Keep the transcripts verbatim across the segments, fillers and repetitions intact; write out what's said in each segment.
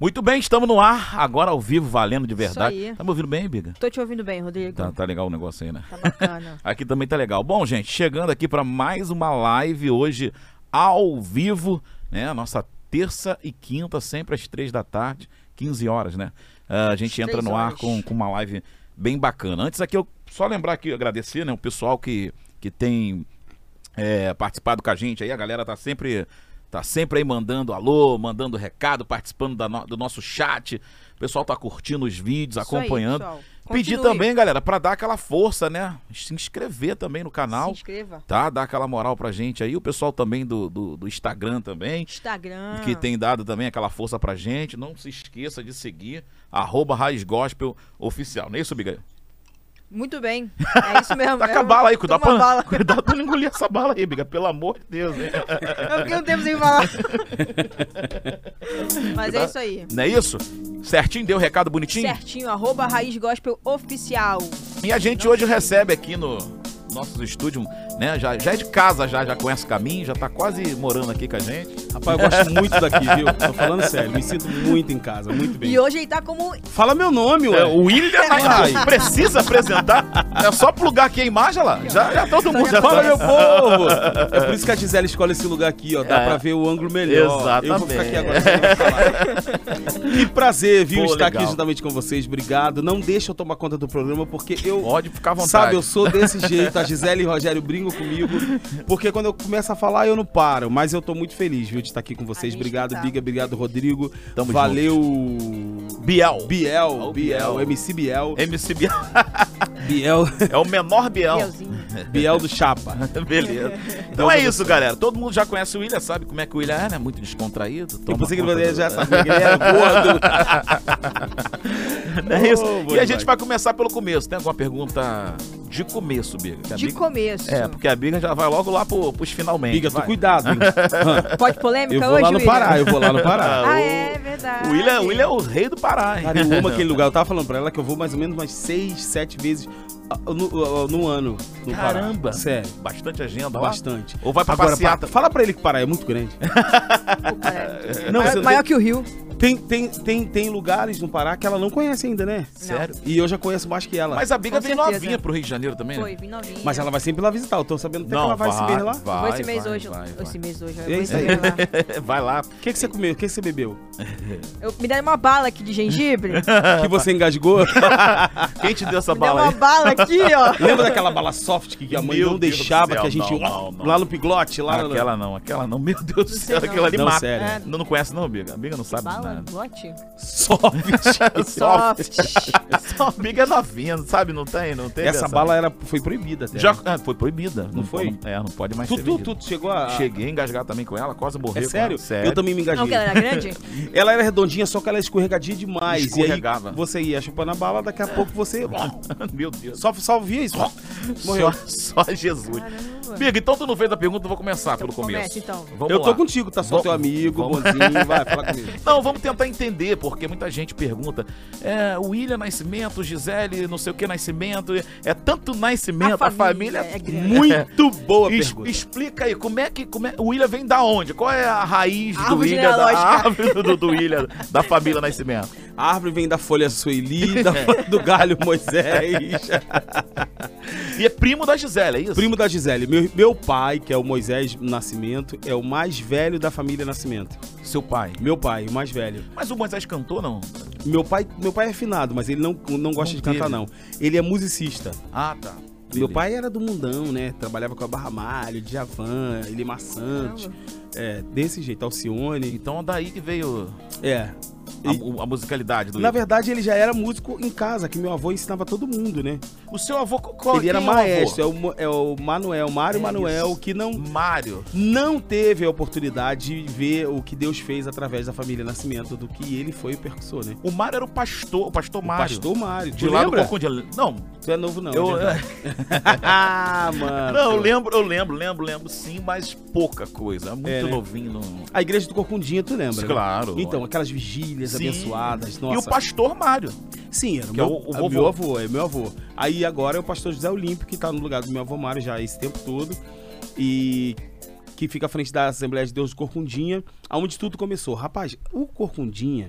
Muito bem, estamos no ar, agora ao vivo, valendo de verdade. Isso aí. Tá me ouvindo bem, Biga? Tô te ouvindo bem, Rodrigo. Tá, tá legal o negócio aí, né? Tá bacana. Aqui também tá legal. Bom, gente, chegando aqui para mais uma live hoje ao vivo, né? A nossa terça e quinta, sempre às três da tarde, quinze horas, né? Uh, a gente entra no ar com, com uma live bem bacana. Antes aqui, eu só lembrar aqui, agradecer, né? O pessoal que, que tem é, participado com a gente aí, a galera tá sempre... Tá sempre aí mandando alô, mandando recado, participando da no, do nosso chat. O pessoal tá curtindo os vídeos, Isso acompanhando. aí, Pedir também, galera, pra dar aquela força, né? Se inscrever também no canal. Se inscreva. Tá? Dar aquela moral pra gente aí. O pessoal também do, do, do Instagram também. Instagram. Que tem dado também aquela força pra gente. Não se esqueça de seguir arroba Raiz Gospel Oficial. Não é isso, Biga? Muito bem, é isso mesmo. Tá com a bala aí, cuidado pra, bala. cuidado pra não engolir essa bala aí, Biga, pelo amor de Deus. Hein? Eu fiquei um tempo sem falar. Mas é isso aí. Não é isso? Certinho, deu o recado bonitinho? Certinho, arroba Raiz Gospel Oficial. E a gente hoje recebe aqui no nosso estúdio, né? Já, já é de casa, já, já conhece o caminho, já tá quase morando aqui com a gente. Rapaz, eu gosto muito daqui, viu? Tô falando sério, me sinto muito em casa, muito bem. E hoje ele tá como... Fala meu nome, ué. É, o William Ai. Precisa apresentar. É só plugar aqui a imagem lá. Já, já todo mundo já Fala, tá. meu povo! É por isso que a Gisele escolhe esse lugar aqui, ó. Dá É. pra ver o ângulo melhor. Exatamente. Eu vou ficar aqui agora sem falar. Que prazer, viu, Pô, estar legal. aqui juntamente com vocês. Obrigado. Não deixa eu tomar conta do programa, porque eu... Pode ficar à vontade. Sabe, eu sou desse jeito. A Gisele e o Rogério brincam comigo, porque quando eu começo a falar, eu não paro. Mas eu tô muito feliz, viu, de estar aqui com vocês. gente Obrigado, tá. Biga. Obrigado, Rodrigo. Tamo Valeu... Biel. Biel, Oh, Biel, Biel. M C Biel. M C Biel. Biel, É o menor Biel. Bielzinho. Biel do Chapa. Beleza. Então é isso, galera. Todo mundo já conhece o William, sabe como é que o William é, né? Muito descontraído. Eu pensei que conta você do- já sabia que ele era gordo. Não é isso? Oh, bom E a gente demais. vai começar pelo começo. Tem alguma pergunta de começo, Biga? Que a De Biga- começo. É, porque a Biga já vai logo lá pro, pros finalmente. Biga, tu vai. cuidado, hein? Hã. Pode polêmica Eu vou hoje, lá no William? Pará, eu vou lá no Pará. Ah, é verdade. O William, o William é o rei do Pará, hein? Cara, eu amo aquele lugar. Eu tava falando pra ela que eu vou mais ou menos umas seis, sete vezes ah, no, ah, no ano no Caramba. Pará. Sério. Bastante agenda lá. Bastante. Ou vai pra Agora, passear. pa- fala pra ele que o Pará é muito grande. É. Não, maior você não maior tem- que o Rio. Tem, tem, tem, tem lugares no Pará que ela não conhece ainda, né? Sério? E eu já conheço mais que ela. Mas a Biga Com veio certeza. novinha pro Rio de Janeiro também, Foi, né? vim novinha. Mas ela vai sempre lá visitar. Eu tô sabendo até que Não, ela vai, esse mês lá. vai, Vou esse mês vai, hoje. vai, vai. Esse mês hoje. Eu É vou isso esse mês lá. Vai lá. O que, que você comeu? O que, que você bebeu? Eu, me deram uma bala aqui de gengibre. Que você engasgou? Quem te deu essa Me deu bala uma aí? bala aqui, ó. Lembra daquela bala soft que a mãe Meu não Deus do deixava, céu, que a gente... não, não, não. Lá no Piglote, lá no... Aquela não, aquela não. Meu Deus do Não céu, sei aquela ali não. mata. Não, sério. É. Não, não conhece não, Biga? A Biga não sabe Bala, nada. bote. Soft. Soft. Soft. Biga é novinha, sabe? Não tem, não tem. Essa bala era, foi proibida até. Já ah, foi proibida. Não foi? pode- É, não pode mais Tu, ser tu, vendida. tu chegou a... Cheguei a engasgar também com ela, quase morri É com sério? ela. Sério. Eu também me engasguei. Não, que ela era grande? Ela era redondinha, só que ela é escorregadia demais. Escorregava. E aí você ia chupando a bala, daqui a pouco você... Meu Deus. Só, só via isso. Morreu. Só, só Jesus. Caramba. Biga, então tu não fez a pergunta, eu vou começar Então pelo começo. comece, então. Vamos Eu tô lá. contigo, tá só Vamos- teu amigo, vamos- bonzinho. Vai, fala comigo. Não, vamos tentar entender, porque muita gente pergunta, é, o William Nascimento, Gisele, não sei o que Nascimento, é tanto Nascimento, a A família... família é grande. Muito boa Es- pergunta. explica aí, como é que como é, o William vem da onde? Qual é a raiz do Árvore William, da genealógica. a árvore do, do William, da família Nascimento? A árvore vem da folha Sueli, da folha do galho Moisés. E é primo da Gisele, é isso? Primo da Gisele. Meu, meu pai, que é o Moisés Nascimento, é o mais velho da família Nascimento. Seu pai. Meu pai, o mais velho. Mas o Moisés cantou, não? Meu pai, meu pai é afinado, mas ele não, não gosta Não de cantar, teve. não. Ele é musicista. Ah, tá. Meu pai era do mundão, né? Trabalhava com a Barra Malho, Djavan, Elimar Santos. É, desse jeito, Alcione. Então daí que veio É. a, E, a musicalidade do na William. verdade, ele já era músico em casa, que meu avô ensinava todo mundo, né? O seu avô, qual ele era quem é o maestro, é avô? o, Mo- é o Manuel, Mário É Manuel, isso. que não, Mário. não teve a oportunidade de ver o que Deus fez através da família Nascimento, do que ele foi o percussor, né? O Mário era o pastor, o pastor O Mário. pastor Mário. De Tu lá do lembra? Corcunda. Não, Tu é novo não, eu, né? Ah, mano. não, eu lembro, eu lembro, lembro, lembro sim, mas pouca coisa. Muito É, né? novinho. Não... A igreja do Corcundinha, tu lembra? né? Claro. Então, aquelas vigílias Sim. abençoadas, nossa. E o pastor Mário. Sim, era o que é meu, o- o é vovô. meu avô, é meu avô. Aí agora é o pastor José Olímpio, que tá no lugar do meu avô Mário já esse tempo todo. E que fica à frente da Assembleia de Deus do Corcundinha, aonde tudo começou. Rapaz, o Corcundinha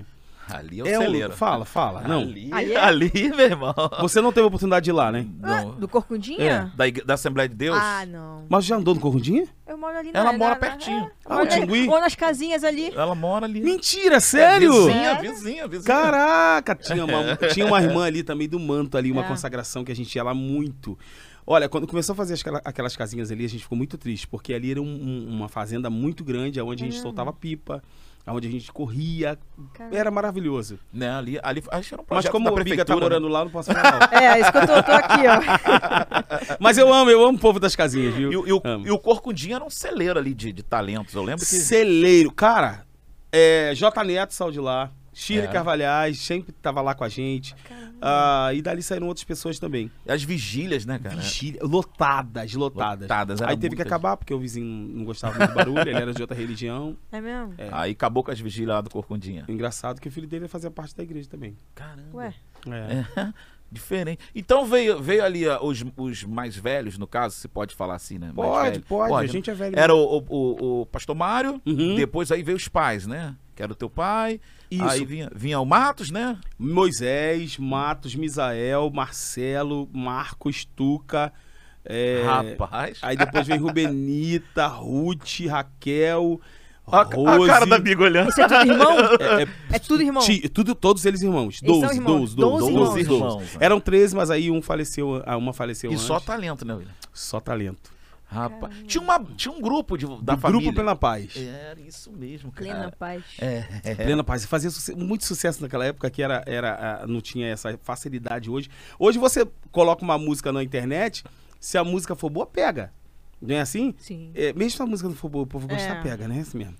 Ali é o É um, celeiro. fala, fala. Não. Ali, Ali é- ali, meu irmão. Você não teve a oportunidade de ir lá, né? Não. Do Corcundinha? É. Da, igre- da Assembleia de Deus? Ah, não. Mas já andou no Corcundinha? Eu moro ali na Ela na- mora na- pertinho. é, eu Ah, moro o Tingui? ali- Ou nas casinhas ali. Ela mora ali. Mentira, sério? Vizinha, É. vizinha, vizinha. Caraca, tinha uma, tinha uma irmã ali também do manto ali, uma É. consagração que a gente ia lá muito. Olha, quando começou a fazer aquela- aquelas casinhas ali, a gente ficou muito triste, porque ali era um- um- uma fazenda muito grande, onde a gente Caramba. soltava pipa, onde a gente corria. Caramba. Era maravilhoso. Né, ali, ali, acho que era um Mas projeto como da o Biga prefeitura, tá morando né? lá, não posso falar não. É, isso que eu tô, tô aqui, ó. Mas eu amo, eu amo o povo das casinhas, viu? E, o- e o, Amo. e o Corcundinha era um celeiro ali de, de talentos. Eu lembro que... Celeiro. Cara, é, J Neto saiu de lá, Shirley É. Carvalhais sempre tava lá com a gente. Ah, e dali saíram outras pessoas também. As vigílias, né, cara? Vigília, lotadas, lotadas. Lotadas, era Aí teve que muitas. acabar, porque o vizinho não gostava muito do barulho, ele era de outra religião. É mesmo? É. Aí acabou com as vigílias lá do Corcundinha. Engraçado que o filho dele fazia parte da igreja também. Caramba. Ué. É. É, diferente. Então veio, veio ali ó, os, os mais velhos, no caso, se pode falar assim, né? Mais Pode, velho. pode, a gente é velho. Era o, o, o- o pastor Mário, Uhum. depois aí veio os pais, né? Que era o teu pai. Isso. Aí vinha, vinha o Matos, né? Moisés, Matos, Misael, Marcelo, Marcos, Tuca. é, Rapaz. Aí depois vem Rubenita, Ruth, Raquel, A, a Rose. cara da Biga olhando. Isso é tudo irmão? É, é, É tudo irmão? ti- tudo, todos eles irmãos. Eles são Doze, irmãos. doze, doze, Doze doze, irmãos. doze. Eram treze, mas aí um faleceu, a uma faleceu E antes. só talento, né, William? Só talento. Rapaz. Tinha, uma, tinha um grupo de, da Do família. Grupo Plena Paz. Era isso mesmo, cara. Plena paz. É, é. Plena Paz. Fazia suce- muito sucesso naquela época, que era, era, ah, não tinha essa facilidade hoje. Hoje você coloca uma música na internet, se a música for boa, pega. Não é assim? Sim. É, mesmo se a música não for boa, o povo gostar, É. pega, né? É assim mesmo.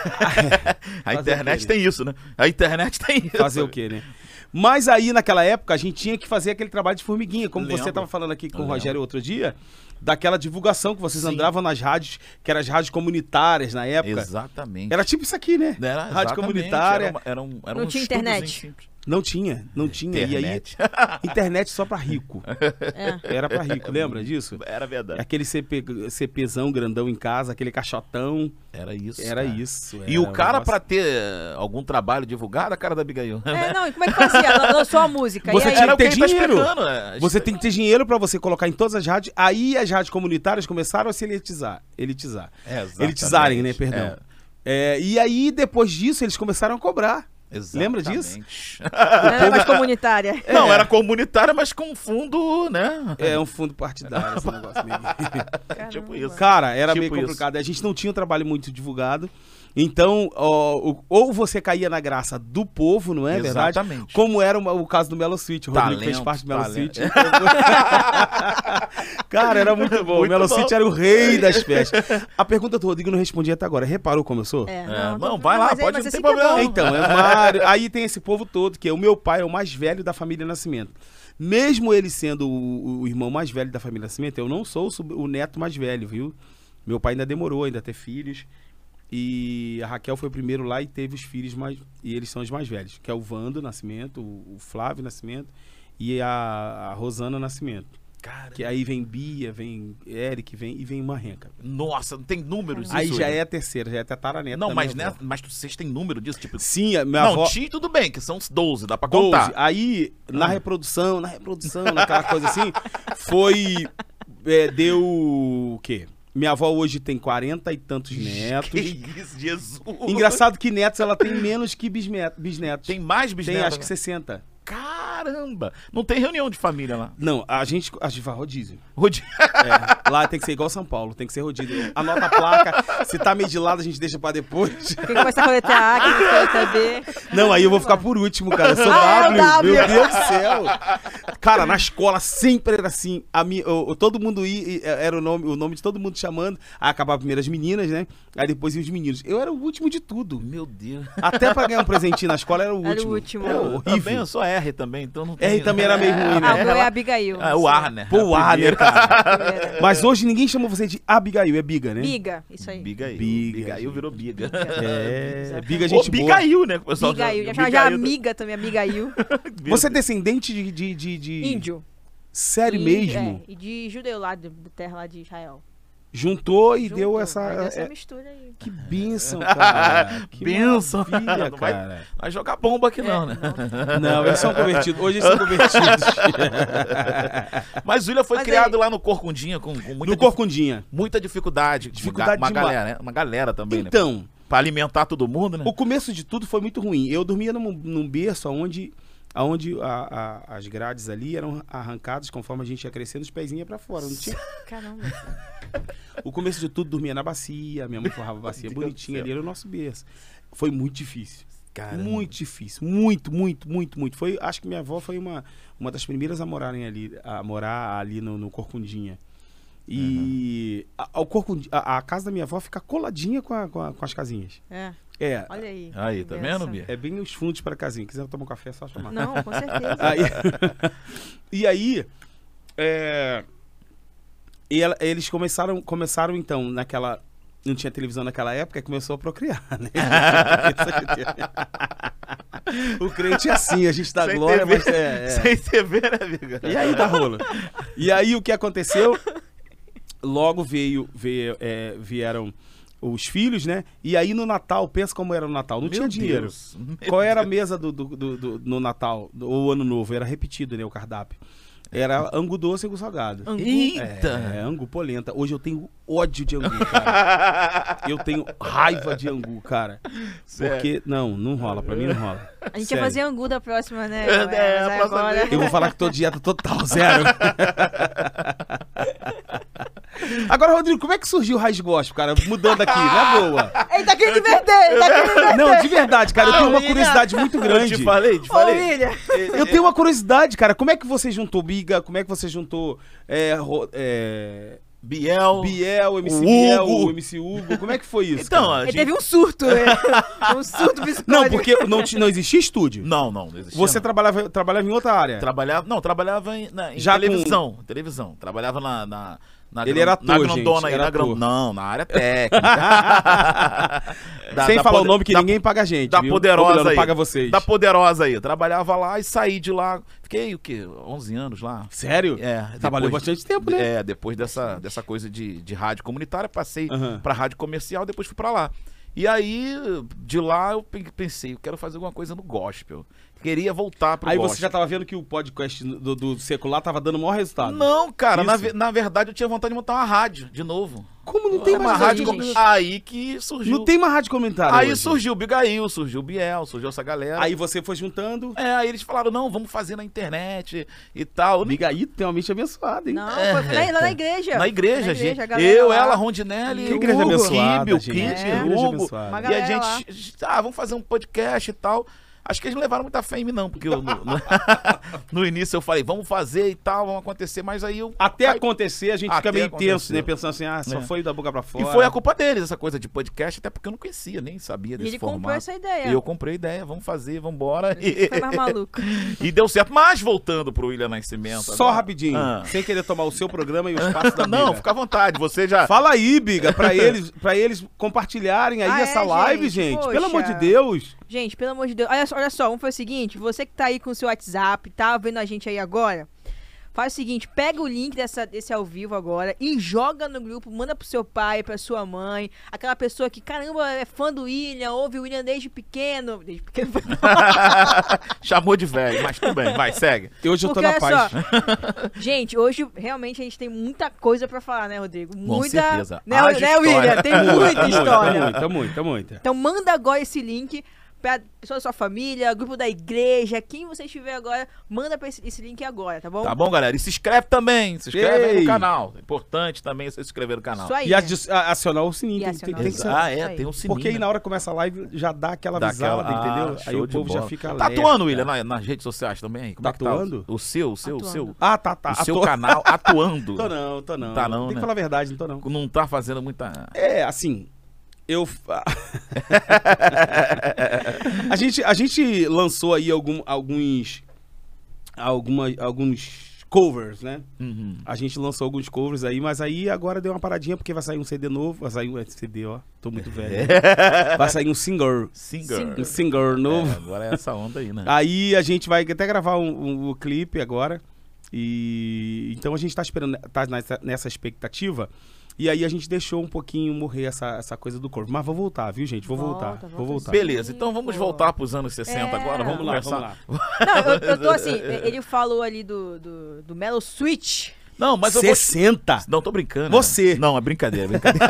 A Fazer internet o quê, né? tem isso, né? A internet tem isso. Fazer o quê, né? Mas aí, naquela época, a gente tinha que fazer aquele trabalho de formiguinha, como Lembro. você estava falando aqui com o Lembro. Rogério outro dia, daquela divulgação que vocês Sim. andavam nas rádios, que eram as rádios comunitárias na época. Exatamente. Era tipo isso aqui, né? Era, Rádio exatamente, comunitária. Era, uma- era um, era Não um tinha estúdiozinho internet. simples. Não tinha, não tinha. Internet. E aí, internet só pra rico. É. Era pra rico, lembra disso? Era verdade. Aquele C P, CPzão grandão em casa, aquele caixotão. Era isso. Era cara. isso. E era o um cara, negócio- pra ter algum trabalho divulgado, a cara da Abigail. É, não, e como é que fazia? Ela lançou a música. Você e aí? tinha Era o que ter ele tá dinheiro. explicando. é. Você tem que ter dinheiro pra você colocar em todas as rádios. Aí as rádios comunitárias começaram a se elitizar. Elitizar. É, exatamente. Elitizarem, né? Perdão. É, e aí, depois disso, eles começaram a cobrar. É, Lembra disso? exatamente. Não era mais comunitária. Não, era comunitária, mas com fundo, né? É um fundo partidário esse negócio meio. Tipo isso. Cara, era Tipo meio isso. complicado. A gente não tinha um trabalho muito divulgado. Então, ó, o- ou você caía na graça do povo, não é verdade? Exatamente. Como era uma- o caso do Melo City. O Rodrigo fez Talento, parte do Melo talento. City. Cara, era muito bom. Muito o Melo bom. City era o rei das festas. A pergunta do Rodrigo eu não respondi até agora. Reparou como eu sou? É, É, tô- não, vai lá, mas aí- pode, mas não assim tem que é problema. bom. Então, é Mário. Aí tem esse povo todo, que é o meu pai, é o mais velho da família Nascimento. Mesmo ele sendo o, o irmão mais velho da família Nascimento, eu não sou o, sub- o neto mais velho, viu? Meu pai ainda demorou ainda a ter filhos. E a Raquel foi o primeiro lá e teve os filhos mais. E eles são os mais velhos, que é o Vando Nascimento, o, o Flávio Nascimento e a, a Rosana Nascimento. Cara, Que aí vem Bia, vem Eric, vem e vem Marrenca. nossa, não tem números Aí disso, já William? é a terceira, já é a tataraneta. Não, da mas, minha né, avó. mas vocês têm número disso? Tipo, Sim, a minha não, avó. ti, tudo bem, que são doze, dá pra doze. contar. Aí, na reprodução, na reprodução, naquela coisa assim, foi. é, deu o quê? Minha avó hoje tem quarenta e tantos netos. Que isso, Jesus. Engraçado que netos ela tem menos que bismet- bisnetos. Tem mais Tem, bisnetos? acho que sessenta. Caramba! Não tem reunião de família lá. Não, a gente, a gente vai rodízio. Rodi- É, lá tem que ser igual São Paulo, tem que ser rodízio. Anota a placa, se tá meio de lado a gente deixa pra depois. Quem começa a coletar A, quem coleta B. Não, aí eu vou ficar por último, cara. Eu sou Ah, é o W, W. meu Deus do céu. Cara, na escola sempre era assim. A minha, eu- eu- todo mundo ia, e era o nome, o nome de todo mundo chamando. Aí acabava primeiro as meninas, né? Aí depois iam os meninos. Eu era o último de tudo. Meu Deus. Até pra ganhar um presentinho na escola era o Era o último. último. Era Eu, também, horrível. eu sou R também, então não tem... R também era meio ruim, né? Ah, o meu é Abigail. Ah, o ar, né? Pô, o ar, né, cara? Era. Mas hoje ninguém chama você de Abigail, é Biga, né? Biga, isso aí. Bigail. Biga, Bigail gente. virou biga. É, Biga, Ou gente boa. Bigail, né? que o pessoal Bigail. Já chama. chama de Bigail. amiga também, Abigail. Você é descendente de... de, de, de... Índio. Sério E- mesmo? É, e de judeu lá, de- da terra lá de Israel. juntou e Junto, deu essa... vai dar essa é- mistura aí. Que bênção, cara. Que Bênção. maravilha, Não vai- cara. Vai jogar bomba aqui não, É, né? não. Não, eles são convertidos. Hoje eles são convertidos. Mas o William foi Mas criado aí- lá no Corcundinha com, com muita, No dif- Corcundinha. muita dificuldade. Dificuldade uma, demais. galera, né? Uma galera também, né? Então, Pra alimentar todo mundo, né? o começo de tudo foi muito ruim. Eu dormia num, num berço onde, onde a- a- as grades ali eram arrancadas conforme a gente ia crescendo, os pezinhos iam pra fora. Não tinha... Caramba. O começo de tudo dormia na bacia, minha mãe forrava a bacia Deus bonitinha do céu. ali, era o nosso berço. Foi muito difícil. Caramba. Muito difícil. Muito, muito, muito, muito. Foi, acho que minha avó foi uma, uma das primeiras a morarem ali, a morar ali no, no Corcundinha. E a, o Corcundi- a, a casa da minha avó fica coladinha com, a- com, a- com as casinhas. É, É, olha aí. Aí, que tá benção. vendo, Bia? é bem nos fundos para a casinha. Quiser tomar um café, é só chamar. Não, com certeza. Aí, e aí, é, e ela- eles começaram, começaram então, naquela... Não tinha televisão naquela época, começou a procriar, né? O crente é assim, a gente dá Sem glória, T V. mas é... é. Sem T V, né, amiga? E aí dá rolo. E aí o que aconteceu? Logo veio, veio é, vieram os filhos, né? E aí no Natal, pensa como era no Natal, não Meu tinha dinheiro. Deus. Meu Qual era a Deus. mesa do, do, do- do- no Natal, ou Ano Novo? Era repetido, né, o cardápio. Era angu doce e angu salgado. Angu. Eita! É, angu polenta. Hoje eu tenho ódio de angu, cara. Eu tenho raiva de angu, cara. Sério? Porque, não, não rola, pra mim não rola. A gente Sério. ia fazer angu da próxima, né? É, galera? é, Mas a próxima agora- vez. Eu vou falar que tô dieta total, zero. Agora, Rodrigo, como é que surgiu o Raiz Gospel, cara? Mudando aqui, na boa. Ele tá querendo inverter, ele tá querendo inverter. Não, de verdade, cara, eu tenho uma William. curiosidade muito Eu grande. te falei, te Ô, falei. William. Eu tenho uma curiosidade, cara. Como é que você juntou Biga? Como é que você juntou é, ro- é, Biel. Biel, o M C o Biel, Hugo. o M C Hugo? Como é que foi isso? Então, cara? a Ele gente... teve um surto, né? Um surto psicótico. Não, porque não, ti- não existia estúdio. Não, não, não existia. Você não. trabalhava, trabalhava em outra área. Trabalhava, não, trabalhava em, na, em Já com- televisão, televisão. Trabalhava na, na, na Ele gran- era ator, na grandona gente, aí, era na gran- ator. não, na área técnica. Da- Sem da falar poder- o nome que da- ninguém paga a gente. da viu? poderosa Ô, Milano, aí. paga vocês. Da poderosa aí. Trabalhava lá e saí de lá. Fiquei o quê? onze anos lá. Sério? É, Trabalhou depois- bastante tempo, né? É, depois dessa, dessa coisa de, de rádio comunitária, passei Aham. pra rádio comercial, depois fui pra lá. E aí, de lá, eu pe- pensei, eu quero fazer alguma coisa no gospel. Queria voltar pro Aí gospel. você já tava vendo que o podcast do, do secular tava dando o maior resultado. Não, cara, na, Isso. ve- na verdade eu tinha vontade de montar uma rádio de novo. Como não tem uma mais rádio rádio? com- Aí que surgiu. Não tem mais rádio comentário Aí hoje. surgiu o Bigail, surgiu o Biel, surgiu essa galera. Aí você foi juntando. É, aí eles falaram, não, vamos fazer na internet e tal. Bigaí tem uma mente abençoada, hein? Não, foi lá, lá na igreja. Na igreja, Na gente. a galera Eu, lá. ela, Rondinelli, Que o igreja Hugo, abençoada, Kibe, o gente. Kit, É. o Igreja Hugo. abençoada. Uma E a galera lá. gente, ah, vamos fazer um podcast e tal. Acho que eles não levaram muita fé em mim, não, porque eu, no, no- no início eu falei, vamos fazer e tal, vamos acontecer, mas aí eu. Até Aí- acontecer, a gente Até fica meio acontecer. tenso, né? Pensando assim, ah, só É. foi da boca pra E fora. foi a culpa deles, essa coisa de podcast, até porque eu não conhecia, nem sabia E desse ele formato. comprou essa ideia. E eu comprei a ideia, vamos fazer, vamos embora. E, Foi mais maluco. e deu certo. Mas voltando pro William Nascimento. Só agora- rapidinho, Ah. sem querer tomar o seu programa e o espaço da Não, Biga. fica à vontade, você já. Fala aí, Biga, pra eles, pra eles compartilharem aí Ah, essa é, live, gente? gente. Poxa. Pelo amor de Deus. Gente, pelo amor de Deus. Olha só, olha só, vamos fazer o seguinte. Você que tá aí com o seu WhatsApp, tá vendo a gente aí agora, faz o seguinte, pega o link dessa, desse ao vivo agora e joga no grupo, manda pro seu pai, pra sua mãe, aquela pessoa que, caramba, é fã do William, ouve o William desde pequeno. Desde pequeno foi Chamou de velho, mas tudo bem, vai, segue. E hoje eu tô Porque, na olha paz. só, gente, hoje realmente a gente tem muita coisa pra falar, né, Rodrigo? Muita. certeza. Né, Haja né história. William? Tem muita história. Muita, muita, muita. Então manda agora esse link pra pessoa da sua família, grupo da igreja, quem você estiver agora, manda pra esse, esse link agora, tá bom? Tá bom, galera? E se inscreve também, se inscreve aí Ei. no canal. É importante também você se inscrever no canal. Isso aí. E né? adi- a- acionar o sininho. E Tem, acionar tem- tem que o ser. sininho. Ah, Isso é, aí. tem um sininho. Porque aí né? na hora que começa a live já dá aquela Dá avisada, aquela- entendeu? Ah, Aí show o de povo já bola. fica Tá alerta. atuando, William, na- nas redes sociais também? Como Tá é que tá? atuando? O seu, o seu, o Atuando. seu. Ah, tá, tá. O seu Atua- canal atuando. Tô não, tô não. Tá não, Tem né? que falar a verdade, não tô não. Não tá fazendo muita. É, assim, eu... a, gente, a gente lançou aí algum, alguns... Alguma, alguns covers, né? Uhum. A gente lançou alguns covers aí, mas aí agora deu uma paradinha porque vai sair um C D novo. Vai sair um C D, ó. Tô muito velho. Vai sair um single. Singer. Um single É, novo. agora é essa onda aí, né? Aí a gente vai até gravar um, um, um clipe agora. E então a gente tá esperando, tá nessa, nessa expectativa. E aí a gente deixou um pouquinho morrer essa, essa coisa do corpo. Mas vou voltar, viu, gente? Vou Volta, voltar. volta Vou voltar. Beleza, então vamos Pô. voltar pros anos sessenta É. agora. Vamos, Vamos lá, conversar. vamos lá. Não, eu, eu tô assim, ele falou ali do, do, do Mellow Switch. Não, mas eu vou... sessenta? Não, tô brincando. Você. Né? Não, é brincadeira, é brincadeira.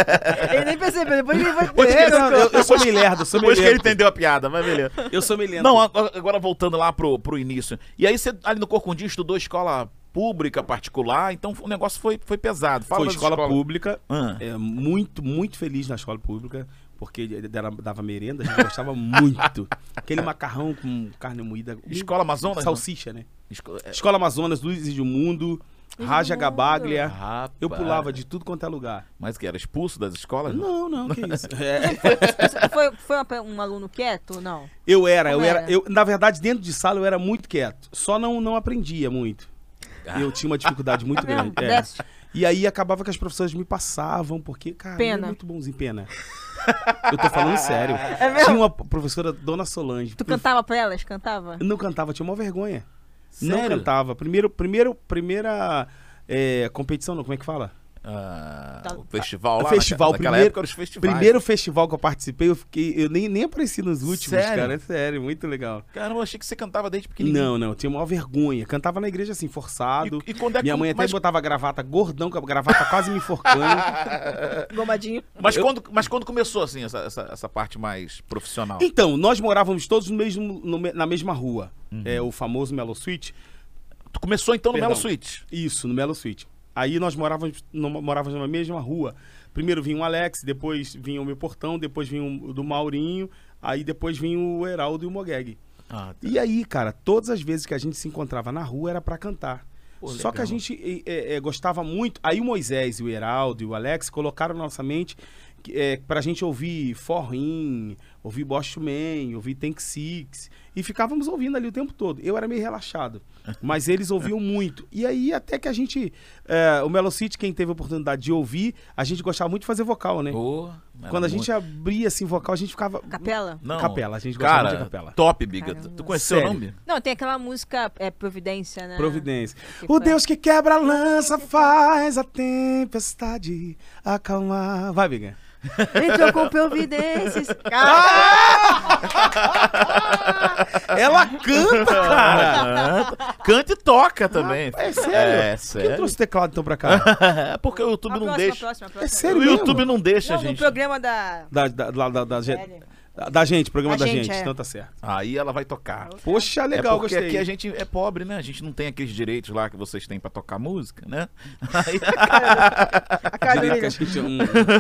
Ele nem percebeu, depois ele vai Depois que- ter. não, eu, eu sou meio lerdo, sou meio Depois que ele lerdo. entendeu a piada, mas beleza. Eu sou meio lento. Não, agora agora voltando lá pro, pro início. E aí você ali no Corcundinho estudou escola pública, particular, então o negócio foi, foi pesado. Fala Foi das escola escolas. pública. Ah. É, muito, muito feliz na escola pública, porque dava, dava merenda, a gente gostava muito. Aquele macarrão com carne moída. Escola Amazonas? Salsicha, né? Esco- é- Escola Amazonas, Luz do Mundo, Luz Raja do Gabaglia. Rapaz. Eu pulava de tudo quanto é lugar. Mas que era expulso das escolas? Não, não, que isso. É, Você Foi, foi uma- um aluno quieto ou não? eu era, eu Como era, era? eu, na verdade, dentro de sala eu era muito quieto. Só não, não aprendia muito. Eu tinha uma dificuldade muito Mesmo? grande. É. Déficit? E aí acabava que as professoras me passavam, porque, cara, Pena. ele é muito bonzinho, pena. Eu tô falando sério. É mesmo? Tinha uma professora, Dona Solange. Tu cantava pra elas? Cantava? Eu não cantava, tinha uma vergonha. Não Sério? cantava. Primeiro, primeiro, primeira é, competição, não, como é que fala? Ah, Tá. o festival lá? festival, naquela primeiro- época eram os festivais. Primeiro festival que eu participei, eu fiquei. Eu nem, nem apareci nos últimos, Sério? cara. É sério, muito legal. Caramba, eu achei que você cantava desde pequenininho. Não, não, eu tinha maior vergonha. Cantava na igreja assim, forçado. E, e quando é que... Minha mãe até mas, botava gravata gordão, com a gravata quase me enforcando. Gomadinho. mas, eu- quando, mas quando começou, assim, essa, essa, essa parte mais profissional? Então, nós morávamos todos no mesmo, no me- na mesma rua. Uhum. É o famoso Mellow Switch. Tu começou então no Perdão. Mellow Switch? Isso, no Mellow Switch. Aí nós morávamos, no, morávamos na mesma rua. Primeiro vinha o Alex, depois vinha o meu portão, depois vinha o do Maurinho, aí depois vinha o Heraldo e o Mogeg. Ah, tá. E aí, cara, todas as vezes que a gente se encontrava na rua era pra cantar. Pô, Só legal. que a gente é, é, gostava muito. Aí o Moisés, e o Heraldo e o Alex colocaram na nossa mente que, é, pra gente ouvir Forrin, ouvir Bosch Man, ouvir Tank Six. E ficávamos ouvindo ali o tempo todo. Eu era meio relaxado, mas eles ouviam muito. E aí até que a gente, é, o Mellow City, quem teve a oportunidade de ouvir, a gente gostava muito de fazer vocal, né? Pô, era Quando a muito- gente abria assim vocal, a gente ficava... Capela? Não, Capela, a gente gostava cara, de capela. top, Biga. Caramba. Tu conheceu o Sério. nome? Não, tem aquela música é, Providência, né? Providência. Que O foi- Deus que quebra a lança faz a tempestade acalmar. Vai, Biga. Entrou com Providências. Ela canta, cara. Canta, canta e toca também. É sério? É Quem sério. trouxe o teclado então pra cá? É porque o YouTube A não próxima, deixa. a próxima, a próxima. É sério O mesmo? YouTube não deixa, Não, no gente. programa da... Da, da, da, da, da, gente- Sério? da- da gente, programa Da da gente, gente, é. então tá certo. Aí ela vai tocar. Poxa, legal, é porque gostei. aqui a gente é pobre, né? A gente não tem aqueles direitos lá que vocês têm pra tocar música, né? Aí... A cara do Direito que a William. gente é um-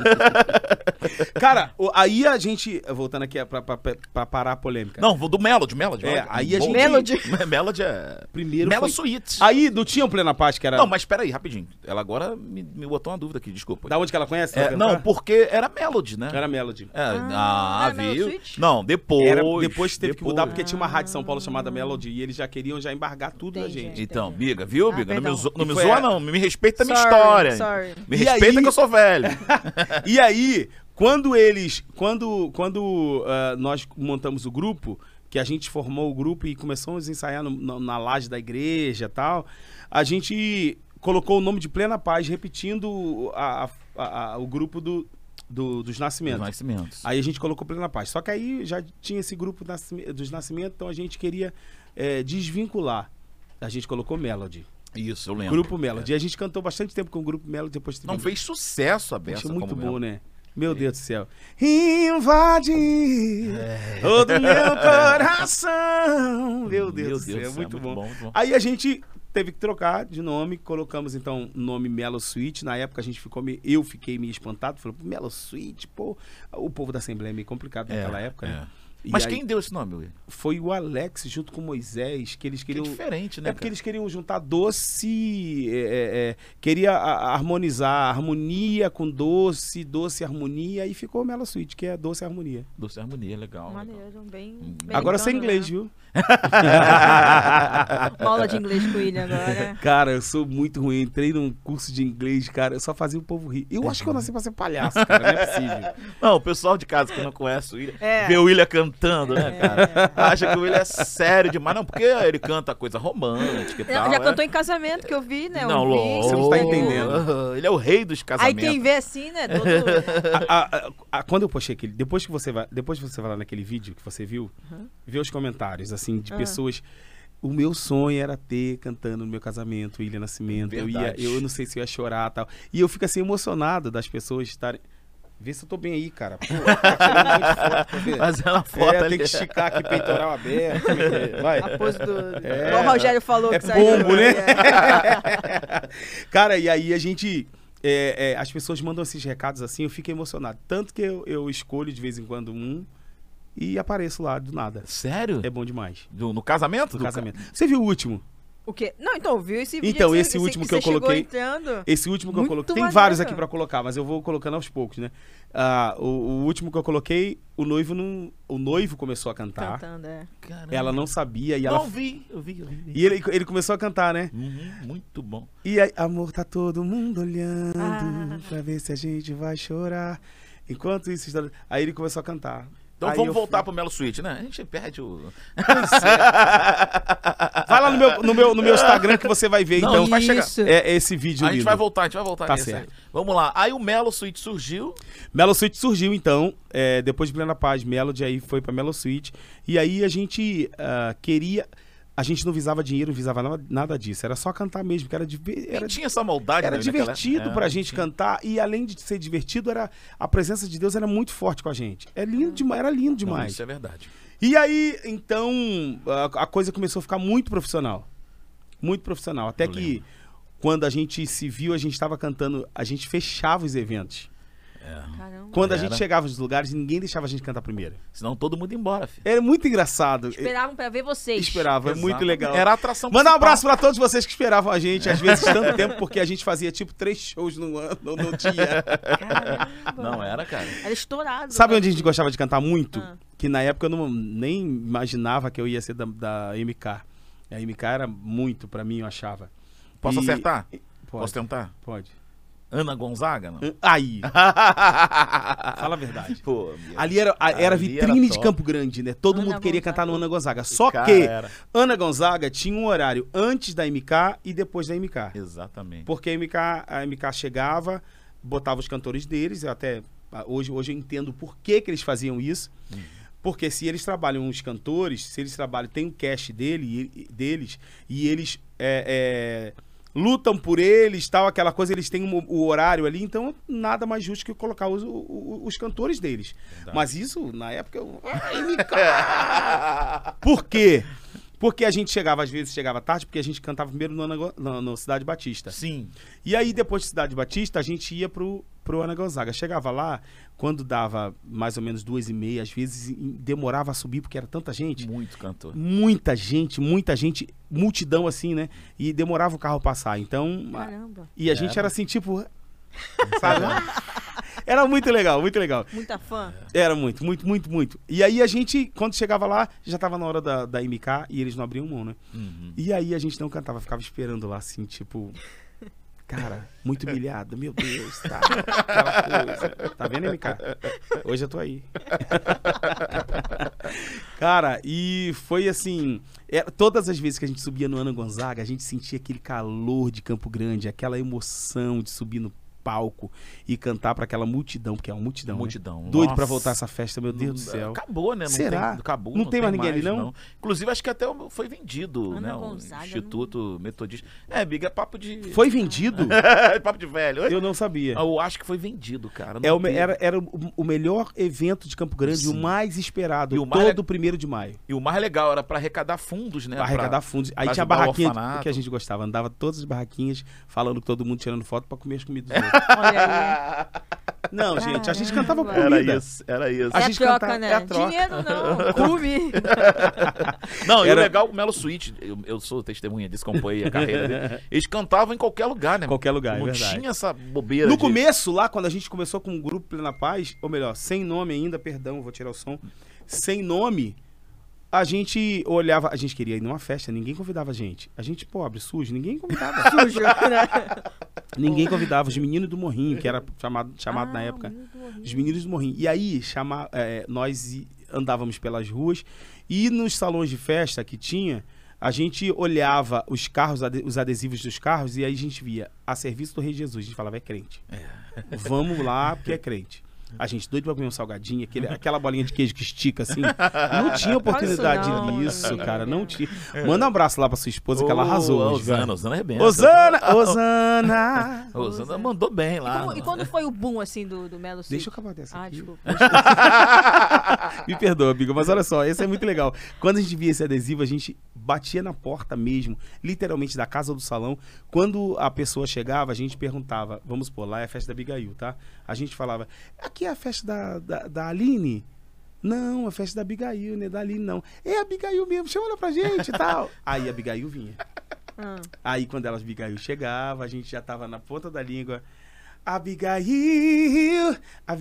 Cara, o- aí a gente, voltando aqui pra, pra, pra- pra parar a polêmica. Não, vou do Melody, Melody. É, Melody. aí a Bom. gente- Melody. Melody é... Primeiro Melody foi... Suite. Aí não tinha o Plena Paz, que era... Não, mas peraí, rapidinho. Ela agora me, me botou uma dúvida aqui, desculpa. Da onde que ela conhece? É, Ela não, cantar? porque era Melody, né? Era Melody. É, Ah, ah, era Melody viu? Suite? Não, depois. Era, depois teve que depois. mudar, porque tinha uma rádio em São Paulo chamada Melody e eles já queriam já embargar tudo da Entendi. gente. Então, Biga, viu, Ah, Biga? Não me, perdão. zo- não me E foi zoa, a- não. Me respeita a minha Sorry, história. sorry. Me E respeita aí- que eu sou velho. E aí, quando eles, quando, quando ah, nós montamos o grupo, que a gente formou o grupo e começamos a ensaiar no- na, na laje da igreja e tal, a gente colocou o nome de Plena Paz, repetindo a- a- a- o grupo do, do- dos Os nascimentos. nascimentos. Aí a gente colocou Plena Paz. Só que aí já tinha esse grupo nascime- dos nascimentos, então a gente queria eh, desvincular. A gente colocou Melody. Isso, eu lembro. Grupo Melody. E a gente cantou bastante tempo com o grupo Melody, depois teve Não fez sucesso a beça. Achei muito como bom, Melody. né? Meu Deus do céu. Invade todo meu coração. Meu Deus do céu, muito, bom. muito bom. Aí a gente teve que trocar de nome, colocamos então o nome Mellow Switch. Na época a gente ficou meio, eu fiquei meio espantado, falei, Mellow Switch, pô, o povo da Assembleia é meio complicado É, naquela época, né? é. E Mas aí quem deu esse nome, Will? foi o Alex junto com o Moisés, que eles Que queriam diferente, né? é porque cara? eles queriam juntar doce, é, é, é, queria a- a harmonizar harmonia com doce, doce e harmonia, e ficou o Mellow Switch, que é doce e harmonia. Doce Harmonia, legal. legal. Maneiro, bem, Hum. bem Agora sem bacana, inglês, né? viu? Uma aula de inglês com o William agora. Cara, eu sou muito ruim. Entrei num curso de inglês, cara, eu só fazia o povo rir. Eu acho que eu nasci pra ser palhaço, cara, não é possível. Não, o pessoal de casa que não conhece o William, É. vê o William cantando cantando, né, cara? Acha que o William é sério demais. Não, porque ele canta coisa romântica e tal. Já né? cantou em casamento, que eu vi, né? Não, eu vi. louco. Você não tá entendendo. Ele é o rei dos Aí casamentos. quem vê assim, né? Todo... A- a- a- a- quando eu postei aquele. Depois que você vai. Depois que você vai lá naquele vídeo que você viu, Uhum. vê os comentários, assim, de Ah. pessoas. O meu sonho era ter cantando no meu casamento, William Nascimento. Eu, ia, Verdade. eu não sei se eu ia chorar e tal. E eu fico assim emocionado das pessoas estarem. Vê se eu tô bem aí, cara. Pô, tá tirando um monte de foto pra ver. Mas ela foto É, ali. tem que esticar aqui, peitoral aberto. como é que é? Vai. A pose do... É. Igual o Rogério falou É que saiu. pombo, né? É. Cara, e aí a gente. é, é, as pessoas mandam esses recados assim, eu fico emocionado. Tanto que eu, eu escolho de vez em quando um e apareço lá do nada. Sério? É bom demais. Do- no casamento? No Do casamento. Você viu o último? O quê? Não, então, viu esse vídeo Então, que esse você, último que que eu você chegou coloquei- entrando. Esse último que Muito eu coloquei. Tem maneiro. vários aqui pra colocar, mas eu vou colocando aos poucos, né? Ah, o, o último que eu coloquei, o noivo não. O noivo começou a cantar. Cantando, é. Caramba. Ela não sabia e Não ela. vi, eu vi, eu vi. vi. E ele, ele começou a cantar, né? Uhum, muito bom. E aí, amor, tá todo mundo olhando Ah. pra ver se a gente vai chorar. Enquanto isso, está... aí ele começou a cantar. Então Aí vamos eu voltar fui- pro Melo Suite, né? A gente perde o... Vai lá no meu, no, meu, no meu Instagram que você vai ver, Não, então. vai chegar. Isso. É esse vídeo A gente lindo. vai voltar, a gente vai voltar Tá nesse certo. aí. Vamos lá. Aí o Melo Suite surgiu. Melo Suite surgiu, então, é, depois de Plena Paz, Melody aí foi pra Melo Suite. E aí a gente ah, queria... A gente não visava dinheiro, não visava nada, nada disso. Era só cantar mesmo, que era, diver- Nem era, tinha essa maldade. era né, naquela- divertido É, pra não gente tinha. cantar. E além de ser divertido, era a presença de Deus era muito forte com a gente. É lindo demais, era lindo Não, demais. isso é verdade. E aí, então, a, a coisa começou a ficar muito profissional. Muito profissional. Até Eu que, lembro. quando a gente se viu, a gente estava cantando, a gente fechava os eventos. É. Caramba. Quando a Era. gente chegava nos lugares, ninguém deixava a gente cantar primeiro. Senão todo mundo ia embora, filho. Era muito engraçado. Esperavam pra ver vocês. Esperava, é muito Exatamente. legal. Era a atração Mandar um principal. abraço pra todos vocês que esperavam a gente, às vezes tanto tempo, porque a gente fazia tipo três shows no ano, no, no dia. Caramba. Não era, cara. Era estourado. Sabe né? onde a gente gostava de cantar muito? Ah. Que na época eu não, nem imaginava que eu ia ser da, da M K. A M K era muito pra mim, eu achava. Posso E- acertar? Pode, Posso tentar? pode. Ana Gonzaga, não? Aí, fala a verdade. Pô, minha- Ali era, a- era Ali vitrine era de top. Campo Grande, né? Todo Ana mundo queria Gonzaga. cantar no Ana Gonzaga. Só Cara, que era. Ana Gonzaga tinha um horário antes da M K e depois da M K. Exatamente. Porque a M K, a M K chegava, botava os cantores deles, eu até hoje, hoje eu entendo por que, que eles faziam isso. Porque se eles trabalham os cantores, se eles trabalham, tem um cast dele, e- deles, e eles é, é, lutam por eles, tal, aquela coisa, eles têm um- o horário ali, então nada mais justo que colocar os, o- os cantores deles. Verdade. Mas isso, na época, eu... Ai, M K! Por quê? Porque a gente chegava, às vezes chegava tarde, porque a gente cantava primeiro no, Ana Go- no, no Cidade Batista. Sim. E aí, depois de Cidade Batista, a gente ia pro, pro Ana Gonzaga. Chegava lá, quando dava mais ou menos duas e meia, às vezes e- demorava a subir, porque era tanta gente. Muito cantor. Muita gente, muita gente, multidão assim, né? E demorava o carro passar. Então, a- Caramba. e a gente Era. era assim, tipo, sabe? Era muito legal, muito legal. Muita fã. Era muito, muito, muito, muito. E aí a gente, quando chegava lá, já tava na hora da, da M K e eles não abriam mão, né? Uhum. E aí a gente não cantava, ficava esperando lá, assim, tipo... Cara, muito humilhado, meu Deus, tá? Aquela coisa. Tá vendo, M K? Hoje eu tô aí. Cara, e foi assim... é, todas as vezes que a gente subia no Ana Gonzaga, a gente sentia aquele calor de Campo Grande, aquela emoção de subir no palco e cantar pra aquela multidão, porque é uma multidão, né? Multidão. Doido Nossa. pra voltar essa festa, meu Deus do Não- céu. Acabou, né? Não Será? Tem, acabou, Não tem mais ninguém ali, não? Inclusive, acho que até o- foi vendido, Ana né? O Gonzaga, Instituto Metodista. É, Biga, é papo de... Foi vendido? papo de velho. Eu não sabia. Eu acho que foi vendido, cara. Não É o me- teve. era era o, o melhor evento de Campo Grande, Sim. o mais esperado, E o mais todo le- primeiro de maio. E o mais legal era pra arrecadar fundos, né? Pra arrecadar fundos. Aí pra tinha a ajudar o barraquinha de- orfanato. que a gente gostava. Andava todas as barraquinhas falando que todo mundo tirando foto pra comer as comidas dos outros. Olha aí. Não, gente, a gente cantava Caramba. comida. Era isso, era isso. A é gente a troca, cantava- né? é a troca. Dinheiro não. Clube. Não, e o Era- legal, o Melo Suite, eu, eu sou testemunha disso, acompanhei a carreira dele. Eles cantavam em qualquer lugar, né? Qualquer lugar, é Não verdade. tinha essa bobeira. No de- começo, lá, quando a gente começou com o grupo Plena Paz, ou melhor, sem nome ainda, perdão, vou tirar o som. Sem nome, a gente olhava, a gente queria ir numa festa, ninguém convidava a gente. A gente, pobre, sujo, ninguém convidava. Sujo, né? Ninguém convidava os meninos do Morrinho, que era chamado, chamado Ah, na época. menino do Morrinho. Os meninos do Morrinho. E aí, chama, é, nós, i- andávamos pelas ruas e nos salões de festa que tinha, a gente olhava os carros, os adesivos dos carros e aí a gente via a serviço do Rei Jesus. A gente falava, é crente. É. Vamos lá, porque é crente. A gente doido pra comer um salgadinho, aquele, aquela bolinha de queijo que estica assim. Não tinha oportunidade nisso, cara. Não tinha. Manda um abraço lá pra sua esposa, que ela arrasou. Ô, hoje, Osana, Osana arrebenta. Osana! Osana! Osana mandou bem lá. E, como, e quando foi o boom, assim, do, do Melo City? Deixa eu acabar dessa Ah, aqui. desculpa. Me perdoa, amiga, mas olha só, esse é muito legal. Quando a gente via esse adesivo, a gente batia na porta mesmo, literalmente da casa ou do salão. Quando a pessoa chegava, a gente perguntava, vamos pôr, lá é a festa da Abigail, tá? A gente falava, aqui é a festa da, da, da Aline? Não, a festa da Abigail, né? Da Aline não. É a Abigail mesmo, chama ela pra gente e tal. Aí a Abigail vinha. Ah. Aí quando ela Abigail chegava, a gente já tava na ponta da língua. Abigail,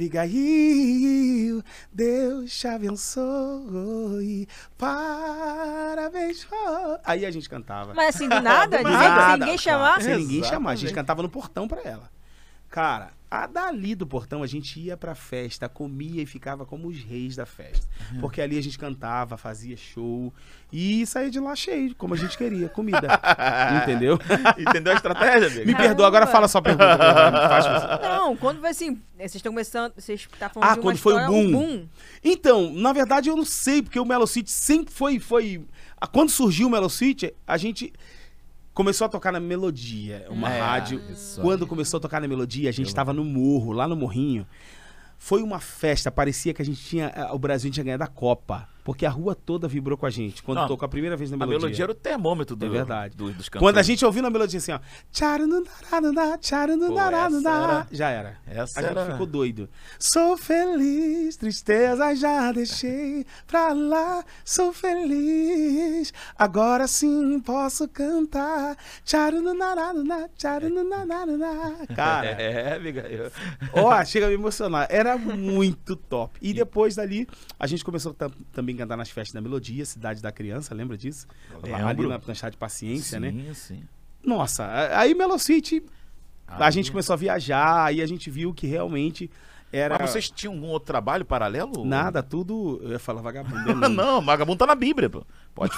Abigail, Deus te abençoe, parabéns. Oh. Aí a gente cantava. Mas assim, do nada? Do Sem- nada, sem ninguém chamar? Sem ninguém Exatamente. chamar, a gente cantava no portão pra ela. Cara, a dali do portão a gente ia pra festa, comia e ficava como os reis da festa. Porque ali a gente cantava, fazia show e saía de lá cheio, como a gente queria, comida. Entendeu? Entendeu a estratégia, amigo? Me perdoa, agora fala a sua pergunta. Faz você. Não, quando foi assim, vocês estão começando, vocês tá falando Ah, de uma quando foi o história, um boom. Então, na verdade eu não sei, porque o Melo City sempre foi, foi... Ah, quando surgiu o Melo City, a gente começou a tocar na Melodia, uma É, rádio. isso Quando aí. começou a tocar na Melodia, a gente estava no morro, lá no Morrinho. Foi uma festa, parecia que a gente tinha, o Brasil tinha ganhado a Copa, porque a rua toda vibrou com a gente, quando Não, tocou a primeira vez na A Melodia. melodia era o termômetro do, É verdade. do- dos cantores. Quando a gente ouviu na melodia assim, ó, tcharununararuna, tcharununararuna, Pô, essa era- já era. essa a gente era- ficou doido. Sou feliz, tristeza já deixei pra lá, sou feliz, agora sim posso cantar. Tcharununararuna, tcharununararuna. Cara, É, amiga. eu- ó, chega a me emocionar. Era muito top. E depois dali, a gente começou tam- também a cantar nas festas da Melodia, Cidade da Criança, lembra disso? Lembro. Ali na, na Chá de Paciência, né? Sim, sim. Nossa, a- aí Melo City, a Aí- gente começou a viajar, aí a gente viu que realmente era... Mas vocês tinham algum outro trabalho paralelo? Nada, tudo... Eu ia falar vagabundo. né? Não, vagabundo tá na Bíblia, pô. Pode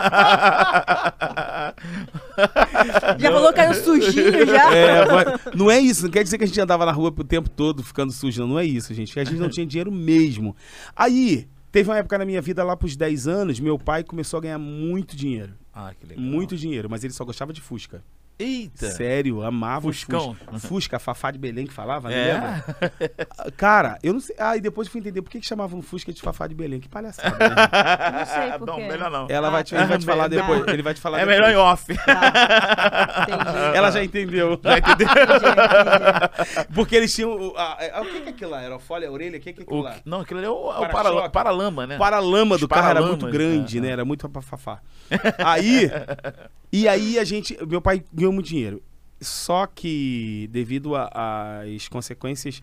falar. Já falou que era um sujinho já? É, mas não é isso, não quer dizer que a gente andava na rua o tempo todo ficando sujo, não, não é isso, gente. A gente não tinha dinheiro mesmo. Aí, teve uma época na minha vida, lá pros dez anos, meu pai começou a ganhar muito dinheiro. Ah, que legal. Muito dinheiro, mas ele só gostava de Fusca. Eita. Sério, amava o Fuscão. Fusca. Fusca, a Fafá de Belém que falava, não É. lembra? Cara, eu não sei. Ah, e depois eu fui entender por que, que chamavam Fusca de Fafá de Belém. Que palhaçada, né? Não sei por Não, quê. melhor não. Ela vai te, ele vai te falar depois. Ele vai te falar É depois. melhor em off. Tá. Entendi. Ela já entendeu. Já entendeu? Entendi, entendi. Porque eles tinham. O, a- a- o que, que é aquilo lá? Era a folha, a orelha? O que, que é aquilo O- lá? não, aquilo ali é o, é o Para-choque. para, paralama, né? O paralama do Os carro era paralamas, muito grande, é, né? é. Era muito pra Fafá. Aí. E aí a gente. Meu pai ganhou muito dinheiro. Só que, devido às consequências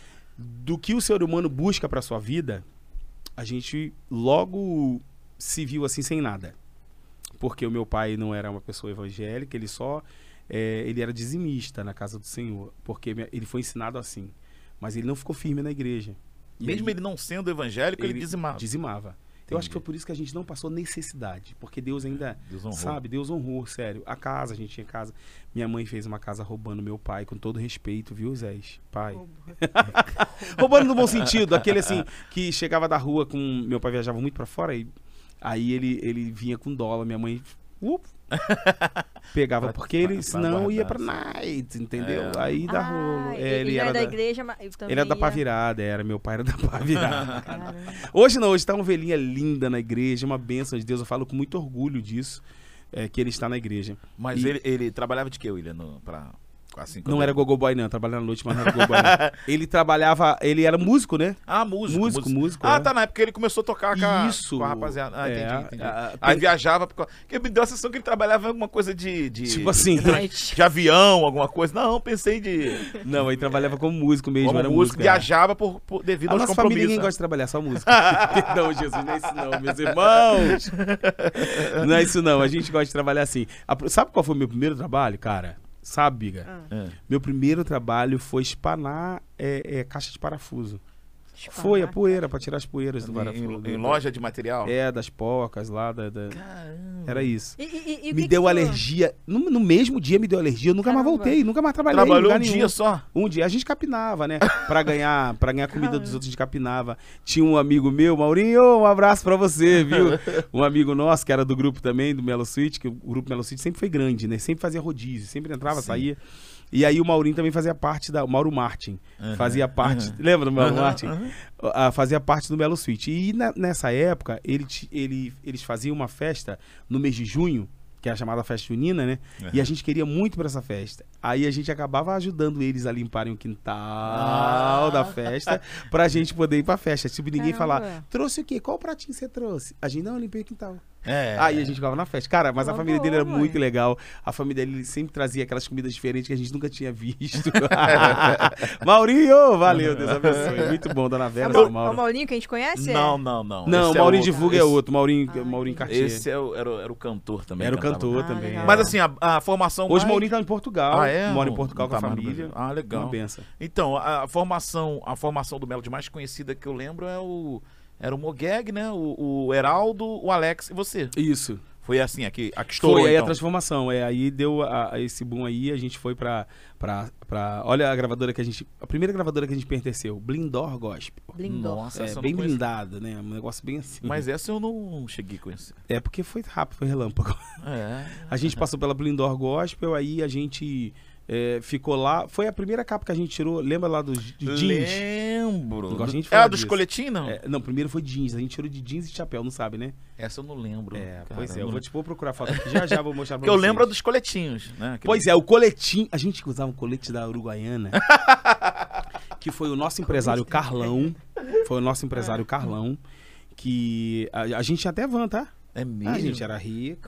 do que o ser humano busca pra sua vida, a gente logo se viu assim sem nada. Porque o meu pai não era uma pessoa evangélica, ele só é, ele era dizimista na casa do Senhor, porque me- ele foi ensinado assim. Mas ele não ficou firme na igreja. E Mesmo aí ele não sendo evangélico, ele, dizimava. Dizimava. Eu acho que Entendi. foi por isso que a gente não passou necessidade, porque Deus ainda, Deus honrou. sabe, Deus honrou, sério. A casa, a gente tinha casa. Minha mãe fez uma casa roubando meu pai, com todo respeito, viu, Zé? Pai. Roubando no bom sentido, aquele assim, que chegava da rua com... Meu pai viajava muito pra fora, e aí ele, ele vinha com dólar, minha mãe... up, pegava, Pra- porque ele pra- senão pra ia pra guardar, night, entendeu? É. Aí dá Ah, rolo. É, ele, era da, igreja, mas eu também ele era da ia- pá virada, era. Meu pai era da pá virada. Caramba. Hoje não, hoje tá uma ovelhinha linda na igreja, uma bênção de Deus. Eu falo com muito orgulho disso, é, que ele está na igreja. Mas E- ele, ele trabalhava de quê, William? No, pra, assim, quando Não ele- era gogo boy, não. Trabalhava na noite, mas não era gogo boy, não. Ele trabalhava, ele era músico, né? Ah, músico. Músico, músico, Ah, é. tá, na época ele começou a tocar com a, Isso. com a rapaziada. Ah, entendi, É, entendi. a- Aí tem- viajava, porque porque me deu a sensação que ele trabalhava em alguma coisa de... de Tipo assim, Night. de avião, alguma coisa. Não, pensei de... não, ele trabalhava como músico mesmo, Como era músico, músico. é. viajava por, por- devido A aos nossa família compromissos. ninguém né? gosta de trabalhar, só música. Não, Jesus, não é isso não, meus irmãos. Não é isso não, a gente gosta de trabalhar assim. A- Sabe qual foi o meu primeiro trabalho, cara? Sabe, Biga? Ah. É. Meu primeiro trabalho foi espanar é, é, caixa de parafuso. Foi a poeira, pra tirar as poeiras do Em, Vara-Flor. em loja de material? É, das pocas lá. Da, da... Caramba. Era isso. E, e, e o Me que deu que tu- alergia. No, no mesmo dia me deu alergia. Eu nunca mais Caramba. voltei, nunca mais trabalhei. em Trabalhou lugar um nenhum. dia só? Um dia a gente capinava, né? Pra ganhar, pra ganhar comida dos outros, a gente capinava. Tinha um amigo meu, Maurinho, um abraço pra você, viu? Um amigo nosso, que era do grupo também, do Melo Suite, que o grupo Melo Suite sempre foi grande, né? Sempre fazia rodízio, sempre entrava, Sim. saía. E aí o Maurinho também fazia parte da... O Mauro Martin. Uhum. Fazia parte... Uhum. Lembra do Mauro Uhum, Martin? uhum. Ah, fazia parte do Melo Suite. E na- nessa época, ele, ti- ele, eles faziam uma festa no mês de junho, que era chamada Festa Junina, né? Uhum. E a gente queria muito pra essa festa. Aí a gente acabava ajudando eles a limparem o quintal Ah. da festa pra gente poder ir pra festa. Tipo, ninguém Caramba. falar, trouxe o quê? Qual pratinho você trouxe? A gente, não, eu limpei o quintal. É. Aí a gente ficava na festa. Cara, mas a Boa, família dele era boa, muito mãe. legal. A família dele sempre trazia aquelas comidas diferentes que a gente nunca tinha visto. Maurinho, valeu, Deus abençoe. Muito bom, dona É Vera, o, seu Ma- é o Mauro. Maurinho que a gente conhece? Não, não, não. Não, Esse o Maurinho é de Vulga é esse- outro, Maurinho, Ah, Maurinho Cartier. Esse é o- era, o- era o cantor também. Era o cantava. cantor Ah, também. legal. é. Mas assim, a, a formação Hoje o mais... Maurinho tá em Portugal, Ah, é? mora em Não- Portugal não com a tá mais no família. Brasil. Ah, legal. Uma benção. Então, a, a formação, a formação do Melody mais conhecida que eu lembro é o era o Mogeg, né? O, o Heraldo, o Alex e você. Isso. Foi assim, aqui, a que estourou, Foi aí a então. transformação. É, aí deu a- a esse boom aí, a gente foi pra, pra, pra. Olha a gravadora que a gente. A primeira gravadora que a gente pertenceu, Blindor Gospel. Blindor. Nossa, É, essa eu bem não conheço. blindada, né? Um negócio bem assim. Mas essa eu não cheguei a conhecer. É porque foi rápido, foi relâmpago. É. A gente passou pela Blindor Gospel, aí a gente é, ficou lá. Foi a primeira capa que a gente tirou, lembra lá dos de jeans? Lembro. Não gosto nem de É falar a dos disso. coletinhos, não? É, não, primeiro foi jeans, a gente tirou de jeans e chapéu, não sabe, né? Essa eu não lembro. É, cara, pois é, eu não vou, te, vou procurar foto aqui, já já vou mostrar pra Porque eu vocês. lembro a dos coletinhos, né? Aquele- Pois é, o coletinho. A gente usava um colete da Uruguaiana. Que foi o nosso empresário Carlão. Foi o nosso empresário Carlão. Que. A, a gente tinha até van, tá? É mesmo? A gente era rico.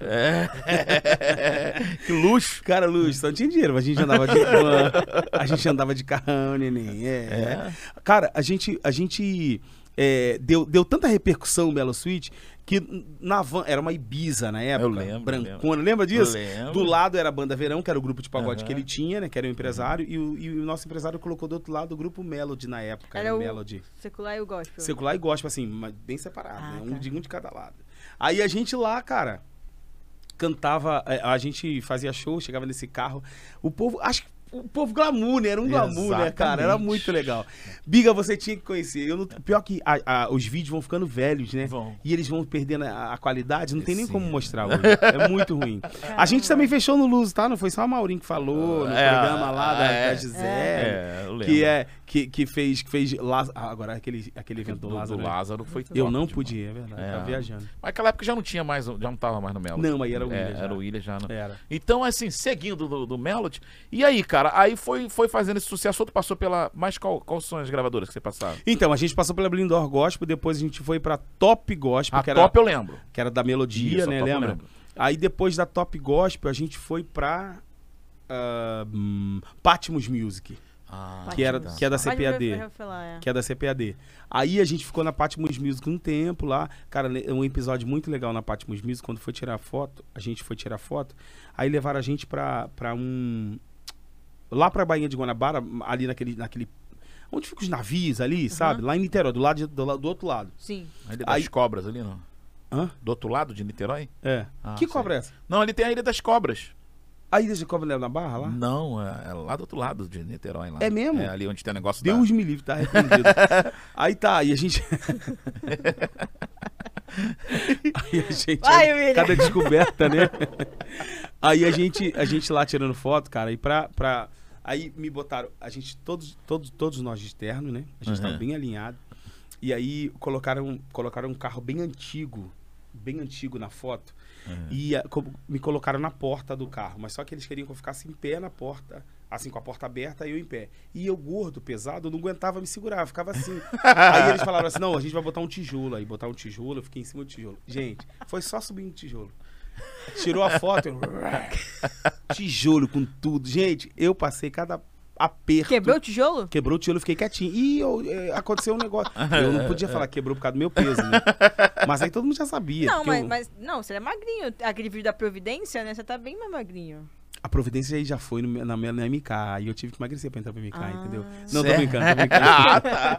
É. Que luxo. Cara, Luz, só não tinha dinheiro, mas a gente andava de van. A gente andava de carrão, neném. É. É. Cara, a gente. A gente é, deu, deu tanta repercussão o Melo Suite que na van. Era uma Ibiza na época. Eu lembro, Brancona. Lembra disso? Eu lembro. Do lado era a Banda Verão, que era o grupo de pagode Aham. que ele tinha, né? Que era o empresário. E, o, e o nosso empresário colocou do outro lado o grupo Melody na época. Era Era o o Melody. Secular e o Gospel. Secular e gospel, assim, mas bem separado, Ah, né? tá. Um de um de cada lado. Aí a gente lá, cara, cantava, é, a gente fazia show, chegava nesse carro. O povo, acho que o povo glamour, né? Era um glamour, né, cara? Era Exatamente. muito legal. Biga, você tinha que conhecer. Eu não, pior que a- a- os vídeos vão ficando velhos, né? Vão. E eles vão perdendo a, a qualidade, não tem nem Sim. como mostrar hoje. É muito ruim. A gente também fechou no Luso, tá? Não foi só a Maurinho que falou no É, programa lá da, é. da Gisele. É, eu lembro. Que, é, que, que fez, que fez Lázaro, ah, agora aquele, aquele evento do, do, Lázaro. do né? Lázaro foi Eu top não demais. podia, é verdade. É. Tava viajando. Mas naquela época já não tinha mais, já não tava mais no Melody. Não, aí era o William É, já. era o William já. Não. Era. Então, assim, seguindo do, do Melody. E aí, cara, aí foi, foi fazendo esse sucesso. Outro passou pela. Mas qual, quais são as gravadoras que você passava? Então, a gente passou pela Blindor Gospel, depois a gente foi pra Top Gospel, A que, era, top eu lembro. que era da Melodia, Isso, a né? Top eu Lembra? lembro. Aí depois da Top Gospel, a gente foi pra ah, hum, Patmos Music, Ah, que, era, tá. que é da Pode C P A D. ver- falar, é. Que é da C P A D. Aí a gente ficou na Patmos Music um tempo lá. Cara, é um episódio muito legal na Patmos Music. Quando foi tirar foto, a gente foi tirar foto. Aí levaram a gente pra, pra um... Lá pra Baía de Guanabara, ali naquele... naquele onde ficam os navios ali, sabe? Lá em Niterói, do, lado de- do, la- do outro lado. Sim. A Ilha das Aí- Cobras ali, não? Hã? Do outro lado de Niterói? É. Ah, que sei. cobra é essa? Não, ali tem a Ilha das Cobras. A Ilha de Cobra na Barra lá? Não, é, é lá do outro lado de Niterói. Lá. É mesmo? É ali onde tem o negócio Deus da... me livre, tá arrependido. Aí tá, aí a gente... aí a gente... Vai, William. cada descoberta, né? Aí a gente, a gente lá tirando foto, cara, e pra... pra... Aí me botaram, a gente, todos, todos, todos nós de terno, né? A gente Uhum. tava bem alinhado. E aí colocaram, colocaram um carro bem antigo, bem antigo na foto. Uhum. E a- co- me colocaram na porta do carro. Mas só que eles queriam que eu ficasse em pé na porta, assim, com a porta aberta e eu em pé. E eu, gordo, pesado, eu não aguentava me segurar, eu ficava assim. Aí eles falaram assim, não, a gente vai botar um tijolo. Aí botar um tijolo, eu fiquei em cima do tijolo. Gente, foi só subir um tijolo. Tirou a foto, eu... tijolo com tudo. Gente, eu passei cada aperto. Quebrou o tijolo? Quebrou o tijolo, eu fiquei quietinho. E eu, é, aconteceu um negócio. Eu não podia falar quebrou por causa do meu peso, né? Mas aí todo mundo já sabia. Não, porque mas, eu- mas. Não, você é magrinho. Aquele vídeo da Providência, né? Você tá bem mais magrinho. A Providência aí já foi no, na, na M K, e eu tive que emagrecer pra entrar pra M K, Ah. entendeu? Não, tô Sério? brincando, tô brincando. Ah, tá.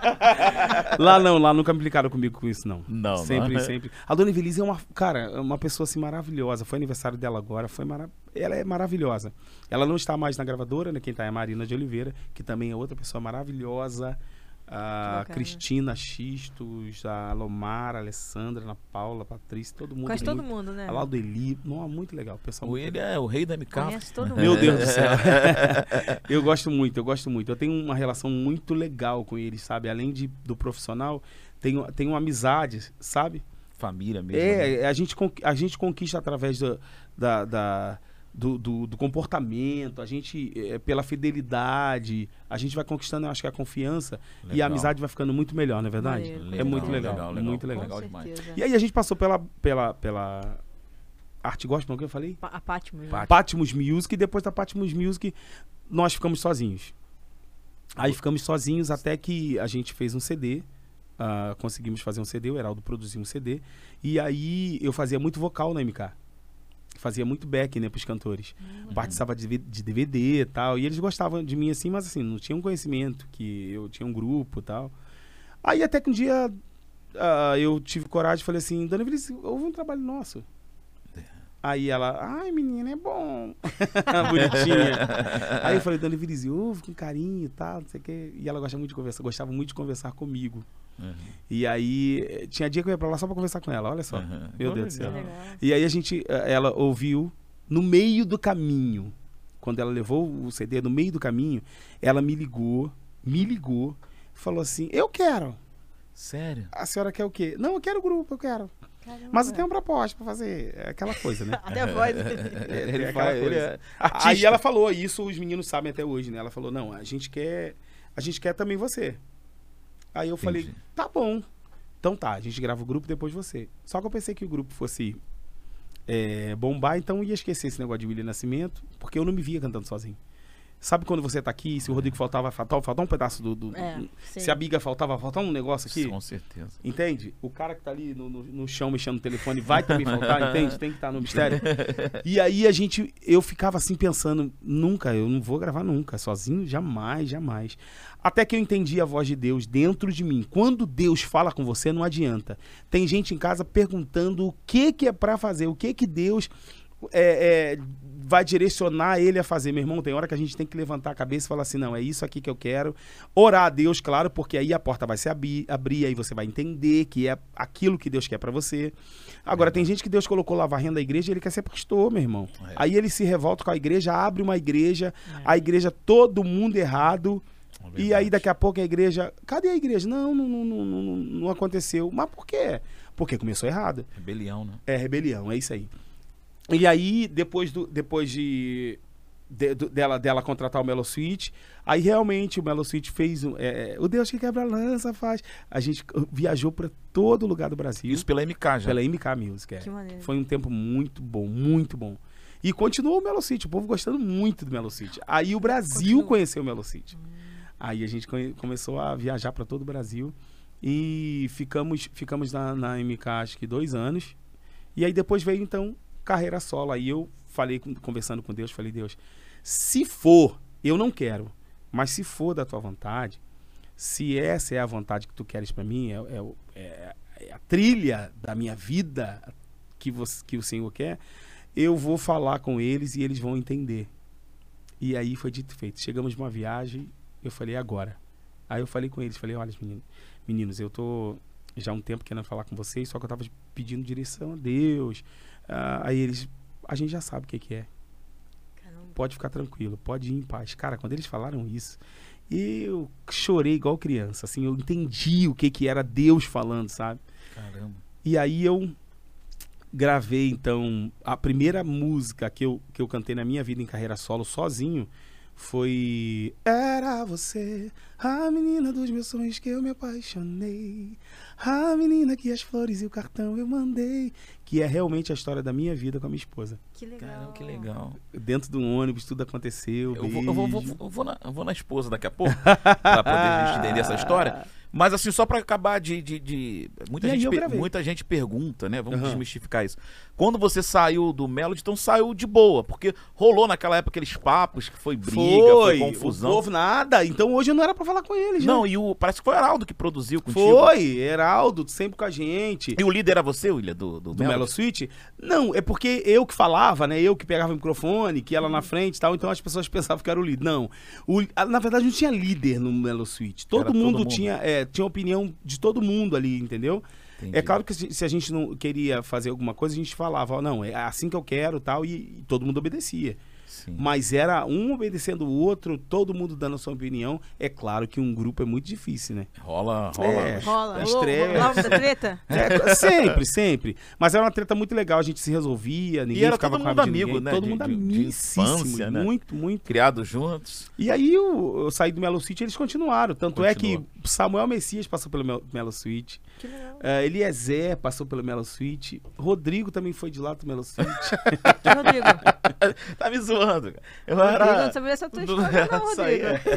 Lá não, lá nunca me implicaram comigo com isso, não. Não, Sempre, não. sempre. A Dona Evelise é uma, cara, é uma pessoa assim maravilhosa. Foi aniversário dela agora, foi mara... ela é maravilhosa. Ela não está mais na gravadora, né? Quem tá é a Marina de Oliveira, que também é outra pessoa maravilhosa. A bacana. Cristina Xistos, a Lomara, a Alessandra, a Ana Paula, a Patrícia, todo mundo. Quase todo muito... mundo, né? A Laudo Eli, não, muito legal. Pessoal, O muito ele é o rei da M K. Conhece todo mundo. Meu Deus do céu. Eu gosto muito, eu gosto muito. Eu tenho uma relação muito legal com eles, sabe? Além de, do profissional, tenho, tenho uma amizade, sabe? Família mesmo. né? É, a gente, con- a gente conquista através do, da, da- do, do- do comportamento, a gente, é, pela fidelidade, a gente vai conquistando, eu acho que a confiança e a Legal. amizade vai ficando muito melhor, não é verdade? Maneiro, É muito legal, legal, legal. muito legal. Com Legal demais. certeza. E aí a gente passou pela, pela, pela arte gospel, o que eu falei? Pa- A Patmos. né? Pat- Patmos Music, e depois da Patmos Music nós ficamos sozinhos. Aí ficamos sozinhos até que a gente fez um C D, ah, conseguimos fazer um C D, o Heraldo produziu um C D, e aí eu fazia muito vocal na M K. Fazia muito back, né, pros cantores. Participava de, V- de D V D e tal, e eles gostavam de mim assim, mas assim, não tinham conhecimento que eu tinha um grupo e tal. Aí até que um dia ah, eu tive coragem e falei assim, Dona Evelise, houve um trabalho nosso. Aí ela, ai menina, é bom. Bonitinha. Aí eu falei, Dona Evelise, ouve com carinho e tal, não sei o quê. E ela gosta muito de conversar, gostava muito de conversar comigo. Uhum. E aí, eh, tinha dia que eu ia pra lá só pra conversar com ela, olha só. Uhum. Meu Oh, Deus do céu. legal. Legal. E aí a gente, eh, ela ouviu no meio do caminho. Quando ela levou o C D no meio do caminho, ela me ligou, me ligou, falou assim, eu quero. Sério? A senhora quer o quê? Não, eu quero o grupo, eu quero. Caramba. Mas eu tenho uma proposta pra fazer. É aquela coisa, né? Até a voz. É, Ele é aquela faz- ele coisa. é Aí ela falou, isso os meninos sabem até hoje, né? Ela falou, não, a gente quer, a gente quer também você. Aí eu falei, Entendi. tá bom. Então tá, a gente grava o grupo depois você. Só que eu pensei que o grupo fosse é, bombar, então eu ia esquecer esse negócio de William Nascimento, porque eu não me via cantando sozinho. Sabe quando você tá aqui, se o Rodrigo faltava, faltava, faltava um pedaço do... do- É, do- sim. se a Biga faltava, faltava um negócio aqui. Com certeza. Entende? O cara que tá ali no, no, no chão mexendo no telefone vai também faltar, entende? Tem que estar no mistério. E aí a gente, eu ficava assim pensando, nunca, eu não vou gravar nunca, sozinho, jamais, jamais. Até que eu entendi a voz de Deus dentro de mim. Quando Deus fala com você, não adianta. Tem gente em casa perguntando o que que é pra fazer, o que que Deus é, é, vai direcionar ele a fazer. Meu irmão, tem hora que a gente tem que levantar a cabeça e falar assim, não, é isso aqui que eu quero. Orar a Deus, claro, porque aí a porta vai se abrir, abrir aí você vai entender que é aquilo que Deus quer pra você. Agora, tem gente que Deus colocou lá varrendo a igreja e ele quer ser pastor, meu irmão. É. Aí ele se revolta com a igreja, abre uma igreja, É. a igreja todo mundo errado. É E verdade. aí daqui a pouco a igreja, cadê a igreja? Não, não, não, não, não, não aconteceu. Mas por quê? Porque começou errado. Rebelião, né? É rebelião, é isso aí. E aí, depois, do, depois de, de- do- dela, dela contratar o Melo Suite, aí realmente o Melo Suite fez um, é, é, o Deus que quebra a lança faz. A gente viajou para todo lugar do Brasil. Isso pela M K já. Pela M K Music. É. Que maneiro. Foi um tempo muito bom, muito bom. E continuou o Melo City, o povo gostando muito do Melo City. Aí o Brasil Continua. conheceu o Melo City. Aí a gente conhe- começou a viajar para todo o Brasil e ficamos, ficamos na, na M K acho que dois anos. E aí depois veio então carreira solo. Aí eu falei, com- conversando com Deus, falei, Deus, se for, eu não quero, mas se for da tua vontade, se essa é a vontade que tu queres para mim, é, é o- é- é a trilha da minha vida que, você, que o Senhor quer, eu vou falar com eles e eles vão entender. E aí foi dito e feito. Chegamos numa viagem, eu falei, agora. Aí eu falei com eles, falei, olha, meninos, meninos, eu tô já há um tempo querendo falar com vocês, só que eu tava pedindo direção a Deus. Ah, aí eles, a gente já sabe o que que é. Caramba. Pode ficar tranquilo, pode ir em paz. Cara, quando eles falaram isso, eu chorei igual criança, assim, eu entendi o que que era Deus falando, sabe? Caramba. E aí eu gravei, então, a primeira música que eu, que eu cantei na minha vida em carreira solo, sozinho, foi Era você, a menina dos meus sonhos que eu me apaixonei, a menina que as flores e o cartão eu mandei, que é realmente a história da minha vida com a minha esposa. Que legal. Caramba, que legal. Dentro do ônibus, tudo aconteceu, Eu vou, eu vou, vou, beijo. eu vou na, eu vou na esposa daqui a pouco, pra poder a gente entender essa história. Mas assim, só pra acabar de... de, de... Muita, E aí gente eu per- gravei. muita gente pergunta, né? Vamos Aham. desmistificar isso. Quando você saiu do Melody, então saiu de boa, porque rolou naquela época aqueles papos que foi briga, foi, Foi, confusão. o povo nada. Então hoje eu não era pra falar com eles, né? Não, e o, parece que foi o Heraldo que produziu contigo. Foi, Heraldo, sempre com a gente. E o líder era você, William, do, do, Do Melody? Melo Suite? Não, é porque eu que falava, né? Eu que pegava o microfone, que ia lá na frente e tal, então as pessoas pensavam que era o líder. Não. O, a- na verdade, não tinha líder no Melo Suite. Todo, Era todo mundo, mundo. Tinha, é, tinha opinião de todo mundo ali, entendeu? Entendi. É claro que se se a gente não queria fazer alguma coisa, a gente falava, ó, não, é assim que eu quero tal, e, e todo mundo obedecia. Sim. Mas era um obedecendo o outro, todo mundo dando a sua opinião. É claro que um grupo é muito difícil, né? Rola, rola. É. Rola. Estresse. Rolava da treta? É, sempre, sempre. Mas era uma treta muito legal, a gente se resolvia, ninguém E era ficava todo com mundo raiva de amigo, ninguém, né? Todo De- mundo de- de amicíssimo, infância, né? muito, muito. Criados juntos. E aí eu, eu saí do Melo Suite e eles continuaram. Tanto é Continuou. que Samuel Messias passou pelo Mel- Melo Suite, Que legal. uh, Eliezer passou pelo Melo Suite, Rodrigo também foi de lá do Melo Suite. Que Rodrigo? Tá me zoando, cara. Eu Rodrigo, era... não sabia essa tua do- história não, Isso aí, Rodrigo.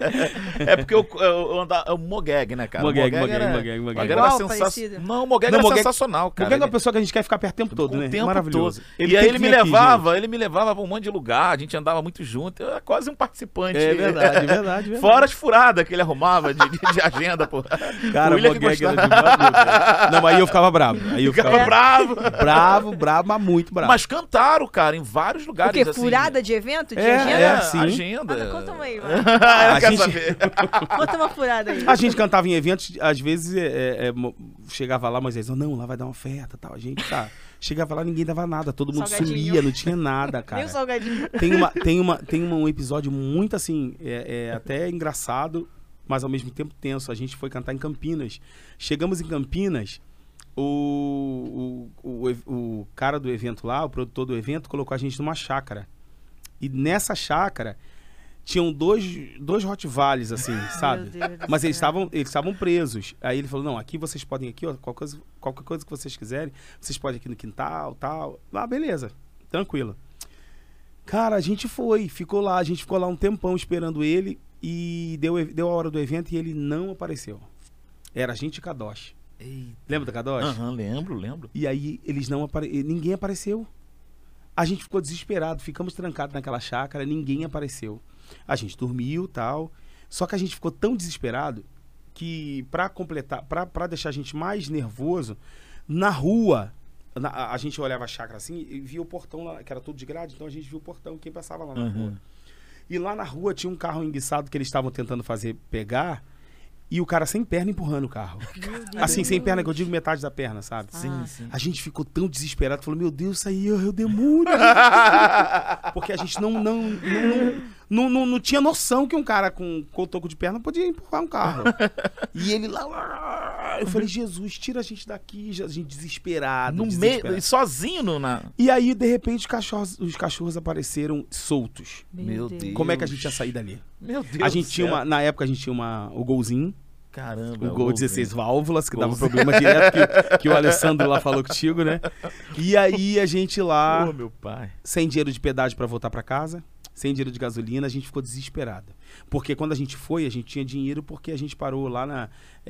é. É porque eu, eu, eu andava... É o Mogeg, né, cara? Mogeg, O Mogeg, era, Mogeg, Mogeg. era Igual, sensa- parecido. Não, o Mogeg Não, era Mogeg- sensacional, cara. Porque é uma Ele- pessoa que a gente quer ficar perto o tempo todo, o né? tempo Maravilhoso. todo. Ele e aí tem ele que me vir aqui, levava, ele me levava pra um monte de lugar, a gente andava muito junto, eu era quase um participante. gente. É verdade, é verdade, verdade. Fora as furadas que ele arrumava de, de- de agenda, pô. Cara, o o William que Mogeg era gostava. demais, meu Deus. Não, aí eu ficava bravo. Aí eu Ficava ficava bravo. bravo, bravo, mas muito bravo. Mas cantaram, cara, em vários O lugares. quê? assim. Furada de evento? De É, agenda? É, sim. agenda. Ah, conta uma aí, mano. Ela A quer gente- saber. Conta uma furada aí. A gente cantava em eventos, às vezes é, é, é, mo- chegava lá, mas eles diziam, não, lá vai dar uma oferta tal. A gente tá. Chegava lá, ninguém dava nada, todo mundo Salgadinho. sumia, não tinha nada, Nem cara. o salgadinho. Tem, uma, tem, uma, tem um episódio muito assim, é, é até engraçado, mas ao mesmo tempo tenso. A gente foi cantar em Campinas. Chegamos em Campinas, o, o, o, ev- o cara do evento lá, o produtor do evento, colocou a gente numa chácara. E nessa chácara tinham dois, dois Rottweilers, assim, sabe? Meu Deus do Mas eles céu. estavam eles estavam presos. Aí ele falou, não, aqui vocês podem aqui, ó, qualquer coisa, qualquer coisa que vocês quiserem, vocês podem aqui no quintal, tal. Ah, beleza, tranquilo. Cara, a gente foi, ficou lá, a gente ficou lá um tempão esperando ele e deu, deu a hora do evento e ele não apareceu. Era a gente e Kadosh. Lembra da Kadosh? Aham, lembro, lembro. E aí eles não apare... ninguém apareceu. A gente ficou desesperado, ficamos trancados naquela chácara, ninguém apareceu. A gente dormiu, tal. Só que a gente ficou tão desesperado que pra completar, pra pra deixar a gente mais nervoso, na rua, na- a, a gente olhava a chácara assim e via o portão lá, que era tudo de grade, então a gente viu o portão, quem passava lá na Uhum. rua. E lá na rua tinha um carro enguiçado que eles estavam tentando fazer pegar e o cara sem perna empurrando o carro. Meu Deus. Assim, sem perna, que eu digo metade da perna, sabe? Ah. Sim, sim. A gente ficou tão desesperado, falou, meu Deus, isso aí é o demônio. Porque a gente não, não, não, não, não, não tinha noção que um cara com cotoco de perna podia empurrar um carro. E ele lá, lá, eu falei, Jesus, tira a gente daqui, a gente desesperado. No desesperado. meio, sozinho no, na... E aí, de repente, os cachorros, os cachorros apareceram soltos. Meu Deus. Como é que a gente ia sair dali? Meu Deus A gente do tinha céu. uma, na época a gente tinha uma, o golzinho, Caramba. o Gol dezesseis válvulas, que dava Golzinho. problema direto, que, que o Alessandro lá falou contigo, né? E aí a gente lá, Ô, meu pai. sem dinheiro de pedágio pra voltar pra casa, sem dinheiro de gasolina, a gente ficou desesperado. Porque quando a gente foi, a gente tinha dinheiro porque a gente parou lá na,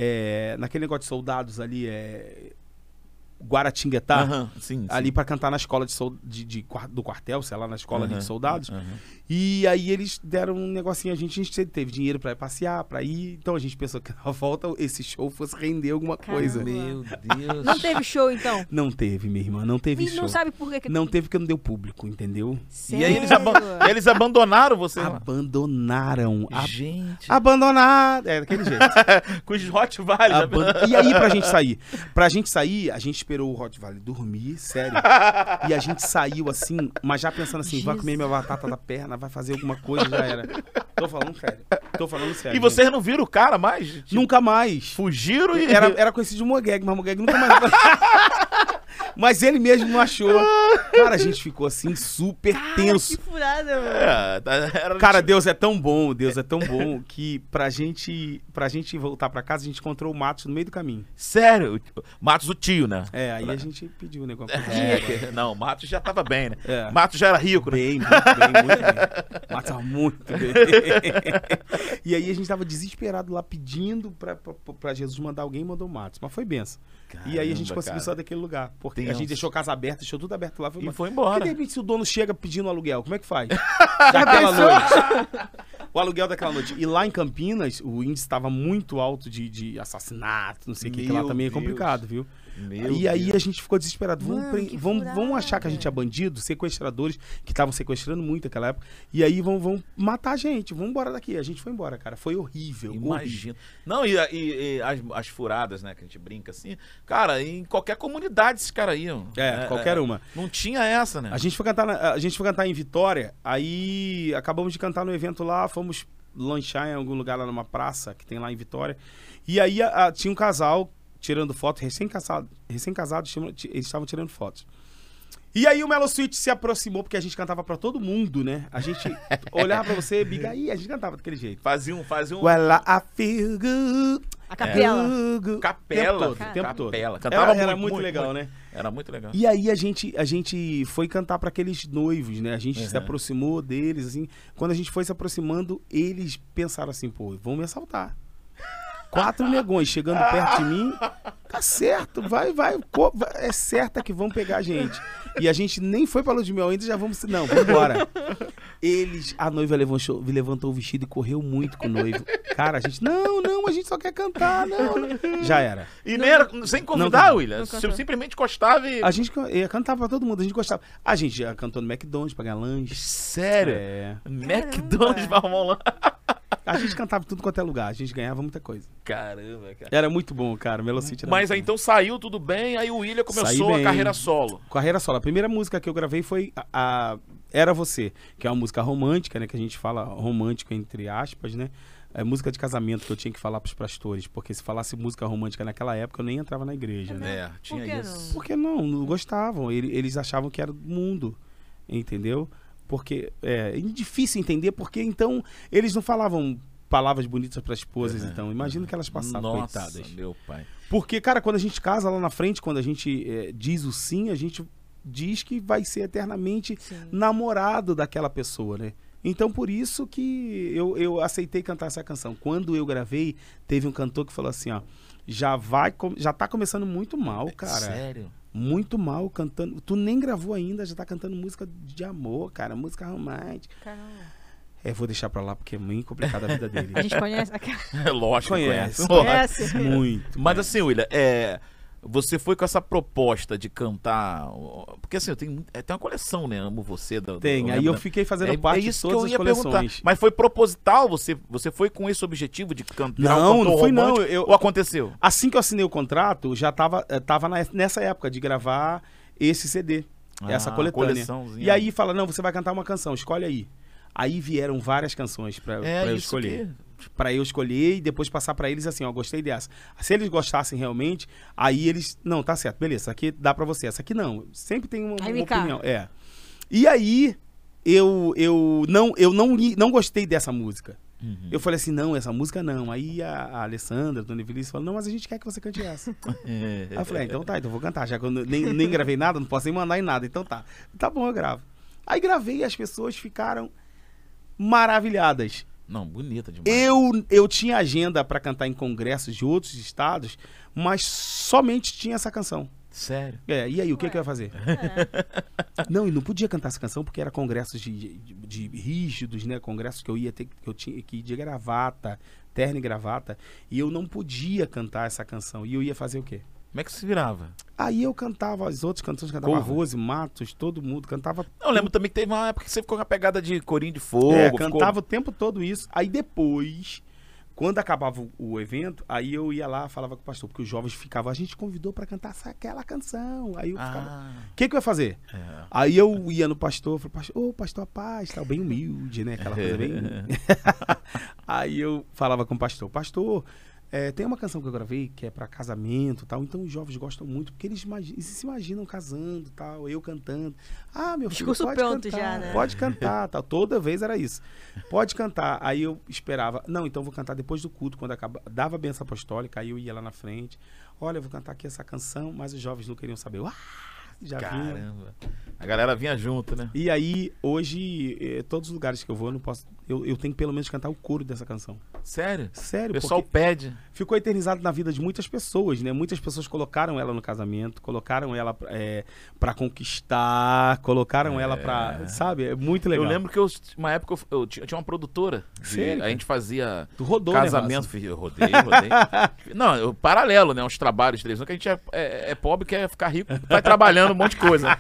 é, naquele negócio de soldados ali, é, Guaratinguetá, Aham, sim, ali sim. pra cantar na escola de, sol- de- de quar- do quartel, sei lá, na escola ali Aham, de soldados. aham. E aí eles deram um negocinho, a gente, a gente teve dinheiro pra passear, pra ir. Então a gente pensou que na volta esse show fosse render alguma coisa. Caramba. Meu Deus. Não teve show, então? Não teve, minha irmã, não teve E show. não sabe por que que... Não teve porque não deu público, entendeu? E aí eles, aban- eles abandonaram você lá. Abandonaram. A... Gente. Abandonar. É, daquele jeito. Com os Rottweilers. Aban- E aí, pra gente sair? Pra gente sair, a gente esperou o Rottweiler dormir, sério. E a gente saiu assim, mas já pensando assim, vai comer minha batata da perna, vai fazer alguma coisa, já era. Tô falando sério. Tô falando sério. E vocês não viram o cara mais? gente. Tipo, Nunca mais. fugiram e... Era, era conhecido de Mogeg, mas Mogeg nunca mais... Mas ele mesmo não achou. Cara, a gente ficou assim, super Cara, tenso. que furada, mano. É, tá- era- Cara, Deus é tão bom, Deus é tão bom que pra gente, pra gente voltar pra casa, a gente encontrou o Matos no meio do caminho. Sério? Matos o tio, né? É, aí a gente pediu o negócio. É, que- não, Matos já tava bem, né? É. Matos já era rico, né? Bem, muito bem, muito bem. Matos tava muito bem. E aí a gente tava desesperado lá pedindo pra, pra, pra Jesus mandar alguém e mandou o Matos. Mas foi benção. E aí a gente Caramba, conseguiu cara. sair daquele lugar. Porque a Tenso. gente deixou casa aberta, deixou tudo aberto lá. Foi E embora. foi E embora. de repente, se o dono chega pedindo aluguel, como é que faz? Daquela noite. O aluguel daquela noite. E lá em Campinas, o índice estava muito alto de, de assassinato, não sei o que, que lá Meu também é Deus. complicado, viu? Meu E aí Deus. a gente ficou desesperado. Vamos, Mano, pre- que vamos, furada. vamos achar que a gente é bandido, sequestradores, que estavam sequestrando muito naquela época. E aí vão, vão matar a gente. Vamos embora daqui. A gente foi embora, cara. Foi horrível. horrível. Imagina. Não, e, e- e as, as furadas, né, que a gente brinca assim. Cara, em qualquer comunidade esses caras iam. É, qualquer uma. Não tinha essa, né? A gente foi cantar, na- a gente foi cantar em Vitória, aí acabamos de cantar no evento lá, fomos lanchar em algum lugar lá numa praça que tem lá em Vitória. E aí a- a- tinha um casal tirando foto, recém-casado, recém-casados, tinham- ti- eles estavam tirando fotos. E aí o Melo Suite se aproximou, porque a gente cantava pra todo mundo, né? A gente olhava pra você, biga aí, a gente cantava daquele jeito. Fazia um, fazia um Well, I feel good. A capela. good. capela. O tempo todo, o tempo todo. Capela. Cantava Era, era muito, muito, muito, legal, muito. né? Era muito legal. E aí a gente, a gente foi cantar pra aqueles noivos, né? A gente se Uhum. aproximou deles, assim. Quando a gente foi se aproximando, eles pensaram assim, pô, vão me assaltar. Quatro negões chegando perto de mim, tá certo, vai, vai, pô, vai, é certa que vão pegar a gente. E a gente nem foi pra lua de mel ainda, já vamos, não, vamos embora. Eles, a noiva levantou, levantou o vestido e correu muito com o noivo. Cara, a gente, não, não, a gente só quer cantar, não, não. Já era. E nem era, sem convidar, não, William. não Você cantou. simplesmente encostava e... A gente can- ia cantar pra todo mundo, a gente gostava. A gente já cantou no McDonald's pra ganhar lanche. Sério? É. McDonald's pra arrumar um lan- A gente cantava em tudo quanto é lugar, a gente ganhava muita coisa. Caramba, cara. Era muito bom, cara, o Velocity era Mas muito aí bom. então saiu tudo bem, aí o William Saí começou a bem. carreira solo. Carreira solo. A primeira música que eu gravei foi a, a Era Você, que é uma música romântica, né, que a gente fala romântico entre aspas, né? É música de casamento que eu tinha que falar pros pastores, porque se falasse música romântica naquela época, eu nem entrava na igreja, né? É, tinha Por que isso. Porque não, não gostavam, ele- eles achavam que era do mundo, entendeu? Porque é, é difícil entender, porque então eles não falavam palavras bonitas para esposas, Uhum, então imagina que elas passavam, Nossa, coitadas. meu pai. Porque, cara, quando a gente casa lá na frente, quando a gente é, diz o sim, a gente diz que vai ser eternamente Sim. namorado daquela pessoa, né? Então, por isso que eu, eu aceitei cantar essa canção. Quando eu gravei, teve um cantor que falou assim, ó, já vai, com- já tá começando muito mal, cara. Sério? Muito mal cantando. Tu nem gravou ainda, já tá cantando música de amor, cara, música romântica. Caramba. É, vou deixar pra lá porque é muito complicada a vida dele. A gente conhece aquela. É lógico que Conhece. conhece. Conhece. Muito. Mas assim, William, é, você foi com essa proposta de cantar... Porque assim, eu tenho, muito- é, tem uma coleção, né? Amo Você. Do, do- Tem, aí lembra? eu fiquei fazendo é, parte é isso de que todas eu ia as perguntar. coleções. Mas foi proposital? Você, você foi com esse objetivo de cantar Não, um cantor não fui, não, romântico? eu- Ou aconteceu? Assim que eu assinei o contrato, já tava, eh, tava na- nessa época de gravar esse C D, essa Ah, coletânea. coleçãozinha. E aí fala, não, você vai cantar uma canção, escolhe aí. Aí vieram várias canções pra, É pra eu isso escolher. que- Pra eu escolher e depois passar pra eles assim, ó, gostei dessa. Se eles gostassem realmente, aí eles, não, tá certo, beleza, essa aqui dá pra você, essa aqui não. Sempre tem uma, Aí uma me cá. opinião. É. E aí eu eu não eu não li- não gostei dessa música. Uhum. Eu falei assim, não, essa música não. Aí a, a Alessandra, a Dona Evelise falou, não, mas a gente quer que você cante essa. Aí eu falei, ah, então tá, então eu vou cantar. Já que eu nem, nem gravei nada, não posso nem mandar em nada. Então tá. Tá bom, eu gravo. Aí gravei e as pessoas ficaram maravilhadas. Não, bonita demais. Eu, eu tinha agenda pra cantar em congressos de outros estados, mas somente tinha essa canção. Sério? É, e aí, o que, Ué. que eu ia fazer? É. Não, e não podia cantar essa canção porque era congressos de, de, de rígidos, né? Congressos que eu ia ter, que eu tinha que ir de gravata, terno e gravata, e eu não podia cantar essa canção. E eu ia fazer o quê? Como é que se virava? Aí eu cantava, os outros cantores cantavam, Cover. Rose, Matos, todo mundo cantava. Eu lembro também que teve uma época que você ficou com a pegada de corinho de fogo. É, ficou- cantava o tempo todo isso. Aí depois, quando acabava o, o evento, aí eu ia lá, falava com o pastor, porque os jovens ficavam, a gente convidou pra cantar essa, aquela canção. Aí eu ficava, Ah, o que que eu ia fazer? é. Aí eu ia no pastor, falei, pastor, ô pastor, a paz, tal, bem humilde, né? Aquela coisa bem. Aí eu falava com o pastor, pastor, é, tem uma canção que eu gravei que é pra casamento e tal, então os jovens gostam muito, porque eles, imagi- eles se imaginam casando tal, eu cantando. Ah, meu filho, Discurso pode pronto cantar, já, né? pode cantar, tal. Toda vez era isso. Pode cantar. Aí eu esperava, não, então eu vou cantar depois do culto, quando acaba, dava a benção apostólica, aí eu ia lá na frente, olha, eu vou cantar aqui essa canção, mas os jovens não queriam saber. Ah, já vinha. Caramba. A galera vinha junto, né? E aí, hoje, eh, todos os lugares que eu vou, eu não posso. Eu, eu tenho que pelo menos cantar o coro dessa canção. Sério? Sério, O pessoal porque pede. ficou eternizado na vida de muitas pessoas, né? Muitas pessoas colocaram ela no casamento, colocaram ela é, pra conquistar, colocaram ela pra. Sabe? É muito legal. Eu lembro que eu, uma época eu, eu tinha eu tinha uma produtora. de- Sério, a gente fazia Tu rodou, casamento. né? Fiz- eu rodei, rodei. Não, eu, paralelo, né? Uns trabalhos de televisão, que a gente é, é, é pobre, quer ficar rico, vai trabalhando um monte de coisa.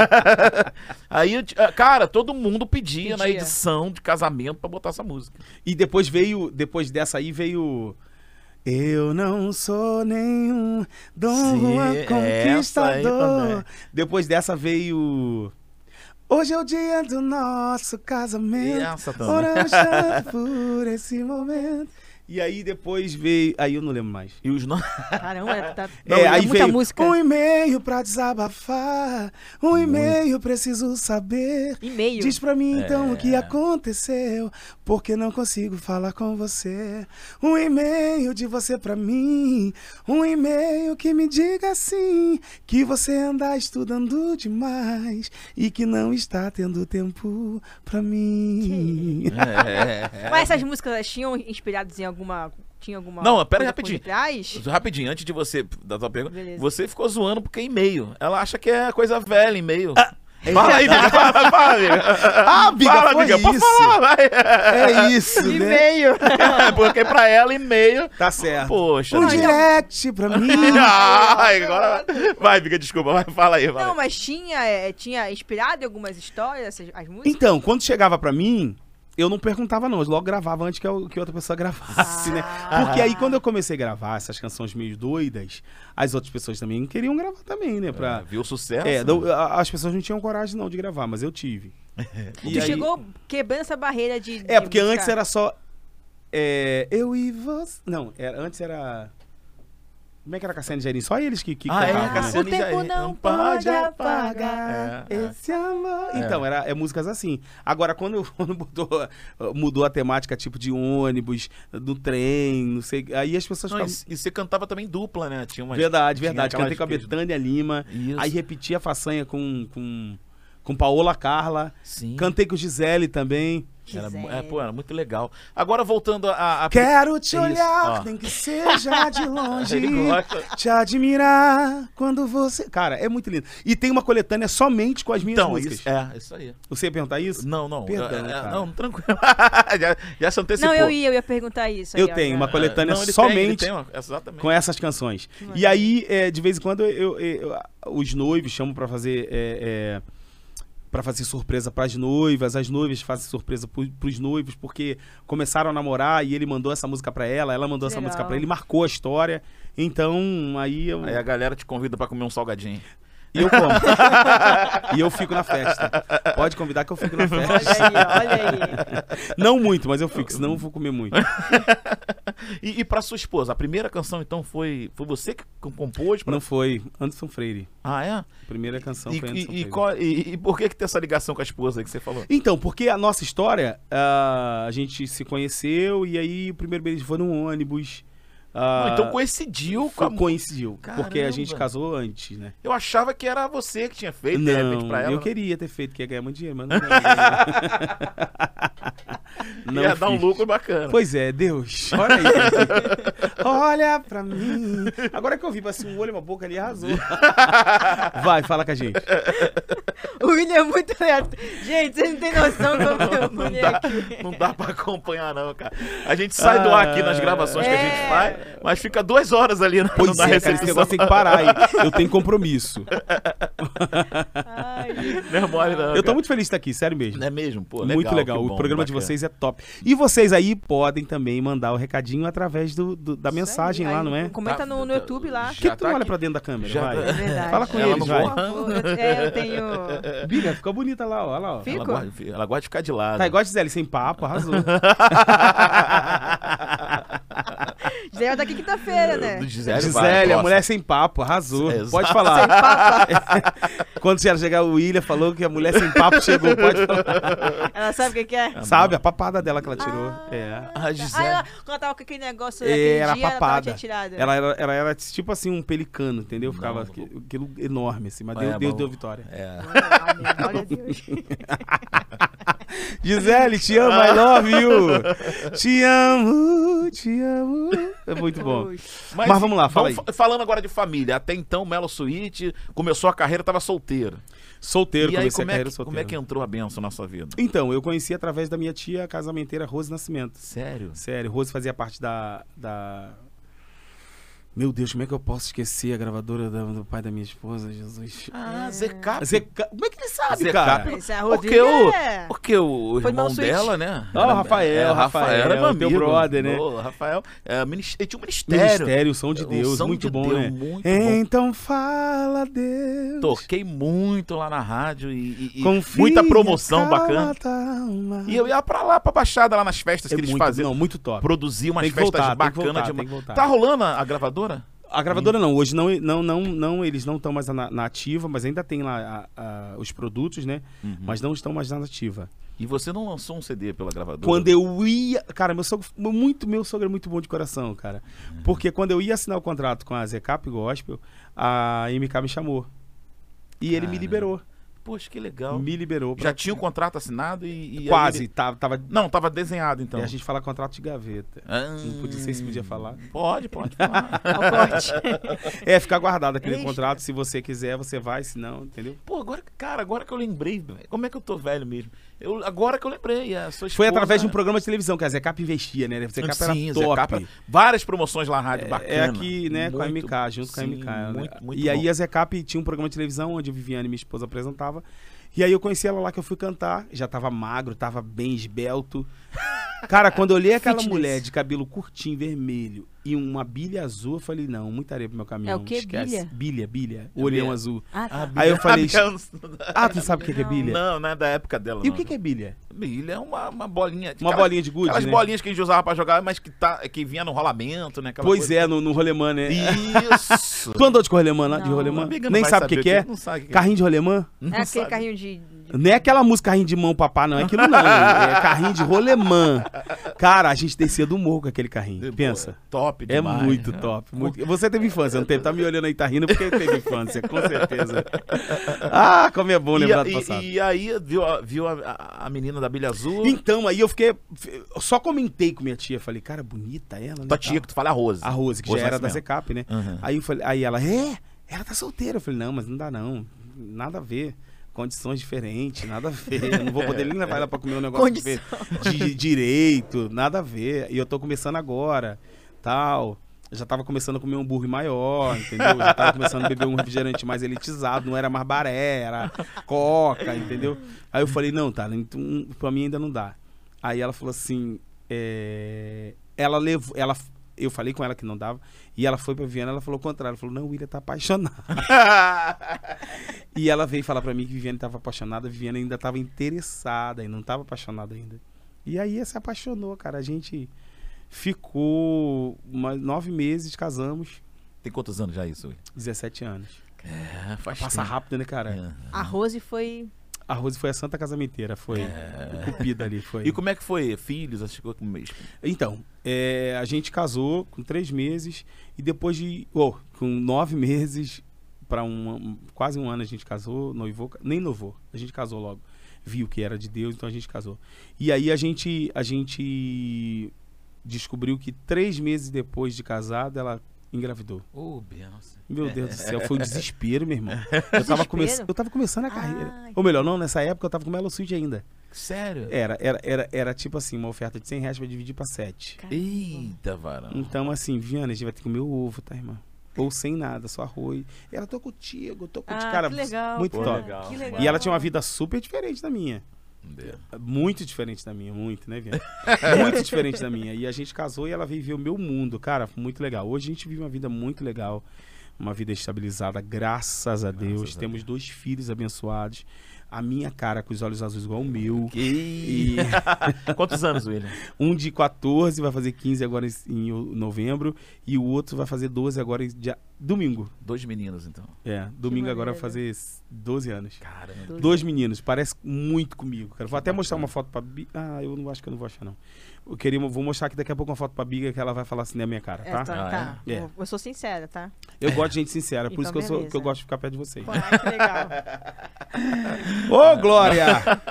Aí, eu t- cara, todo mundo pedia, na Pedia. edição de casamento pra botar essa música. E depois veio, depois dessa aí veio. Eu não sou nenhum Dom Sim, Juan essa aí conquistador. também. Depois dessa veio. Hoje é o dia do nosso E casamento. essa também. Oramos tanto por esse momento. E aí depois veio. Aí eu não lembro mais. E os nomes. Caramba, tá, É, é, aí muita veio música. um e-mail pra desabafar. Um e-mail preciso saber. E-mail. Diz pra mim então É. o que aconteceu, porque não consigo falar com você. Um e-mail de você pra mim, um e-mail que me diga assim, que você anda estudando demais e que não está tendo tempo pra mim. É, é. Mas essas músicas elas tinham inspiradas em alguma. Tinha alguma. Não, pera aí, coisa por rapidinho. detrás? Rapidinho, antes de você, da tua pergunta, Beleza. você ficou zoando porque é e-mail. Ela acha que é coisa velha, e-mail. Fala aí, Biga, fala, fala, amiga. Ah, Biga, fala, foi Biga, pode isso. falar, vai. É isso, né? E-mail. Porque pra ela, e-mail... Tá certo. Poxa. Um né? direct pra mim. Ai, agora... Vai, Biga, desculpa, vai, fala aí. Fala Não, aí. mas tinha, é, tinha inspirado em algumas histórias, essas, as músicas? Então, quando chegava pra mim, eu não perguntava não, eu logo gravava antes que, eu- que outra pessoa gravasse, né? Porque aí quando eu comecei a gravar essas canções meio doidas, as outras pessoas também queriam gravar também, né? Pra... É, viu o sucesso? É, não- a- as pessoas não tinham coragem não de gravar, mas eu tive. E Tu aí- chegou quebrando essa barreira de. É, de porque música. antes era só é, eu e você... Não, era, antes era... Como é que era Cassiane e Jairinho? Só eles que, que Ah, é, cantavam, né? Cassiane O tempo Jair, não não pode Pode apagar. apagar É, é. esse amor. É. Então, era, é músicas assim. Agora, quando, quando mudou, mudou a temática, tipo de ônibus, do trem, não sei. Aí as pessoas Não, ficavam. e, e você cantava também dupla, né? Tinha uma... Verdade, tinha verdade. aquelas Cantei com a que- Betânia Lima. Isso. Aí repeti a façanha com, com, com Paola Carla. Sim. Cantei com Gisele também. Era, mu- Gisele. é, pô, era muito legal. Agora, voltando a... a... Quero te Isso, olhar, ó. nem que seja de longe. Ele gosta. Te admirar quando você. Cara, é muito lindo. E tem uma coletânea somente com as minhas Então, músicas. isso, é, isso aí. Você ia perguntar isso? Não, não. Perdão, é, é, cara. não, tranquilo. já, já se antecipou. Não, eu ia, eu ia perguntar isso. aí, Eu ó, tenho já. uma coletânea Não, ele tem, ele somente tem uma- exatamente. com essas canções. Maravilha. E aí, é, de vez em quando, eu, eu- eu- os noivos chamam pra fazer. É, é, para fazer surpresa pras noivas, as noivas fazem surpresa pro, pros noivos, porque começaram a namorar e ele mandou essa música pra ela, ela mandou essa Legal. música pra ele, marcou a história. Então, aí eu, Aí a galera te convida pra comer um salgadinho. e eu como. E eu fico na festa. Pode convidar que eu fico na Olha festa. aí, olha aí. Não muito, mas eu fico, senão eu vou comer muito. E, e pra sua esposa, a primeira canção então foi, foi você que compôs? Pra... Não foi Anderson Freire. Ah, é? A primeira canção E, foi Anderson e, e, Freire. qual- e- e por que que tem essa ligação com a esposa aí que você falou? Então, porque a nossa história, ah, a gente se conheceu e aí o primeiro beijo foi num ônibus. ah, Não, então coincidiu com a... foi- coincidiu. Porque a gente Caramba. casou antes, né? Eu achava que era você que tinha feito, de repente, Não, pra ela. eu né? queria ter feito, que ia ganhar muito dinheiro, mas não ganhei. Não Ia dar um fiz. lucro bacana. Pois é, Deus, olha aí. Olha pra mim. Agora que eu vi, assim, um olho e uma boca ali, arrasou. Vai, fala com a gente. O William é muito aleatório. Gente, vocês não têm noção como eu Não olhei dá, aqui. não dá pra acompanhar, não, cara. A gente sai do ar aqui nas gravações que a gente É. faz, mas fica duas horas ali na, Pois na é, cara, esse recepção. negócio tem que parar aí. Eu tenho compromisso. Ai, gente. Não é mole, não. Eu tô cara. muito feliz de estar aqui, sério mesmo. Não é mesmo? Pô, legal, Muito legal. que O bom, programa de bacana. vocês é top. E vocês aí podem também mandar o recadinho através do, do- da mensagem Aí, lá, não é? Comenta Tá- no, no YouTube lá. Por que, Já que tu não tá olha aqui. pra dentro da câmera? Já Vai. tá- É verdade. Fala com Ela eles, não vai. voa. Por favor, eu- É, eu tenho. Biga, ficou bonita lá, ó. Olha lá, ó. Fica. Ela gosta, ela gosta de ficar de lado. Tá igual a Gisele, sem papo, arrasou. Gisele tá aqui quinta-feira, né? Do Gisele, vai, Gisele, a próximo. mulher sem papo, arrasou. É, Pode exato. falar. Quando você chegar, o William falou que a mulher sem papo chegou. Pode falar. Ela Ela sabe o que, que é? Sabe, a papada dela que ela tirou. Ah, é. A Ah, Gisele. ela, quando ela tava com aquele negócio É, daquele era dia, ela tava papada. tinha tirado. Ela era, ela era tipo assim um pelicano, entendeu? Ficava Não, aquilo, aquilo enorme, assim, mas É, Deus, Deus bom. deu vitória. É. Amém, glória a Deus. Gisele, te amo, I love you. Te amo, te amo. É muito bom. Mas, vamos lá, fala aí. fa- Falando agora de família, até então Melo Suíte começou a carreira, tava solteiro. Solteiro, E aí, comecei como a é, carreira que, solteiro. como é que entrou a benção na sua vida? Então, eu conheci através da minha tia casamenteira Rose Nascimento. Sério? Sério, Rose fazia parte da, da... Meu Deus, como é que eu posso esquecer a gravadora da- do pai da minha esposa, Jesus? Ah, Zecap. Zeca... Como é que ele sabe, Zecap. cara? Esse é a Porque Rodrigo, o, é. porque o Foi irmão no Switch. dela, né? Ah, o Rafael, é, Rafael, era meu teu amigo. brother, né? O Rafael, é, minis- ele tinha um ministério. Ministério, o som de O Deus, som muito de bom, Deus, né? muito bom. Então fala, Deus. Toquei muito lá na rádio e, e- e Confia, muita promoção calma, bacana. calma. E eu ia pra lá, pra Baixada, lá nas festas É que eles muito, faziam. não, muito top. Produzir umas Tem que festas voltar, tem que bacanas. voltar, de... tem que voltar. Tá rolando a, a gravadora? A gravadora não, hoje não, não, não, não eles não estão mais na, na ativa, mas ainda tem lá a- a- os produtos, né? Uhum. Mas não estão mais na ativa. E você não lançou um C D pela gravadora? Quando eu ia. Cara, meu sogro, muito, meu sogro é muito bom de coração, cara. Porque quando eu ia assinar o contrato com a Zecap Gospel, a M K me chamou. E ele me Caramba. liberou. Poxa, que legal. Me liberou. Já tinha o contrato assinado e... e aí Quase, ele- tava, tava. Não, tava desenhado então. E a gente fala contrato de gaveta. Ah, Não podia, sei se podia falar. Pode, pode falar. Ao corte. É, ficar guardado aquele Eita. contrato. Se você quiser, você vai, se não, entendeu? Pô, agora, cara, agora que eu lembrei, velho, como é que eu tô velho mesmo? Eu, agora que eu lembrei, a sua Foi esposa- através de um programa de televisão que a Zecap investia, né? A Zecap era Sim, top. Zecap, várias promoções lá na rádio, É, bacana. é aqui, né, com a Muito- M K, junto com a sim, M K. né? Muito, muito e aí bom. a Zecap tinha um programa de televisão onde a Viviane, minha esposa, apresentava. E aí eu conheci ela lá que eu fui cantar. Já tava magro, tava bem esbelto. Cara, quando eu olhei aquela Fitness. mulher de cabelo curtinho, vermelho e uma bilha azul, eu falei, não, muita areia pro meu caminhão. É o quê, esquece. bilha? Bilha, bilha. É Olhão bilha. azul. Ah, tá. Aí eu falei, Não, ah, tu sabe o que que é bilha? não, não é da época dela. E o não. que que é bilha? Bilha é uma, uma bolinha. Uma aquela- bolinha de gude, Aquelas né? bolinhas que a gente usava pra jogar, mas que, tá, que vinha no rolamento, né? Aquela Pois coisa. é, no, no rolemã, né? Isso. Tu andou de rolemã lá? De Não, rolemã? Amiga, não Nem vai sabe o que, saber que é? Não sabe o que é. Carrinho de rolemã? Não É aquele sabe. carrinho de... de- Não é aquela música carrinho de mão, papá, não. É aquilo não. É carrinho de rolemã. Cara, a gente descia do morro com aquele carrinho. Pô, Pensa. Top É demais. muito top. Muito... Você teve infância, não teve? Tá me olhando aí, tá rindo porque teve infância, com certeza. Ah, como é bom E, lembrar a- do passado. e, e aí, viu, a- viu a, a- a menina da bilha azul? Então, aí eu fiquei... eu só comentei com minha tia. Falei, cara, bonita ela, né? Tua tia, que tu fala a Rose. A Rose, que Rose já era da Nascimento. Zecap, né? Uhum. Aí, eu falei, aí ela, é, ela tá solteira. Eu falei, não, mas não dá não. Nada a ver. Condições diferentes, nada a ver. Eu não vou poder nem levar ela pra comer um negócio de, Condição. de direito, nada a ver. E eu tô começando agora, tal. Eu já tava começando a comer um hambúrguer maior, entendeu? Já tava começando a beber um refrigerante mais elitizado, não era mais baré, era coca, entendeu? Aí eu falei, não, tá, então, pra mim ainda não dá. Aí ela falou assim, é... ela levou, ela... eu falei com ela que não dava, e ela foi pra Viana, ela falou o contrário, ela falou, não, o William tá apaixonado. E ela veio falar pra mim que Viviane tava apaixonada, a Viviane ainda tava interessada e não tava apaixonada ainda. E aí ela se apaixonou, cara. A gente ficou mais nove meses, casamos, Tem quantos anos já isso? Will? dezessete anos. É, faz Passa tempo. rápido, né, cara? É. A Rose foi... A Rose foi a santa casamenteira, foi o cupido ali, foi. E como é que foi? Filhos? Acho que foi com mês. Então, é, a gente casou com três meses e depois de, oh, com nove meses para um, quase um ano a gente casou, noivou, nem noivou, a gente casou logo, viu que era de Deus, então a gente casou. E aí a gente, a gente descobriu que três meses depois de casada ela engravidou. Ô, benção. Meu Deus do céu, foi um desespero, meu irmão. Eu tava, come... Desespero? eu tava começando a carreira. Ai. Ou melhor, não, nessa época eu tava com Melo Suite ainda. Sério? Era, era, era, era tipo assim, uma oferta de cem reais pra dividir pra sete. Eita, varão. Então, assim, Viana, a gente vai ter que comer o ovo, tá, irmã? Ou sem nada, só arroz. E ela, tô contigo, tô contigo. Ah, Cara, que legal, muito pô, top. legal. Que legal. E ela tinha uma vida super diferente da minha. É. Muito diferente da minha, muito, né, Viana? Muito diferente da minha. E a gente casou e ela viveu o meu mundo. Cara, muito legal. Hoje a gente vive uma vida muito legal. Uma vida estabilizada, graças a Deus. a Temos Deus. dois filhos abençoados. a minha cara com os olhos azuis igual o meu. Que... E Quantos anos, William? um de quatorze, vai fazer quinze agora em, em novembro. E o outro vai fazer doze agora em dia, domingo. Dois meninos, então. É, domingo agora vai maneiro. fazer doze anos. Caramba. Dois meninos, parece muito comigo, cara. Vou até mostrar uma foto pra Biga. Ah, eu não acho que eu não vou achar, não. Eu queria, vou mostrar aqui daqui a pouco uma foto pra Biga que ela vai falar assim na minha cara, É, tá? tá, Ah, tá. é? É. Eu, eu sou sincera, tá? Eu gosto de gente sincera, por Então, isso que eu, sou, beleza. que eu gosto de ficar perto de vocês. Pô, ai, que legal. Ô, Glória!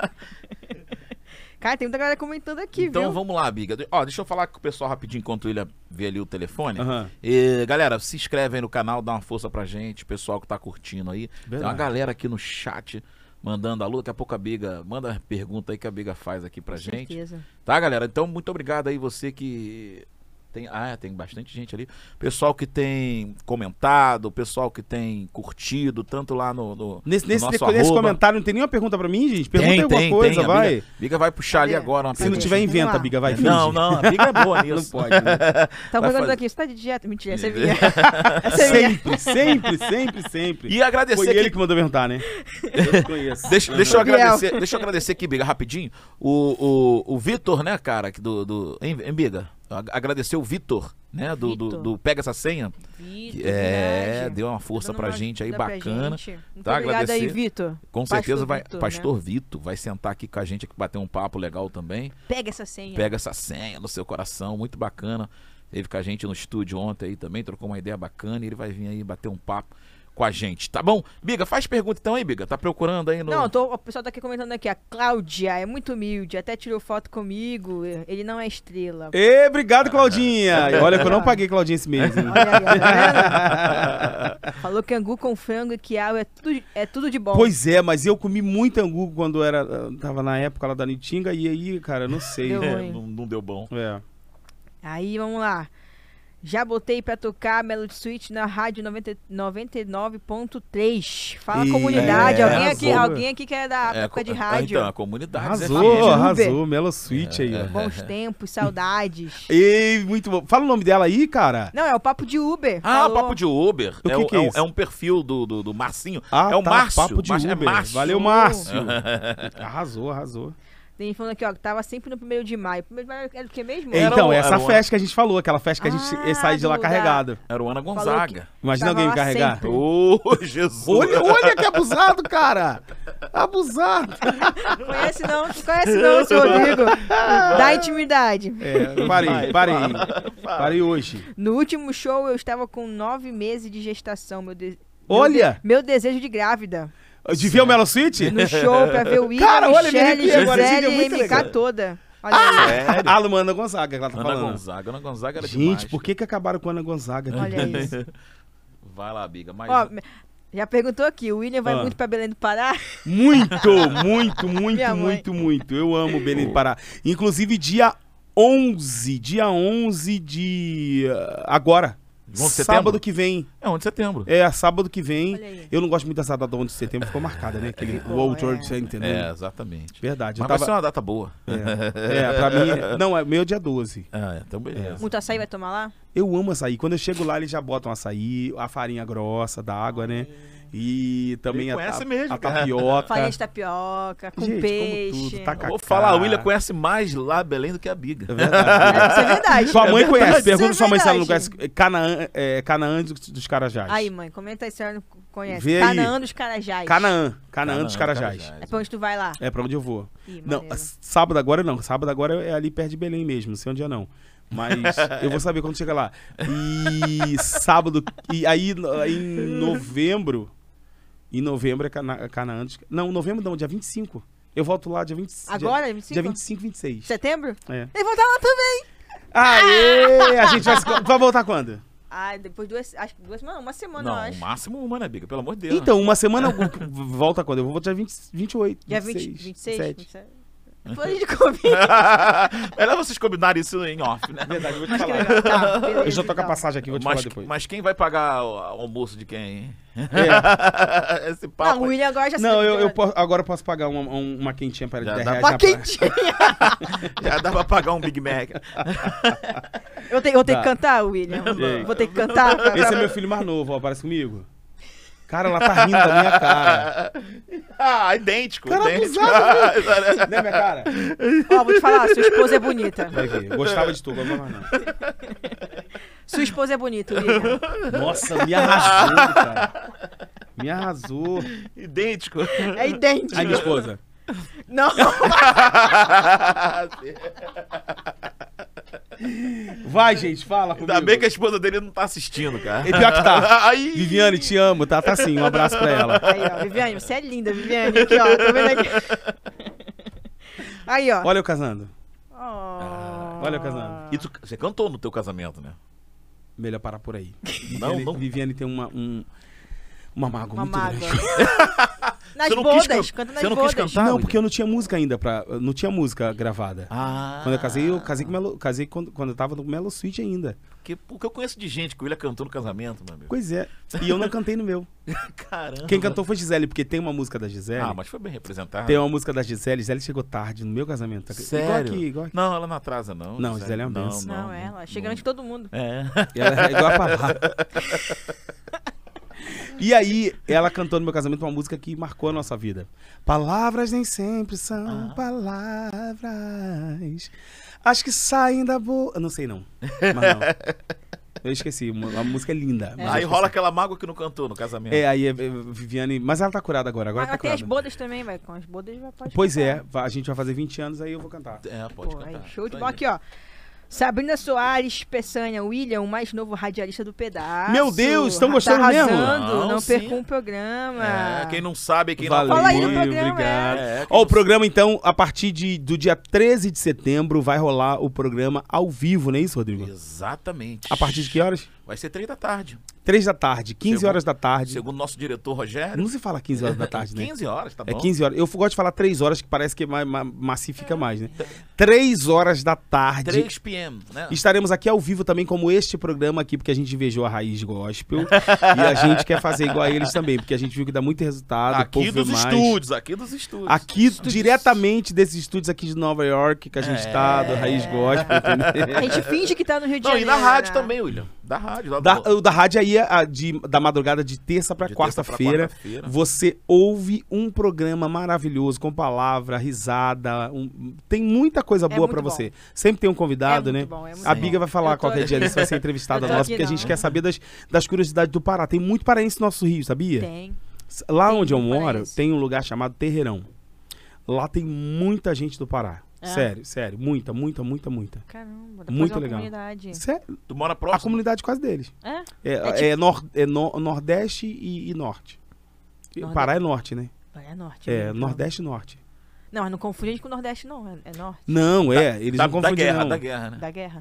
Cara, tem muita galera comentando aqui, Então viu? vamos lá, Biga. De- Ó, deixa eu falar com o pessoal rapidinho enquanto ele vê ali o telefone. Aham. E, galera, se inscreve aí no canal, dá uma força pra gente, pessoal que tá curtindo aí. Tem uma Verdade. galera aqui no chat mandando alô, daqui a pouco a Biga manda a pergunta aí que a Biga faz aqui pra Com gente. certeza. Tá, galera? Então, muito obrigado aí você que tem, ah, tem bastante gente ali. Pessoal que tem comentado, pessoal que tem curtido, tanto lá no, no, Nesse, no nesse, nosso nesse arroba. comentário não tem nenhuma pergunta pra mim, gente? Pergunta Tem, aí alguma tem, coisa, tem. A vai. Biga, Biga vai puxar ali Cadê? agora uma Se não Cadê? tiver, Vamos inventa, lá. Biga, vai. Não, finge. não, a Biga é boa nisso. Não pode, né? Tá Vai perguntando fazer- aqui, você tá de dieta? Mentira, essa é minha. Essa é minha. Sempre, sempre, sempre, sempre. E agradecer Foi aqui- ele que mandou perguntar, né? Eu conheço. Deixa, deixa, eu Gabriel. agradecer, deixa eu agradecer aqui, Biga, rapidinho. O, o, o Vitor, né, cara, que do, do, hein, hein, Biga? Ag- Agradecer o Vitor, né, do, do, Vitor. do Pega Essa Senha. Vitor, Que é, verdade. deu uma força Dando pra uma gente aí, ajuda pra bacana. gente. Muito Tá, obrigado agradecer. aí, Vitor. Com certeza vai. Vitor, Pastor né? Vitor vai sentar aqui com a gente aqui, bater um papo legal também. Pega essa senha. Pega essa senha no seu coração, muito bacana. Ele com a gente no estúdio ontem aí também, trocou uma ideia bacana e ele vai vir aí bater um papo com a gente, tá bom? Biga, faz pergunta então aí, Biga. Tá procurando aí no. Não, tô, o pessoal tá aqui comentando aqui. A Cláudia é muito humilde, até tirou foto comigo. Ele não é estrela. Ê, obrigado, Claudinha. Olha que eu não paguei Claudinha esse mês, hein? Olha aí, tá vendo? Falou que angu com frango e quiabo é tudo, é tudo de bom. Pois é, mas eu comi muito angu quando era, tava na época lá da Nitinga e aí, cara, eu não sei. Deu É, ruim. não, não deu bom. É. Aí, vamos lá. Já botei pra tocar Melody Switch na rádio noventa, noventa e nove ponto três. Fala, Ih, comunidade. é, alguém, aqui, arrasou. alguém aqui que é da É, época de co- rádio. Então, a comunidade. Arrasou, Zé Fabinho. arrasou. Melo Switch aí, ó. Bons tempos, saudades. Ei, muito bom. Fala o nome dela aí, cara. Não, é o papo de Uber. Ah, Falou. Papo de Uber. O é, que um, que é é, um, isso? é um perfil do, do, do Marcinho. Ah, é o tá, Márcio. Papo de Márcio- é Uber. Márcio. Valeu, Márcio. arrasou, arrasou. Tem gente falando aqui, ó, que tava sempre no primeiro de maio. Primeiro de maio era o que mesmo? Era Então, o- essa era o- festa que a gente falou, aquela festa que a gente Ah, sai de lá do- da- carregado. Era o Ana Falou Gonzaga. Imagina Tava alguém lá carregar. sempre. Ô, Jesus. Olha, olha que abusado, cara. Abusado. Não conhece não, não conhece não, seu Rodrigo. Dá intimidade. É, parei, Vai, parei. fala, Parei hoje. No último show eu estava com nove meses de gestação. Meu de- Olha! Meu, de- meu desejo de grávida. De ver o Melo Switch? No show pra ver o William, Cara, olha, me Michelle, arrepiei agora, esse Gisele vídeo é e muito M K legal. toda. Olha aí. Sério? A Luana Gonzaga que ela tá Ana falando. Gonzaga. Ana Gonzaga era Gente, demais. por que que acabaram com a Ana Gonzaga? aqui? Olha isso. Vai lá, Biga. Mais Ó, um. já perguntou aqui, o William vai Ah. muito pra Belém do Pará? Muito, muito, muito, Minha mãe. muito, muito. Eu amo Belém do Pará. Inclusive, dia onze, dia onze de... ah, agora. onze de setembro? Sábado que vem. É onze de setembro. É, sábado que vem. Olha aí. Eu não gosto muito dessa data do onze de setembro, ficou marcada, né? Aquele Ficou, World é. Trade Center, É, né? exatamente. Verdade. Mas eu vai ser tava... uma data boa. É, é, pra mim... Não, é meu dia doze. Ah, então beleza. Muito açaí vai tomar lá? Eu amo açaí. Quando eu chego lá, eles já botam açaí, a farinha grossa da água, né? E também Ele a, conhece a, mesmo, a cara. tapioca. Farinha de tapioca, com Gente, como peixe. tudo, tá Eu vou Cacá. falar, a William conhece mais lá Belém do que a Biga. É verdade. Isso é verdade. Sua mãe É conhece. verdade, Pergunta isso sua é mãe se ela não verdade. conhece Canaã, é, Canaã dos, dos Carajás. Aí, mãe, comenta aí se ela não conhece. Vê aí. Canaã dos Carajás. Canaã. Canaã dos Canaã, Carajás. É pra onde tu vai lá? É pra onde eu vou. Ih, Não, maneiro. sábado agora não. Sábado agora é ali perto de Belém mesmo. Não sei onde é não. Mas eu vou saber quando chegar lá. E sábado... E aí, no- em novembro... Em novembro é Cana Canaã dos... Não, novembro não, dia vinte e cinco. Eu volto lá dia vinte e cinco. Agora, Dia, vinte e cinco? dia vinte e cinco, vinte e seis. Setembro? É. Ele vai estar lá também. Aê! A gente vai, se... vai voltar quando? Ah, depois duas... Acho que duas semanas. Uma semana, eu Não, acho. o máximo uma, né, Biga? Pelo amor de Deus. Então, uma semana volta quando? Eu vou dia vinte, vinte e oito. Dia vinte, vinte e seis, vinte e seis, vinte e sete. vinte e sete. Depois a gente combina. Melhor vocês combinarem isso em off, né? Verdade, eu vou te Mas que falar. legal. Tá, beleza, Eu já tô com a então. passagem aqui, vou te Mas, falar depois. mas quem vai pagar o o almoço de quem, hein? É. Esse papo. Não, o William agora já Não, se- eu, eu po- agora eu posso pagar uma, um- uma quentinha para Já dez dá reais Uma na praia. quentinha. Já dá pra pagar um Big Mac. Eu tenho, eu tenho Dá. que cantar, William. Ei. Vou ter que cantar. pra- Esse é pra- meu filho mais novo, ó, parece comigo. Cara, ela tá rindo da minha cara. Ah, idêntico. Cara, idêntico. abusado, né, minha cara? Ó, vou te falar, sua esposa é bonita. Vai ver. Gostava de tu, agora não. Sua esposa é bonita, William. Nossa, me arrasou, cara. Me arrasou. Idêntico. É idêntico. Aí, minha esposa. Não. Vai, gente, fala comigo. Ainda bem que a esposa dele não tá assistindo, cara. É pior que tá. Aí. Viviane, te amo, tá? Tá assim, um abraço pra ela. Aí, ó, Viviane, você é linda, Viviane. Aqui, ó, tá vendo aqui? Aí, ó. Olha eu casando. Oh. Olha eu casando. E tu, você cantou no teu casamento, né? Melhor parar por aí. Não, Viviane, não. Viviane tem uma, um, uma mágoa Uma muito mágoa. grande. Nas Você não quis bodas, can- canta nas você não quis bodas. cantar? Não, porque eu não tinha música ainda pra. Não tinha música gravada. Ah. Quando eu casei, eu casei com Melo, casei quando, quando eu tava no Melo Suite ainda. Porque, porque eu conheço de gente que o William cantou no casamento, meu amigo. Pois é. E eu não cantei no meu. Caramba. Quem cantou foi Gisele, porque tem uma música da Gisele. Ah, mas foi bem representado. Tem uma música da Gisele. Gisele chegou tarde no meu casamento. Sério? Igual aqui, igual aqui. Não, ela não atrasa, não. Não, Gisele é uma não, benção. Não, ela. Chega antes de todo mundo. É. Ela é igual a Pavá. E aí, ela cantou no meu casamento uma música que marcou a nossa vida. Palavras nem sempre são Ah. palavras. Acho que saem da boca. Não sei, não. Mas não. Eu esqueci. A música é linda. mas eu Aí esqueci. rola aquela mágoa que não cantou no casamento. É, aí é, é, Viviane. Mas ela tá curada agora. Agora Mas tá tem as curada. bodas também, vai. Com as bodas já pode Pois cantar. é, va- a gente vai fazer vinte anos, aí eu vou cantar. É, pode Pô, cantar. aí, show de Isso bola. aí. Aqui, ó. Sabrina Soares Peçanha, William, o mais novo radialista do pedaço. Meu Deus, estão Tá gostando mesmo? arrasando, Não, Não, sim. percam o programa. É, quem não sabe, quem Valeu, não Fala aí no acompanha. programa, obrigado. é. É, quem Ó, o não- programa, então, a partir de, do dia treze de setembro, vai rolar o programa ao vivo, não é isso, Rodrigo? Exatamente. A partir de que horas? Vai ser três da tarde. Três da tarde, quinze Segundo- horas da tarde. Segundo nosso diretor Rogério. Não se fala quinze horas da tarde, né? quinze horas, tá bom. É quinze horas. Eu gosto de falar três horas, que parece que ma ma massifica mais, né? três horas da tarde. três p m, né? Estaremos aqui ao vivo também, como este programa aqui, porque a gente invejou a Raiz Gospel. E a gente quer fazer igual a eles também, porque a gente viu que dá muito resultado. o Aqui povo vê dos mais. estúdios, aqui dos estúdios. Aqui, diretamente desses estúdios aqui de Nova York, que a gente É. tá, do Raiz Gospel, entendeu? A gente finge que tá no Rio de Não, Janeiro. e na rádio né? também, William. Da rádio. Lá Da, do... o da rádio aí é a de, da madrugada de terça pra De terça pra quarta-feira. quarta-feira. Você ouve um programa maravilhoso, com palavra, risada. um- tem muita coisa boa muito pra bom. você. Sempre tem um convidado, É muito né? bom, é muito A bom. Biga vai falar Eu tô- qualquer dia, se vai ser entrevistada Eu tô nossa, aqui, porque a não. gente quer saber das, das curiosidades do Pará. Tem muito paraense no nosso Rio, sabia? Tem. Lá Tem onde eu muito moro, paraense. tem um lugar chamado Terreirão. Lá tem muita gente do Pará. É. Sério, sério. Muita, muita, muita, muita. Caramba, dá pra Muito fazer uma legal. comunidade. Sério, Tu mora a próximo? comunidade quase deles. É? É, É tipo- é nor- é no- Nordeste e, e Norte. Nordeste. Pará é Norte, né? É norte. É, né? Nordeste e Norte. Não, mas não confunde a gente com o Nordeste, não. É, é norte. Não, é, eles da, não da confundem, guerra, não. da guerra, né? Da guerra.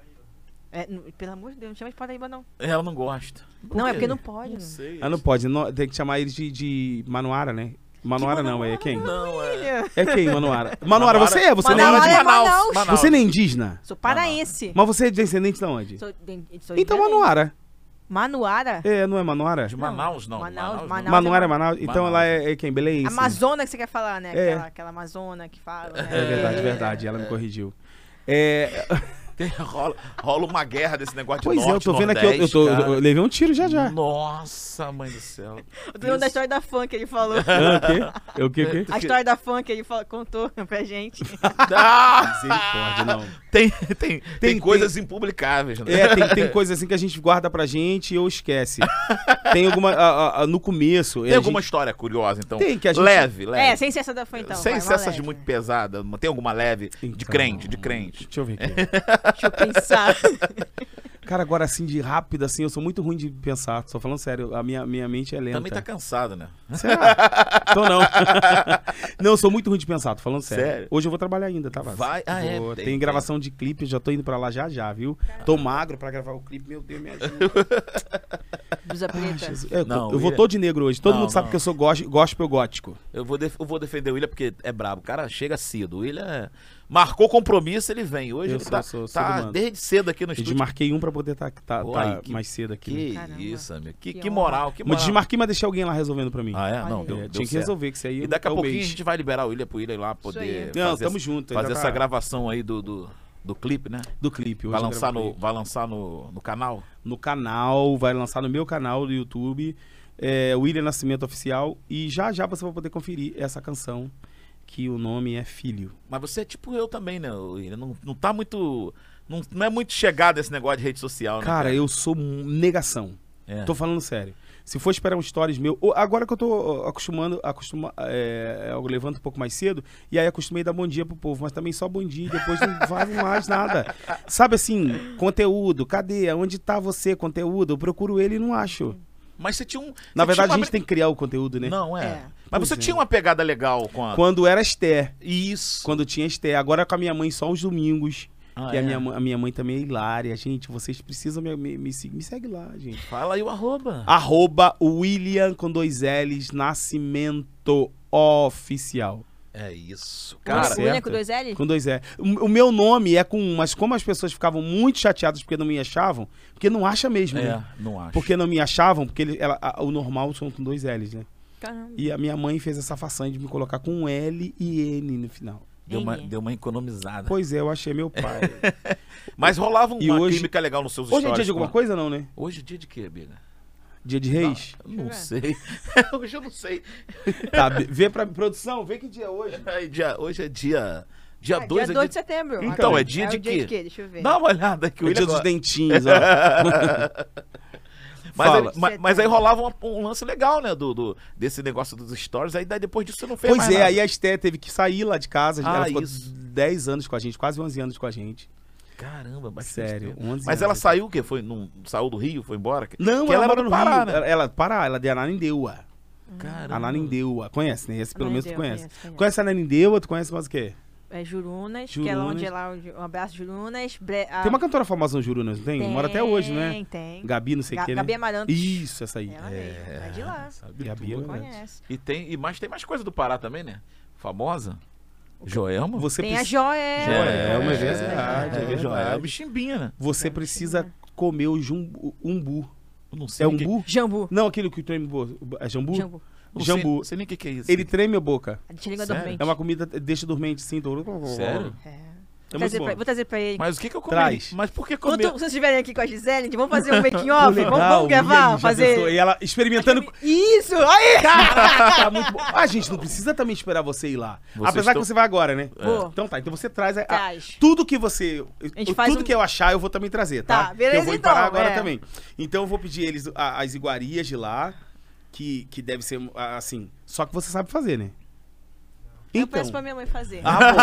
É, n- pelo amor de Deus, não chama de Paraíba, não. Ela não gosta. Por Não, é quê? porque não pode. Não né? sei. Ah, não pode, não- tem que chamar eles de, de Manuara, né? Manuara não, é quem? Não, é... Filha, É quem, Manuara? Manuara, você é? Você Manaus não é é de... Manaus. Manaus. Você nem é indígena? Sou paraense. Mas você é descendente de onde? Sou, de, sou Então de Belém. Manuara. Manuara? É, não é Manuara? De Manaus, não. Manaus, não. Manaus. Manuara é Manaus? Então Manaus. ela é, é quem? Belém? Amazona que você quer falar, né? É. Aquela, aquela Amazona que fala. Né? É verdade, verdade. Ela me corrigiu. É, Tem- rola, rola uma guerra desse negócio de pois é, eu norte, tô vendo aqui, eu, eu, tô, nordeste, eu levei um tiro já já. Nossa, mãe do céu. Eu tô lembrando da história da fã que ele falou. Ah, o quê? O quê, o quê? A história da fã que ele falou, contou pra gente. Ah, Misericórdia, não. tem, tem, tem, Tem- coisas impublicáveis, né? É, tem, tem coisa assim que a gente guarda pra gente ou esquece. Tem alguma. a- a- a- no começo. Tem a alguma gente- história curiosa, então? Tem, que a gente- Leve, leve. É, sem ser essa da fã então. Sem vai, ser uma essas de leve. muito pesada. Tem alguma leve de Então, crente, de crente? Deixa eu ver aqui. Deixa eu pensar. Cara, agora assim, de rápido, assim, eu sou muito ruim de pensar. Tô falando sério, a minha, minha mente é lenta. Também tá cansado, né? Será? Tô não. Não, eu sou muito ruim de pensar, tô falando sério. Sério? Hoje eu vou trabalhar ainda, tá, Vaz? Vai? Ah, é, Vou- tem- Tem, tem. gravação de clipe, já tô indo pra lá já já, viu? Tô magro pra gravar o clipe, meu Deus, me ajuda. Blusa Ai, preta. Jesus. É, Não, eu vou William- todo de negro hoje. Todo Não, mundo sabe não. que eu sou gos- gospel gótico. Eu vou, def- eu vou defender o William porque é brabo. O cara chega cedo. O William é- marcou compromisso, ele vem. Hoje Eu ele sou- tá, sou- sou tá do mano. desde cedo aqui no Eu estúdio. desmarquei um pra poder estar tá, tá, Pô, tá aí, que- mais cedo aqui. né? Que Caramba. isso, amigo. Que, Que que honra. moral, que Mas moral. desmarquei, mas deixei alguém lá resolvendo pra mim. Ah, é? Não, Olha. deu, É, deu tinha que certo. resolver, que isso aí E daqui a é o pouquinho a mês. gente vai liberar o William pro William ir lá poder aí. Não, fazer, tamo junto. fazer já essa tá- gravação aí do, do, do clipe, né? Do clipe. Hoje Vai eu lançar, gravei. no, vai lançar no, no canal? no canal, vai lançar no meu canal do YouTube. é, William Nascimento Oficial, e já já você vai poder conferir essa canção, que o nome é Filho. Mas você é tipo eu também, né? William? Não, não tá muito... Não, não é muito chegado esse negócio de rede social, né? Cara, eu sou negação. É. Tô falando sério. Se for esperar um stories meu... Agora que eu tô acostumando... Acostuma, é, eu levanto um pouco mais cedo, e aí acostumei a dar bom dia pro povo, mas também só bom dia, e depois não vai mais nada. Sabe assim, conteúdo, cadê? Onde tá você, conteúdo? Eu procuro ele e não acho. Mas você tinha um... Na você verdade, tinha uma... a gente tem que criar o conteúdo, né? Não, é. É. Mas Pois você é. tinha uma pegada legal com a... Quando era Esther. Isso. Quando tinha Esther. Agora com a minha mãe só os domingos. Ah, que é? a, minha, mãe- a minha mãe também é hilária. Gente, vocês precisam me, me, me, seguir. Me segue lá, gente. Fala aí o arroba. Arroba William com dois L's Nascimento Oficial. É isso. Cara, Cara, O William certo. com dois L? Com dois L. O, o meu nome é com um, mas como as pessoas ficavam muito chateadas porque não me achavam, porque não acha mesmo, é, né? não acho. Porque não me achavam, porque ele, ela, a- o normal são com dois L's, né? Caramba. E a minha mãe fez essa façanha de me colocar com um L e N no final. Deu uma, N. deu uma economizada. Pois é, eu achei meu pai. Mas rolava E uma hoje- química legal nos seus Hoje é stories. dia de alguma com- coisa, não, né? Hoje é dia de quê, Biga? Dia de Reis? Eu não Deixa eu sei. Hoje eu não sei. Tá, be- vê pra produção, vê que dia é hoje. Ai, dia- hoje é dia... Dia É, dois dia é dois dia... de setembro. Então, é dia o de dia quê? de quê? Deixa eu ver. Dá uma olhada que o É dia William dos gosta. dentinhos, ó. Mas, Fala. aí, mas, mas aí rolava um, um lance legal, né? Do, do- desse negócio dos stories. Aí daí depois disso você não fez Pois mais é, nada. aí a Esté teve que sair lá de casa. Ah, ela ficou isso. dez anos com a gente, quase onze anos com a gente. Caramba, bastante Sério, tempo. onze Mas anos. ela saiu o quê? Foi, num, saiu do Rio? Foi embora? Não, Porque ela, era mora do no Pará, Rio. né? Ela, ela, Pará, ela é de Ananindeua. Caramba. Ananindeua. Conhece, né? Esse pelo menos tu Ananindeua, conhece. conheço, conheço. Conhece a Ananindeua? Tu conhece mais o quê? É Jurunas, que é lá onde é lá. onde- Um abraço, Jurunas. Bre... a- Tem uma cantora famosa no Jurunas, não tem? Mora até hoje, né? Tem, tem. Gabi, não sei o Ga- que, né? Gabi Amarantos. Isso, essa aí. Ela mesmo, é de lá. Sabe Gabi tudo. é verdade. Conhece. E tem, e mais, tem mais coisa do Pará também, né? Famosa. Joelma? Você Tem a precisa- Joelma. Joelma, é É, verdade, é É, verdade. Joelma, chimbinha, né? Você precisa comer o jumbu, umbu. Eu não sei É o que- umbu? Jambu. Não, aquele que treme boca. É jambu? Jambu. eu não sei- Jambu. Não sei nem o que, que é isso. Ele treme a boca. A gente liga Sério? dormente. É uma comida, deixa dormente sim. Tô... Sério? É. É Vou, muito trazer bom. pra, vou trazer pra ele. Mas o que que eu comi? Traz. Mas por que Quando comer? vocês estiverem aqui com a Gisele, gente, vamos fazer um making Pô, off? Vamos, legal, vamos gravar, William, já pensou? fazer. E ela experimentando. Isso! Aí! Tá muito bom. Ah, gente, não precisa também esperar você ir lá. Vocês Apesar estão- que você vai agora, né? Vou. Então tá, então você traz, a- a- Traz. tudo que você. gente o- faz tudo um- que eu achar, eu vou também trazer, tá? Tá, beleza, que eu vou ir parar então, agora é. também. Então eu vou pedir eles a- as iguarias de lá, que, que deve ser ah, assim. Só que você sabe fazer, né? Eu peço pra minha mãe fazer.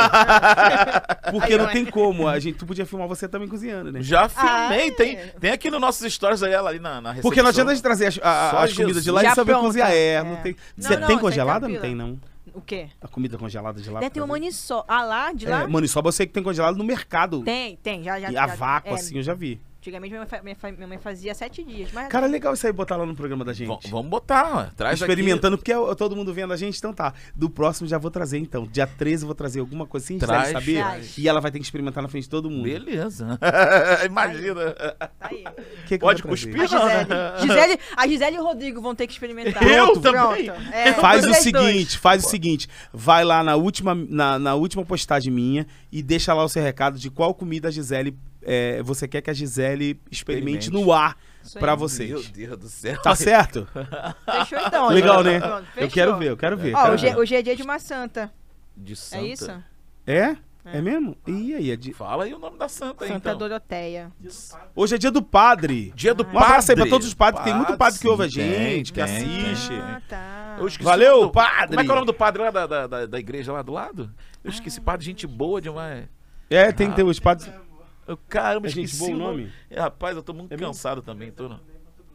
Ah, bom. Porque Aí, não ué. tem como. A gente, tu podia filmar você também cozinhando, né? Já filmei, Ah, tem, é. tem aqui nos nossos stories aí ela ali na, na recepção. Porque não adianta a gente trazer as, a- Só as Jesus. comidas de lá e Já saber pronta. cozinhar. É, É. não tem. Não, Cê não, tem isso aí congelada? Não tranquila. tem, não. O quê? A comida congelada de lá. Deve ter uma maniçoba. Ah, lá? De lá? É, maniçoba eu sei que tem congelado no mercado. Tem, tem. Já, já, E a já- vácuo, é, assim, eu já vi. Antigamente minha mãe, fa- minha fa- minha mãe fazia sete dias. Mas Cara, legal isso aí botar lá no programa da gente. V- vamos botar, ó. Traz Experimentando, porque é todo mundo vendo a gente, então tá. Do próximo já vou trazer, então. Dia treze eu vou trazer alguma coisa sem Traz, Gisele saber. traz. E ela vai ter que experimentar na frente de todo aqui. mundo. Beleza. Imagina. tá aí. Que que eu Pode vou trazer? cuspir? A Não, Gisele, né? Gisele, a Gisele e o Rodrigo vão ter que experimentar. Eu Pronto, também? pronto. É, Faz o vocês seguinte, dois. faz o seguinte. Vai lá na última, na, na última postagem minha e deixa lá o seu recado de qual comida a Gisele, é, você quer que a Gisele experimente, Experimente. no ar Isso aí. pra Meu vocês. Deus do céu. Tá certo? Fechou então. Legal, gente. né? Pronto, Eu fechou. quero ver, eu quero ver. Ó, quero hoje, é- ver. hoje é dia de uma santa. De É santa. isso? É? É mesmo? E aí? É di- Fala aí o nome da santa aí, Santa então. Doroteia. Hoje é dia do padre. Dia do Um abraço aí pra padre. todos os padres. Tem muito padre que sim, ouve a tem, gente, que tem, assiste. tem. Ah, tá. Eu esqueci Valeu, o nome do- padre! Como é que é o nome do padre lá da, da, da, da igreja lá do lado? Eu esqueci, padre, gente boa demais. É, tem que ter os padres. Eu, caramba, É gente esqueci boa o o nome? É, rapaz, eu tô muito É mesmo? cansado também, tô não.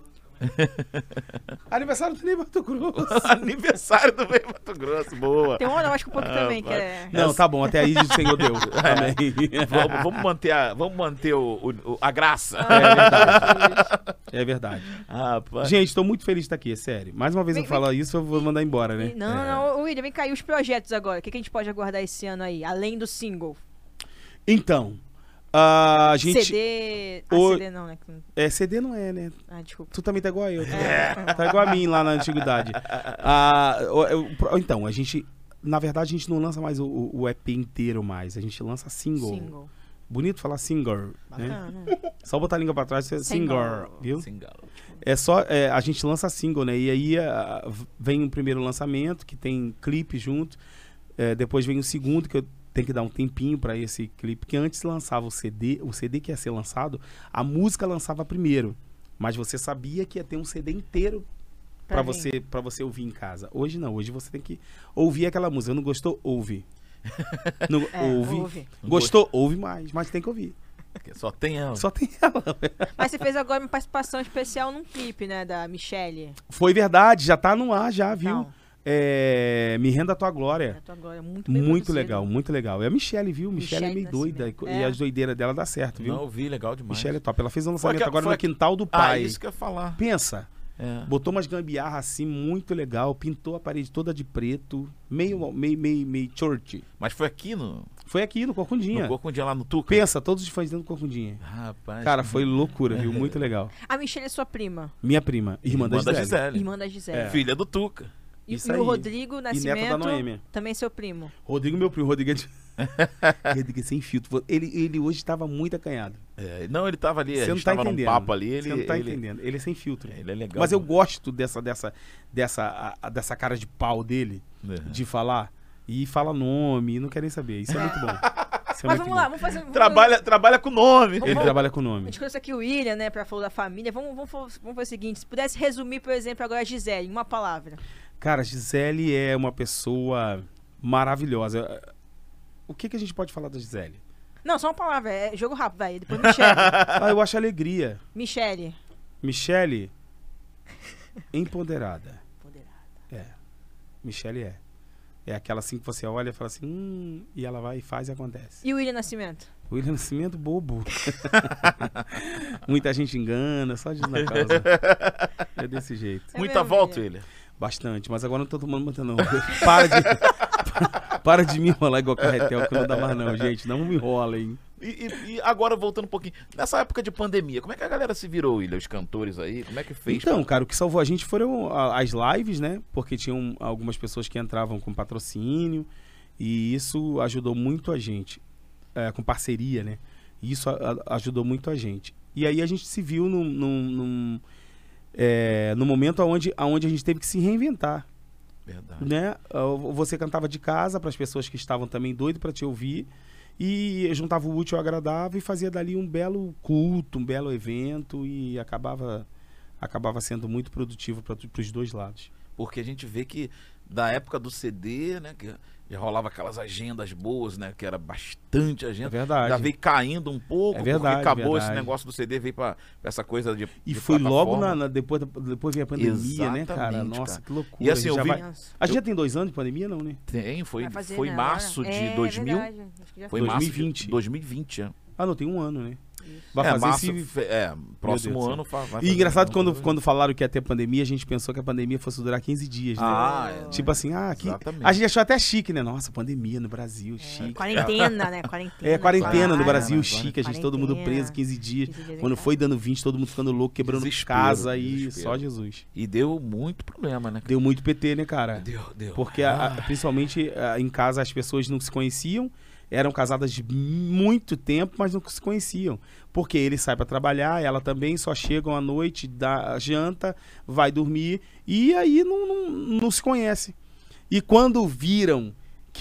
Aniversário do Ney Mato Grosso. Aniversário do Meio Mato Grosso, boa. Tem um horóscopo pouco Ah, também, que vai. é... Não, tá bom, até aí o Senhor deu. Também. Vamos, vamos manter, a, vamos manter o, o- o- a graça. É verdade. É verdade. Rapaz. Gente, tô muito feliz de estar aqui, é sério. Mais uma vez Vem, eu falo isso, eu vou mandar embora, né? Não, não, William, vem cá, e os projetos agora? O que, que a gente pode aguardar esse ano aí, além do single? Então, a gente... C D... Ah, O- C D não, né? É, C D não é, né? Ah, desculpa. Tu também tá igual a eu. Tá, É. tá igual a mim lá na antiguidade. Ah, o- o- então, a gente... Na verdade, a gente não lança mais o, o E P inteiro mais. A gente lança single. Single. Bonito falar singer, né? Bacana. Só botar a língua pra trás, você é singer, viu? Single. É só, é, a gente lança single, né? E aí a, vem o primeiro lançamento, que tem clipe junto. É, depois vem o segundo, que eu tenho que dar um tempinho pra esse clipe. Porque antes lançava o C D, o C D que ia ser lançado, a música lançava primeiro. Mas você sabia que ia ter um C D inteiro pra Pra você, pra você ouvir em casa. Hoje não, hoje você tem que ouvir aquela música. Não gostou? Ouve. Não, É, ouve. ouve. Gostou? Ouve mais, mas tem que ouvir. Porque só tem ela. Só tem ela. Mas você fez agora uma participação especial num clipe, né, da Michelle. Foi verdade, já tá no ar já, viu? Então, É, Me Renda a Tua Glória. tô agora muito bem Muito produzido. legal, muito legal. É a Michelle, viu? Michelle, é Michelle meio doida. Nascimento. E É. as doideiras dela dá certo, viu? Não, eu vi, legal demais. Michelle é top. Ela fez um Foi lançamento aqui- agora foi no aqui- quintal do Ah, pai. isso que eu ia falar. Pensa, É. botou umas gambiarra assim, muito legal. Pintou a parede toda de preto. Meio, meio, meio, meio church. Mas foi aqui no, Foi aqui no Corcundinha. no Corcundinha, lá no Tuca. Pensa, todos os fãs dentro do Corcundinha. Rapaz. Cara, que- foi loucura, viu? Muito legal. A Michelle é sua prima, Minha prima, irmã, da Gisele. Gisele. irmã da Gisele. É. Filha do Tuca. E, Isso e aí. o Rodrigo E neta da Nascimento, Noêmia. também seu primo. Rodrigo, meu primo, Rodrigo é, de... Rodrigo é sem filtro. Ele, ele hoje estava muito acanhado. É, não, ele tava ali, a Você não gente tá tava num entendendo. papo ali, ele... Você não tá ele, entendendo. Ele é sem filtro. Ele é legal. Mas eu gosto dessa, dessa, dessa, a- a- dessa cara de pau dele, É. de falar. E fala nome, e não quer nem saber. Isso é muito bom. Isso é Mas muito vamos bom. lá, vamos fazer... Vamos Trabalha, trabalha com nome. Vamos- Ele trabalha com nome. A gente trouxe aqui o William, né, pra falar da família. Vamos, vamos, vamos fazer o seguinte, se pudesse resumir, por exemplo, agora a Gisele, em uma palavra. Cara, Gisele é uma pessoa maravilhosa. O que, que a gente pode falar da Gisele? Não, só uma palavra, é jogo rápido, vai. Depois Michelle. Ah, eu acho alegria. Michelle. Michele, empoderada. Empoderada. É. Michele é. É aquela assim que você olha e fala assim, hum, e ela vai e faz e acontece. E o William Nascimento? William Nascimento, bobo. Muita gente engana, só diz na causa. É desse jeito. É Muita mesmo, volta, William. ele. Bastante, mas agora não tô tomando muita não. Para de, para de me enrolar igual carretel, que não dá mais não, gente. Não me enrola, hein. E, e- e agora, voltando um pouquinho, nessa época de pandemia, como é que a galera se virou, William? Os cantores aí, como é que fez? Então, pra- cara, o que salvou a gente foram a- as lives, né? Porque tinham algumas pessoas que entravam com patrocínio e isso ajudou muito a gente, é, com parceria, né? E isso a- a- ajudou muito a gente. E aí a gente se viu num, num, num, é, no momento onde, onde a gente teve que se reinventar, Verdade. né? Ah, Você cantava de casa para as pessoas que estavam também doidas para te ouvir e juntava o útil ao agradável e fazia dali um belo culto, um belo evento e acabava acabava sendo muito produtivo para os dois lados. Porque a gente vê que da época do C D, né, que já rolava aquelas agendas boas, né, que era bastante É agenda. verdade. Já veio caindo um pouco, É verdade, porque acabou verdade. esse negócio do C D, veio pra, pra essa coisa de E de foi logo plataforma. na, na- depois, da- depois veio a pandemia, né, cara? Exatamente, Nossa, cara. que loucura. E assim, a gente eu já vi- vai- Nossa. A gente já tem dois anos de pandemia, não, né? Tem, foi, Vai fazer foi na março hora. de É, dois mil. verdade, acho que já Foi dois março mil e vinte. de dois mil e vinte, é. Ah, não, tem um ano, né? Isso. Vai é, fazer março, esse... fe- é, próximo Deus do ano fa- vai E fazer engraçado um- quando, quando falaram que ia ter pandemia, a gente pensou que a pandemia fosse durar quinze dias, né? Ah, é. Tipo assim, ah, aqui... Exatamente. A gente achou até chique, né? Nossa, pandemia no Brasil, chique. Quarentena, né? Quarentena. É, quarentena no claro. Brasil, né? chique, a gente todo mundo Quarentena. preso quinze dias. quinze dias em Quando casa. foi dando vinte, todo mundo ficando louco, quebrando Desespero, casa e desespero. só Jesus. E deu muito problema, né? Deu muito P T, né, cara? Deu, deu. Porque a- a- principalmente a, em casa as pessoas não se conheciam, eram casadas de muito tempo, mas não se conheciam. Porque ele sai para trabalhar, ela também, só chegam à noite, dá janta, vai dormir e aí não, não, não se conhece. E quando viram que,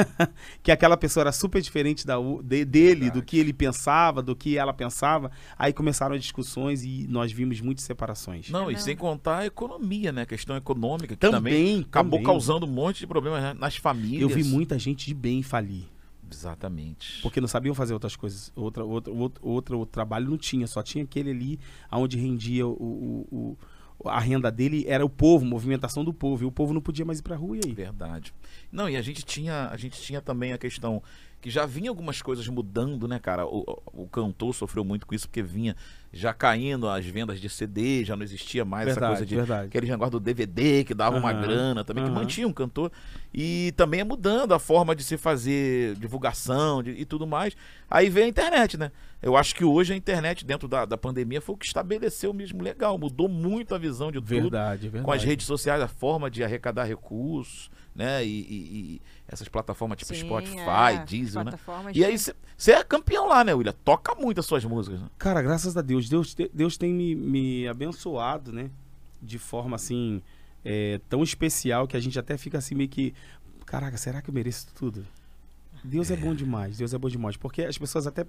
que aquela pessoa era super diferente da, u- de- dele, Verdade. do que ele pensava, do que ela pensava, aí começaram as discussões e nós vimos muitas separações. Não, e Não. sem contar a economia, né? A questão econômica, que também, Também, acabou também. causando um monte de problemas né, nas famílias. Eu vi muita gente de bem falir. Exatamente. Porque não sabiam fazer outras coisas. Outra, outra, outro, outro, outro trabalho não tinha, só tinha aquele ali onde rendia o, o, o- a renda dele, era o povo, movimentação do povo. E o povo não podia mais ir pra rua e aí. Verdade. Não, e a gente tinha, a gente tinha também a questão que já vinha algumas coisas mudando, né, cara? O, o, o cantor sofreu muito com isso, porque vinha já caindo as vendas de C D, já não existia mais essa Verdade, coisa de verdade. aquele negócio do D V D que dava uma Aham, grana também, que aham. mantinha um cantor. E também é mudando a forma de se fazer divulgação de- e tudo mais. Aí veio a internet, né? Eu acho que hoje a internet, dentro da, da pandemia, foi o que estabeleceu mesmo legal. Mudou muito a visão de tudo. Verdade, verdade. Com as redes sociais, a forma de arrecadar recursos, né? E, e- e essas plataformas tipo Sim, Spotify, é. Deezer, Brasil, né? plataformas, E aí você é campeão lá, né, William? Toca muito as suas músicas, né? Cara, graças a Deus, Deus, te- Deus tem me, me abençoado, né? De forma assim, é, tão especial que a gente até fica assim meio que, caraca, será que eu mereço tudo? Deus é, bom demais, Deus é bom demais. Porque as pessoas até,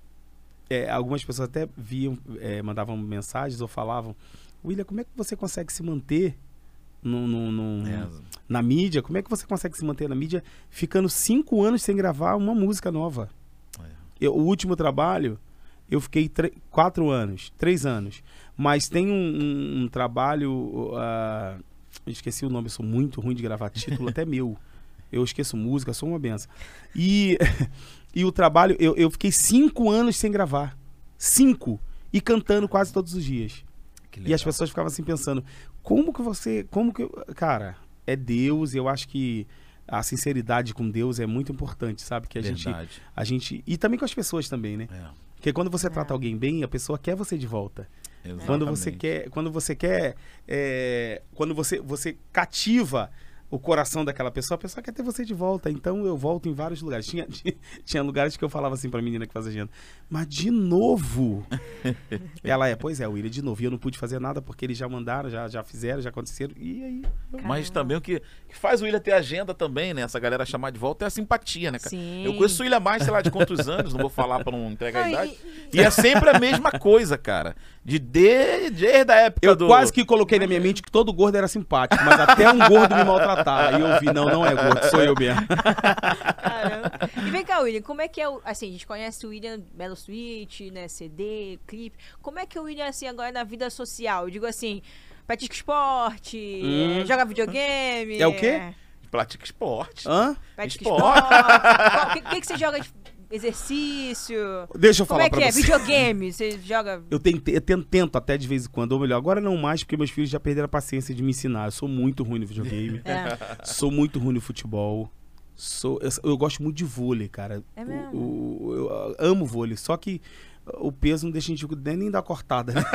é, algumas pessoas até viam, é, mandavam mensagens ou falavam, William, como é que você consegue se manter no, no, no- É. na mídia? Como é que você consegue se manter na mídia ficando cinco anos sem gravar uma música nova? É. Eu- o último trabalho, eu fiquei tre- quatro anos, três anos. Mas tem um, um- um trabalho, ah, eu esqueci o nome, eu sou muito ruim de gravar título, até meu. Eu esqueço música, sou uma benção. E, e o trabalho, eu, eu fiquei cinco anos sem gravar. Cinco. E cantando quase todos os dias. Que E legal. as pessoas ficavam assim pensando, como que você, como que, eu- cara, é Deus, eu acho que a sinceridade com Deus é muito importante, sabe? Que a gente, Verdade. a gente, e também com as pessoas também, né? É. Porque quando você trata É. alguém bem, a pessoa quer você de volta. Exatamente. Quando você quer, quando você quer, é, quando você, você cativa o coração daquela pessoa, a pessoa quer ter você de volta. Então eu volto em vários lugares. Tinha, tinha, tinha lugares que eu falava assim pra menina que fazia agenda, mas de novo? Ela é, pois é, William, de novo. E eu não pude fazer nada porque eles já mandaram, já, já fizeram, já aconteceram. E aí? Mas também o que, que faz o William ter agenda também, né? Essa galera chamar de volta é a simpatia, né, cara? Sim. Eu conheço o William mais, sei lá, de quantos anos, não vou falar pra não entregar a Não, idade. e- E é sempre a mesma coisa, cara. De desde, desde a época Eu do... quase que coloquei na minha mente que todo gordo era simpático, mas até um gordo me maltratar. Aí eu vi, não, não é gordo, sou eu mesmo. Caramba. E vem cá, William, como é que é o. Assim, a gente conhece o William Belo Suite, né? C D, clipe. Como é que é o William, assim, agora na vida social? Eu digo assim, pratica esporte, Hum. eh, joga videogame. É o quê? Pratica esporte. Hã? Pratica Esporte. esporte. O que, que, que você joga de exercício? Deixa eu Como falar é que pra é? você. Videogame? Você joga. Eu, tentei, eu tento, tento até de vez em quando, ou melhor, agora não mais, porque meus filhos já perderam a paciência de me ensinar. Eu sou muito ruim no videogame, É. sou muito ruim no futebol, sou, eu, eu gosto muito de vôlei, cara. É O- mesmo? o- eu amo vôlei, só que o peso não deixa a gente nem, nem dar cortada. Né?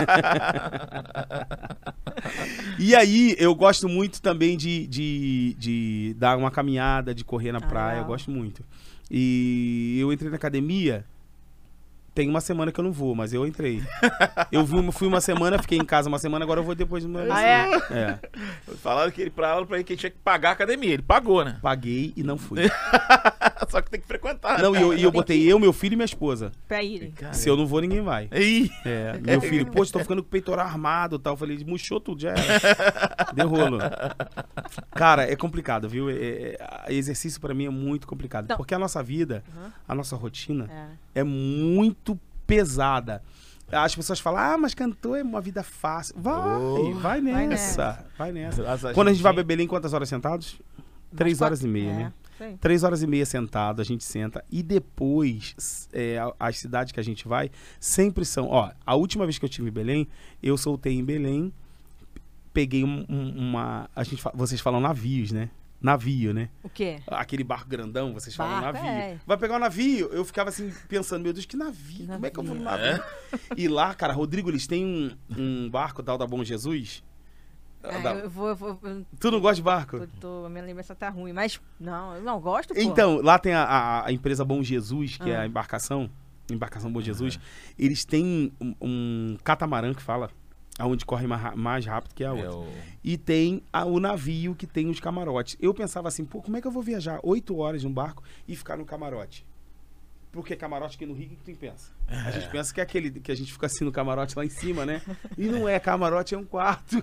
E aí, eu gosto muito também de, de, de dar uma caminhada, de correr na Ah, praia, eu legal. gosto muito. E eu entrei na academia, tem uma semana que eu não vou, mas eu entrei. Eu fui, fui uma semana, fiquei em casa uma semana, agora eu vou depois de uma Ah, é? É, Falaram que ele, pra ela, pra ele que ele tinha que pagar a academia. Ele pagou, né? paguei e não fui. Só que tem que frequentar. Não, e eu, e eu Tem botei que- eu, meu filho e minha esposa. Pra ir. Cara, Se eu não vou, ninguém vai. Ih, É, meu filho, poxa, tô ficando com o peitoral armado e tal. Eu falei, murchou tudo, já era. Deu rolo. Cara, é complicado, viu? É, é, exercício pra mim é muito complicado. Não. Porque a nossa vida, Uhum. a nossa rotina É. é muito pesada. As pessoas falam, ah, mas cantor é uma vida fácil. Vai, Oh. vai Vai nessa, vai nessa. As Quando a gente vai agendinhas. beber em quantas horas sentados? Três horas e meia, É. né? Isso aí. Três horas e meia sentado, a gente senta. E depois, s- é, a- as cidades que a gente vai, sempre são... Ó, a última vez que eu estive em Belém, eu soltei em Belém, peguei um- um- uma... A gente, fa- vocês falam navios, né? Navio, né? O quê? Aquele barco grandão, vocês falam Barco, navio. é. Vai pegar um navio? Eu ficava assim, pensando, meu Deus, que navio? Que Como é que eu vou no navio. navio? E lá, cara, Rodrigo, eles têm um, um barco tal da Bom Jesus. Ah, Da- eu vou. eu vou- eu Tu não gosta de barco? tô, tô- a minha lembrança tá ruim, mas. Não, eu não gosto, pô. Então, lá tem a, a- a empresa Bom Jesus, que é Ah. a embarcação, embarcação Bom Jesus. Eles têm um, um catamarã que fala, aonde corre mais, ra- mais rápido que a É outra. o... E tem a- o navio que tem os camarotes. Eu pensava assim, pô, como é que eu vou viajar oito horas num barco e ficar no camarote? Porque camarote aqui no Rio, o que tu pensa? A gente pensa que é aquele que a gente fica assim no camarote lá em cima, né? E não é, camarote é um quarto.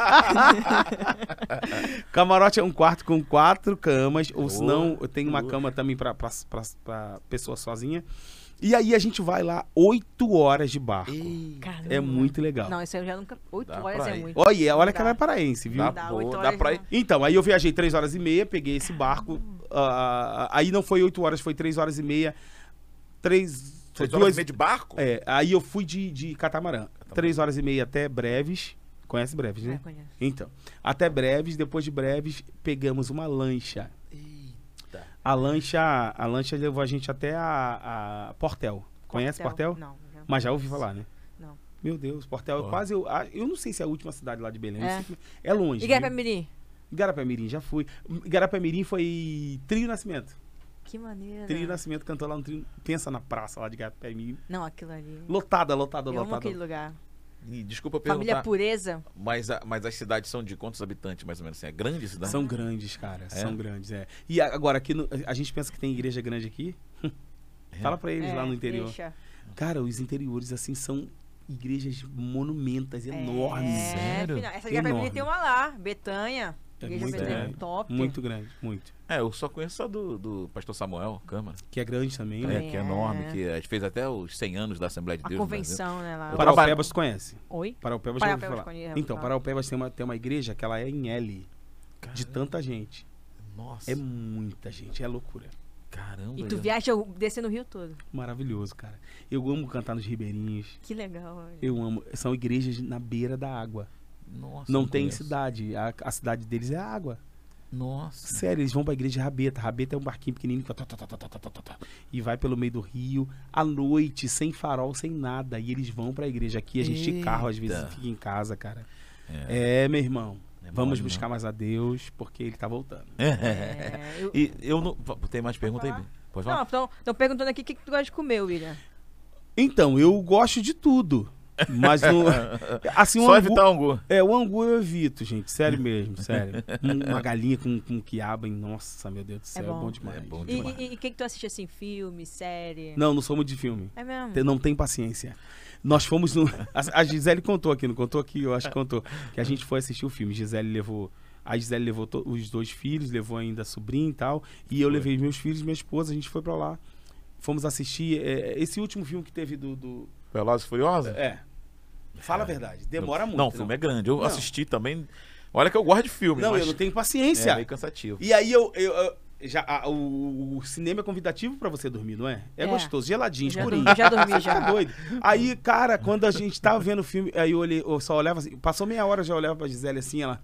Camarote é um quarto com quatro camas, ou se não, tem uma cama também pra, pra, pra, pra pessoa sozinha. E aí a gente vai lá oito horas de barco. Ih, Caramba. É muito legal. Não, isso aí eu já nunca. Oito Dá horas pra é ir. muito. Olha, olha que Dá. ela é paraense, viu? Dá, Dá boa, oito dá horas, pra ir. não. Então, aí eu viajei três horas e meia, peguei esse barco. ah, aí não foi oito horas, foi três horas e meia. Três. Foi Três horas duas. e meia de barco? É, aí eu fui de, de catamarã. Três horas e meia até Breves. Conhece Breves, É, né? conheço. Então, até Breves, depois de Breves, pegamos uma lancha. Eita. A lancha, a lancha levou a gente até a, a Portel. Conhece Portel? Não. já- Mas já ouvi falar, né? Não. Meu Deus, Portel é Ó. quase. Eu, ah, eu não sei se é a última cidade lá de Belém. não É. sei como- É longe. E viu? Garapé-Mirim? Igarapé-Mirim, já fui. Igarapé-Mirim foi Trio Nascimento. Que maneiro. Trio Nascimento cantou lá no trio. Pensa na praça lá de Garapé-Mirim. Não, aquilo ali. Lotada, lotada, Eu amo lotada. aquele lugar. E, desculpa Família perguntar, Pureza. mas, a- mas as cidades são de quantos habitantes, mais ou menos assim? É grande a cidade? São grandes, cara. São grandes, é. E a- agora, aqui no- a gente pensa que tem igreja grande aqui. Fala pra eles É, lá no interior. deixa. Cara, os interiores, assim, são igrejas monumentas, enormes. É, Sério? filha, essa igreja pra mim Enorme. tem uma lá, Betanha. É Igreja muito Betanha, grande. top. Muito grande, muito. É, eu só conheço a do, do pastor Samuel Câmara. Que é grande também, É, né? Também que é é. enorme, que a gente fez até os cem anos da Assembleia de A Deus no Brasil. convenção, né, lá. Eu Paraupebas tu conhece? Oi? Paraupebas já ouviu Paraupebas falar. conheço, Então, fala. Paraupebas tem uma, tem uma igreja que ela é em L, de Caramba. tanta gente. Nossa, É muita gente, é loucura. caramba. E tu já- viaja descendo o rio todo. Maravilhoso, cara. Eu amo cantar nos ribeirinhos. Que legal. olha. Eu amo. São igrejas na beira da água. Nossa, Não tem conheço. cidade. A, a cidade deles é a água. Nossa. Sério, eles vão pra igreja de Rabeta. Rabeta é um barquinho pequenininho que tá, tá, tá, tá, tá, tá, tá, tá, e vai pelo meio do rio à noite, sem farol, sem nada. E eles vão pra igreja aqui. A gente de carro às vezes Eita. fica em casa, cara. É. É, meu irmão. É Vamos mole, buscar mais a Deus, porque ele tá voltando. É, eu- E eu não. Tem mais pergunta aí? falar? Pode Não, falar? estão estão perguntando aqui o que, que tu gosta de comer, William. Então, eu gosto de tudo. Mas não. Assim, um Só angu- evitar o angu. É, o angu eu evito, gente. Sério mesmo, sério. Um- Uma galinha com, com quiabo, hein? Nossa, meu Deus do céu, é bom, bom. demais. É bom E demais. o que, que tu assiste assim? Filme, série? Não, não sou muito de filme. É mesmo? Te- Não tem paciência. Nós fomos no. A, a Gisele contou aqui, não contou aqui? Eu acho que contou. Que a gente foi assistir o filme. Gisele levou. A Gisele levou to- os dois filhos, levou ainda a sobrinha e tal. E eu Foi. levei meus filhos e minha esposa, a gente foi pra lá. Fomos assistir é, esse último filme que teve do. do- Velozes e Furiosos? É. Fala a verdade. Demora muito. Não, o filme é grande. Eu Não. assisti também. Olha que eu gosto de filme, Não, mas eu não tenho é paciência. meio cansativo. E aí eu. eu- eu- já, a- o, o cinema é convidativo pra você dormir, não é? É, É. gostoso, geladinho, Já escurinho. dormi, já dormi, Você já. tá doido. Aí, cara, quando a gente tava vendo o filme, aí eu olhei, eu só olhava assim, passou meia hora, eu já olhava pra Gisele assim, ela.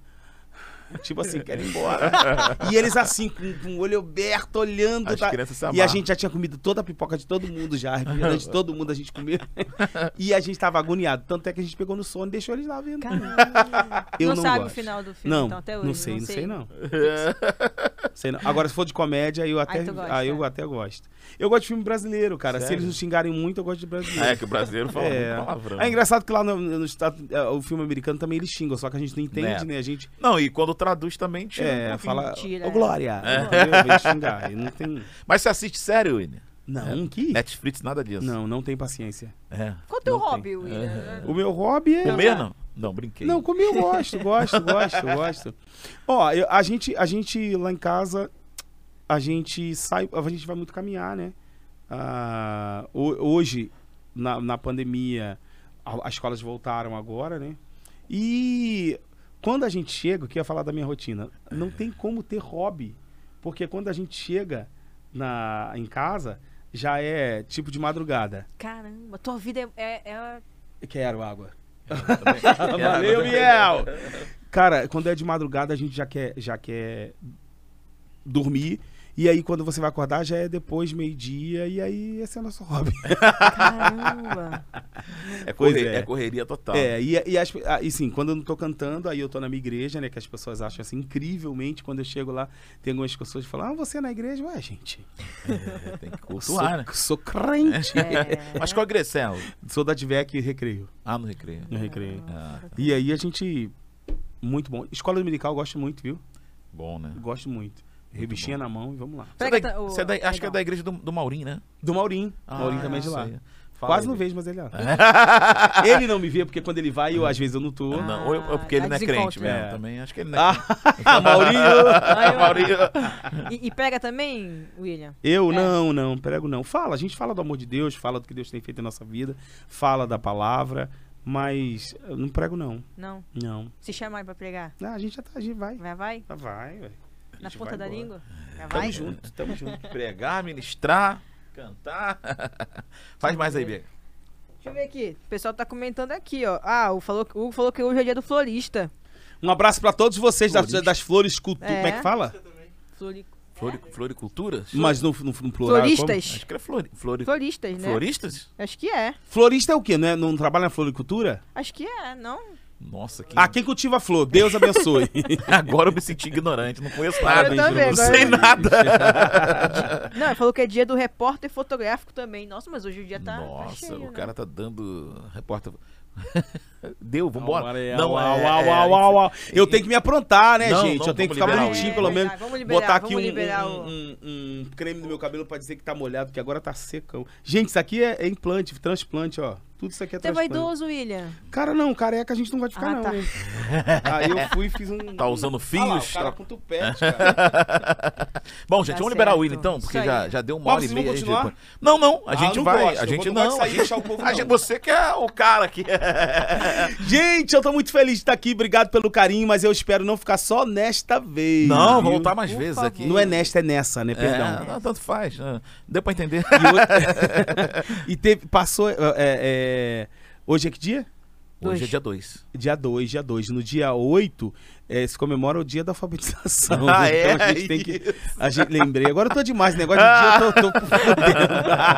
Tipo assim, quero ir embora. E eles assim, com, com o olho aberto, olhando. As tá? crianças se E a amarram. gente já tinha comido toda a pipoca de todo mundo já. refrigerante de todo mundo a gente comeu. E a gente tava agoniado. Tanto é que a gente pegou no sono e deixou eles lá vendo. Caramba. Eu não, não sabe gosto. o final do filme, Não, então, até hoje? não sei, não sei não. Sei não. Agora, se for de comédia, eu até, Aí tu gosta, aí eu é. até gosto. Eu gosto de filme brasileiro, cara. Se Sério? eles não xingarem muito, eu gosto de brasileiro. É que o brasileiro fala É. muito palavrão. É engraçado que lá no, no estado, é, o filme americano também eles xingam, só que a gente não entende, Né. né? A gente Não, e quando traduz também tira um é, pouquinho. fala, Mentira, ô é. Glória, É. entendeu? Vem xingar. E não tem... Mas você assiste sério, William? Não, que? Netflix, nada disso. Não, não tem paciência. É. Qual o teu Não tem. hobby, William? O meu hobby é... Comer, não? Não, brinquei. Não, comer eu gosto, gosto, gosto, gosto. Ó, eu- a, gente, a gente lá em casa, a gente sai, a gente vai muito caminhar, né? Ah, ho- hoje, na, na pandemia, a- as escolas voltaram agora, né? E quando a gente chega, que eu ia falar da minha rotina, não tem como ter hobby. Porque quando a gente chega na, em casa, já é tipo de madrugada. Caramba, tua vida é... é, é- Quero água. Também. Valeu, Miel! Cara, quando é de madrugada, a gente já quer, já quer dormir. E aí, quando você vai acordar, já é depois, meio-dia. E aí, esse é o nosso hobby. Caramba. É, Pois corre- é. é correria total. É, e, e, as- ah, e sim, quando eu não tô cantando, aí eu tô na minha igreja, né? Que as pessoas acham assim, incrivelmente, quando eu chego lá, tem algumas pessoas que falam, ah, você é na igreja? Ué, gente, É, tem que eu cultuar, sou, né? sou crente. É. Mas qual a Grecel? Sou da Divec Recreio. Ah, no recreio. No Recreio. Ah, E aí a gente... Muito bom. Escola dominical eu gosto muito, viu? bom, né? Gosto muito. Revistinha na mão e vamos lá. Você é Pega da- ta- o- você é da- acho que é legal. da igreja do, do Maurinho, né? Do Maurinho. Ah, Maurinho também é de lá. sei. Fala Quase aí, não Vitor. vejo, mas ele é lá. Ele não me vê, porque quando ele vai, eu às vezes eu não tô. Ah, Não, ou eu- ou porque ele aí não é desencontra. crente mesmo. É. Também acho que ele não é crente. Ah, Maurinho! Aí eu- Maurinho. E, e pega também, William? Eu É. não, não, prego não. Fala, a gente fala do amor de Deus, fala do que Deus tem feito em nossa vida, fala da palavra, mas eu não prego não. Não. Não. Se chamar pra pregar? Ah, a gente já tá, a gente vai. Vai, vai? Ah, Vai, velho. A Na gente ponta vai da embora. língua? Já Tamo vai? junto, tamo junto. Pregar, ministrar, cantar. Faz mais aí, Bia. Deixa eu ver aqui. O pessoal tá comentando aqui, ó. Ah, o falou, o Hugo falou que hoje é dia do florista. Um abraço pra todos vocês das, Florista. das flores cultura. É. Como é que fala? Flori... Flori, floriculturas? Mas no, no, no plural. Floristas. Acho que era flori, flori, Floristas, né? floristas? Acho que é. como? Florista é o quê? Não, é, não trabalha na floricultura? Acho que é, não? Nossa, que... Ah, quem cultiva flor, Deus abençoe. Agora eu me senti ignorante, não conheço nada. Eu também, não agora sei eu- nada. Não, ele falou que é dia do repórter fotográfico também. Nossa, mas hoje o dia tá, tá Nossa, cheio, o né? cara tá dando repórter... Deu, vambora. Não, Não, au, é- au, é- au, au, au. Eu tenho que me aprontar, né, Não, gente? não, eu tenho que vamos ficar liberar bonitinho, o- pelo É menos. verdade, vamos liberar, Botar aqui vamos um, liberar um, o- um- um creme no meu cabelo pra dizer que tá molhado, porque agora tá secão. Gente, isso aqui é, é implante, transplante, ó. Tudo isso aqui é Você é transplante. vaidoso, William? Cara, não, careca a gente não vai ficar, Ah, não, tá. né? Aí eu fui e fiz um. Tá usando Ah lá, fios? o cara com tupete, cara. Bom, gente, Tá vamos liberar o certo. William então, porque Isso já, aí. já deu uma Mas hora e vocês vão meia. aí, continuar? tipo- Não, não, a Ah, gente não vai. gosto, a eu gente não gosto não. de A sair e gente, deixar o povo, a não. gente- você que é o cara aqui. Gente, eu tô muito feliz de estar aqui. Obrigado pelo carinho, mas eu espero não ficar só nesta vez. Não, viu? voltar mais Por vezes favor. aqui. Não é nesta, é nessa, né? É, Perdão. não, tanto faz. né? Deu pra entender. E, o- e teve, passou. é, é, hoje é que dia? Hoje Dois. é dia dois. Dia dois, dia dois. No dia oito, é, se comemora o dia da alfabetização. Ah, é? Então a gente tem que. A gente, lembrei. Agora eu tô demais. Negócio de dia, eu tô, tô por fudendo.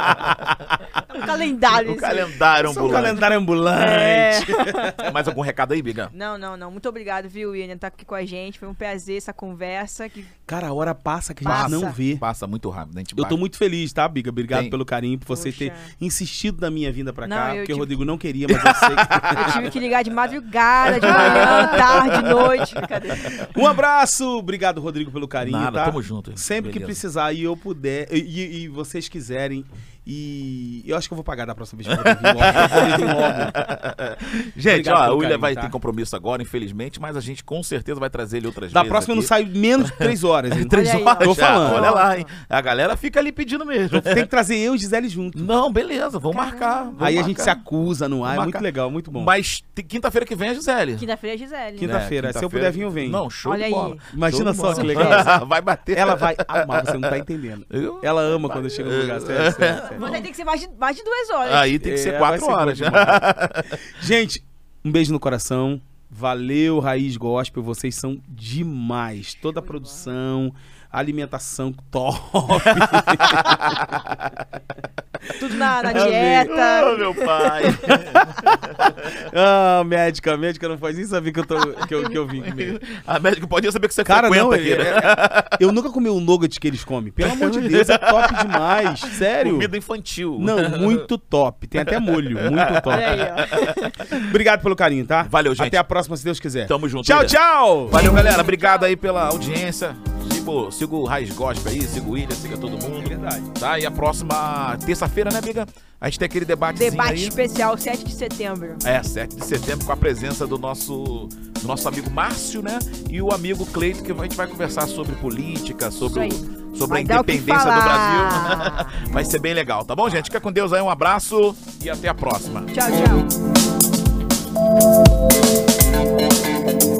Um calendário. O isso. calendário Sou um ambulante. calendário ambulante. É. Mais algum recado aí, Biga? Não, não, não. Muito obrigado, viu, William, tá aqui com a gente. Foi um prazer essa conversa. Que... Cara, a hora passa que a Passa. gente não vê. Passa muito rápido, a gente Eu tô bate. muito feliz, tá, Biga? Obrigado Tem. pelo carinho, por você Poxa. ter insistido na minha vinda pra Não, cá. eu Porque o tive- Rodrigo não queria, mas eu sei. Eu tive que ligar de madrugada, de manhã, tarde, noite. Brincadeira. Um abraço! Obrigado, Rodrigo, pelo carinho, Nada, tá? tamo junto. Sempre que Beleza. precisar e eu puder, e, e- e vocês quiserem, e eu acho que eu vou pagar da próxima vez pra poder vir logo, pra poder vir logo. Gente, Obrigado ó, pelo o William carinho, vai tá? ter compromisso agora, infelizmente, mas a gente com certeza vai trazer ele outras Da vezes. próxima eu não aqui. saio menos de três horas, hein? Três Olha aí, horas ó. Tô já, falando. olha lá, hein? A galera fica ali pedindo mesmo. Tem que trazer eu e Gisele junto. Não, beleza, vamos marcar. vamos Aí a gente marcar. se acusa no ar, é Vamos muito marcar. legal, muito bom. Mas te- quinta-feira que vem é Gisele. Quinta-feira é Gisele. Quinta-feira, se eu puder vir, eu venho. Não, show Olha de aí. bola. Imagina Show de só que bola. legal. Vai bater. Ela vai amar, você não tá entendendo. Eu- Ela ama quando eu chego no lugar, sério, sério, sério. Mas aí tem que ser mais de, mais de duas horas. Aí tem que É, ser vai quatro ser horas. bom demais. Gente, um beijo no coração. Valeu, Raiz Gospel. Vocês são demais. Toda a produção, alimentação top. Tudo na, na Amei. dieta. Ô, meu pai. Ah, médica, médica não faz nem saber que eu, tô, que eu, que eu vim comer. A médica pode saber que você Cara, frequenta não, aqui, é- né? é- eu nunca comi um nugget que eles comem. Pelo amor de Deus, é top demais. Sério. Comida infantil. Não, muito top. Tem até molho, muito top. Olha aí, ó. Obrigado pelo carinho, tá? Valeu, gente. Até a próxima, se Deus quiser. Tamo junto. Tchau, William. tchau! Valeu, galera. Obrigado aí pela audiência. Sigo, sigo o Raiz Gospel aí, sigo o William, siga todo mundo. Verdade. Tá? E a próxima terça-feira, né, amiga? A gente tem aquele debatezinho Debate aí. especial, sete de setembro. É, sete de setembro, com a presença do nosso, do nosso amigo Márcio, né? E o amigo Cleito, que a gente vai conversar sobre política, sobre, Isso o- sobre a Vai dar o que independência do falar. Brasil. Vai ser bem legal, tá bom, gente? Fica com Deus aí, um abraço e até a próxima. Tchau, tchau.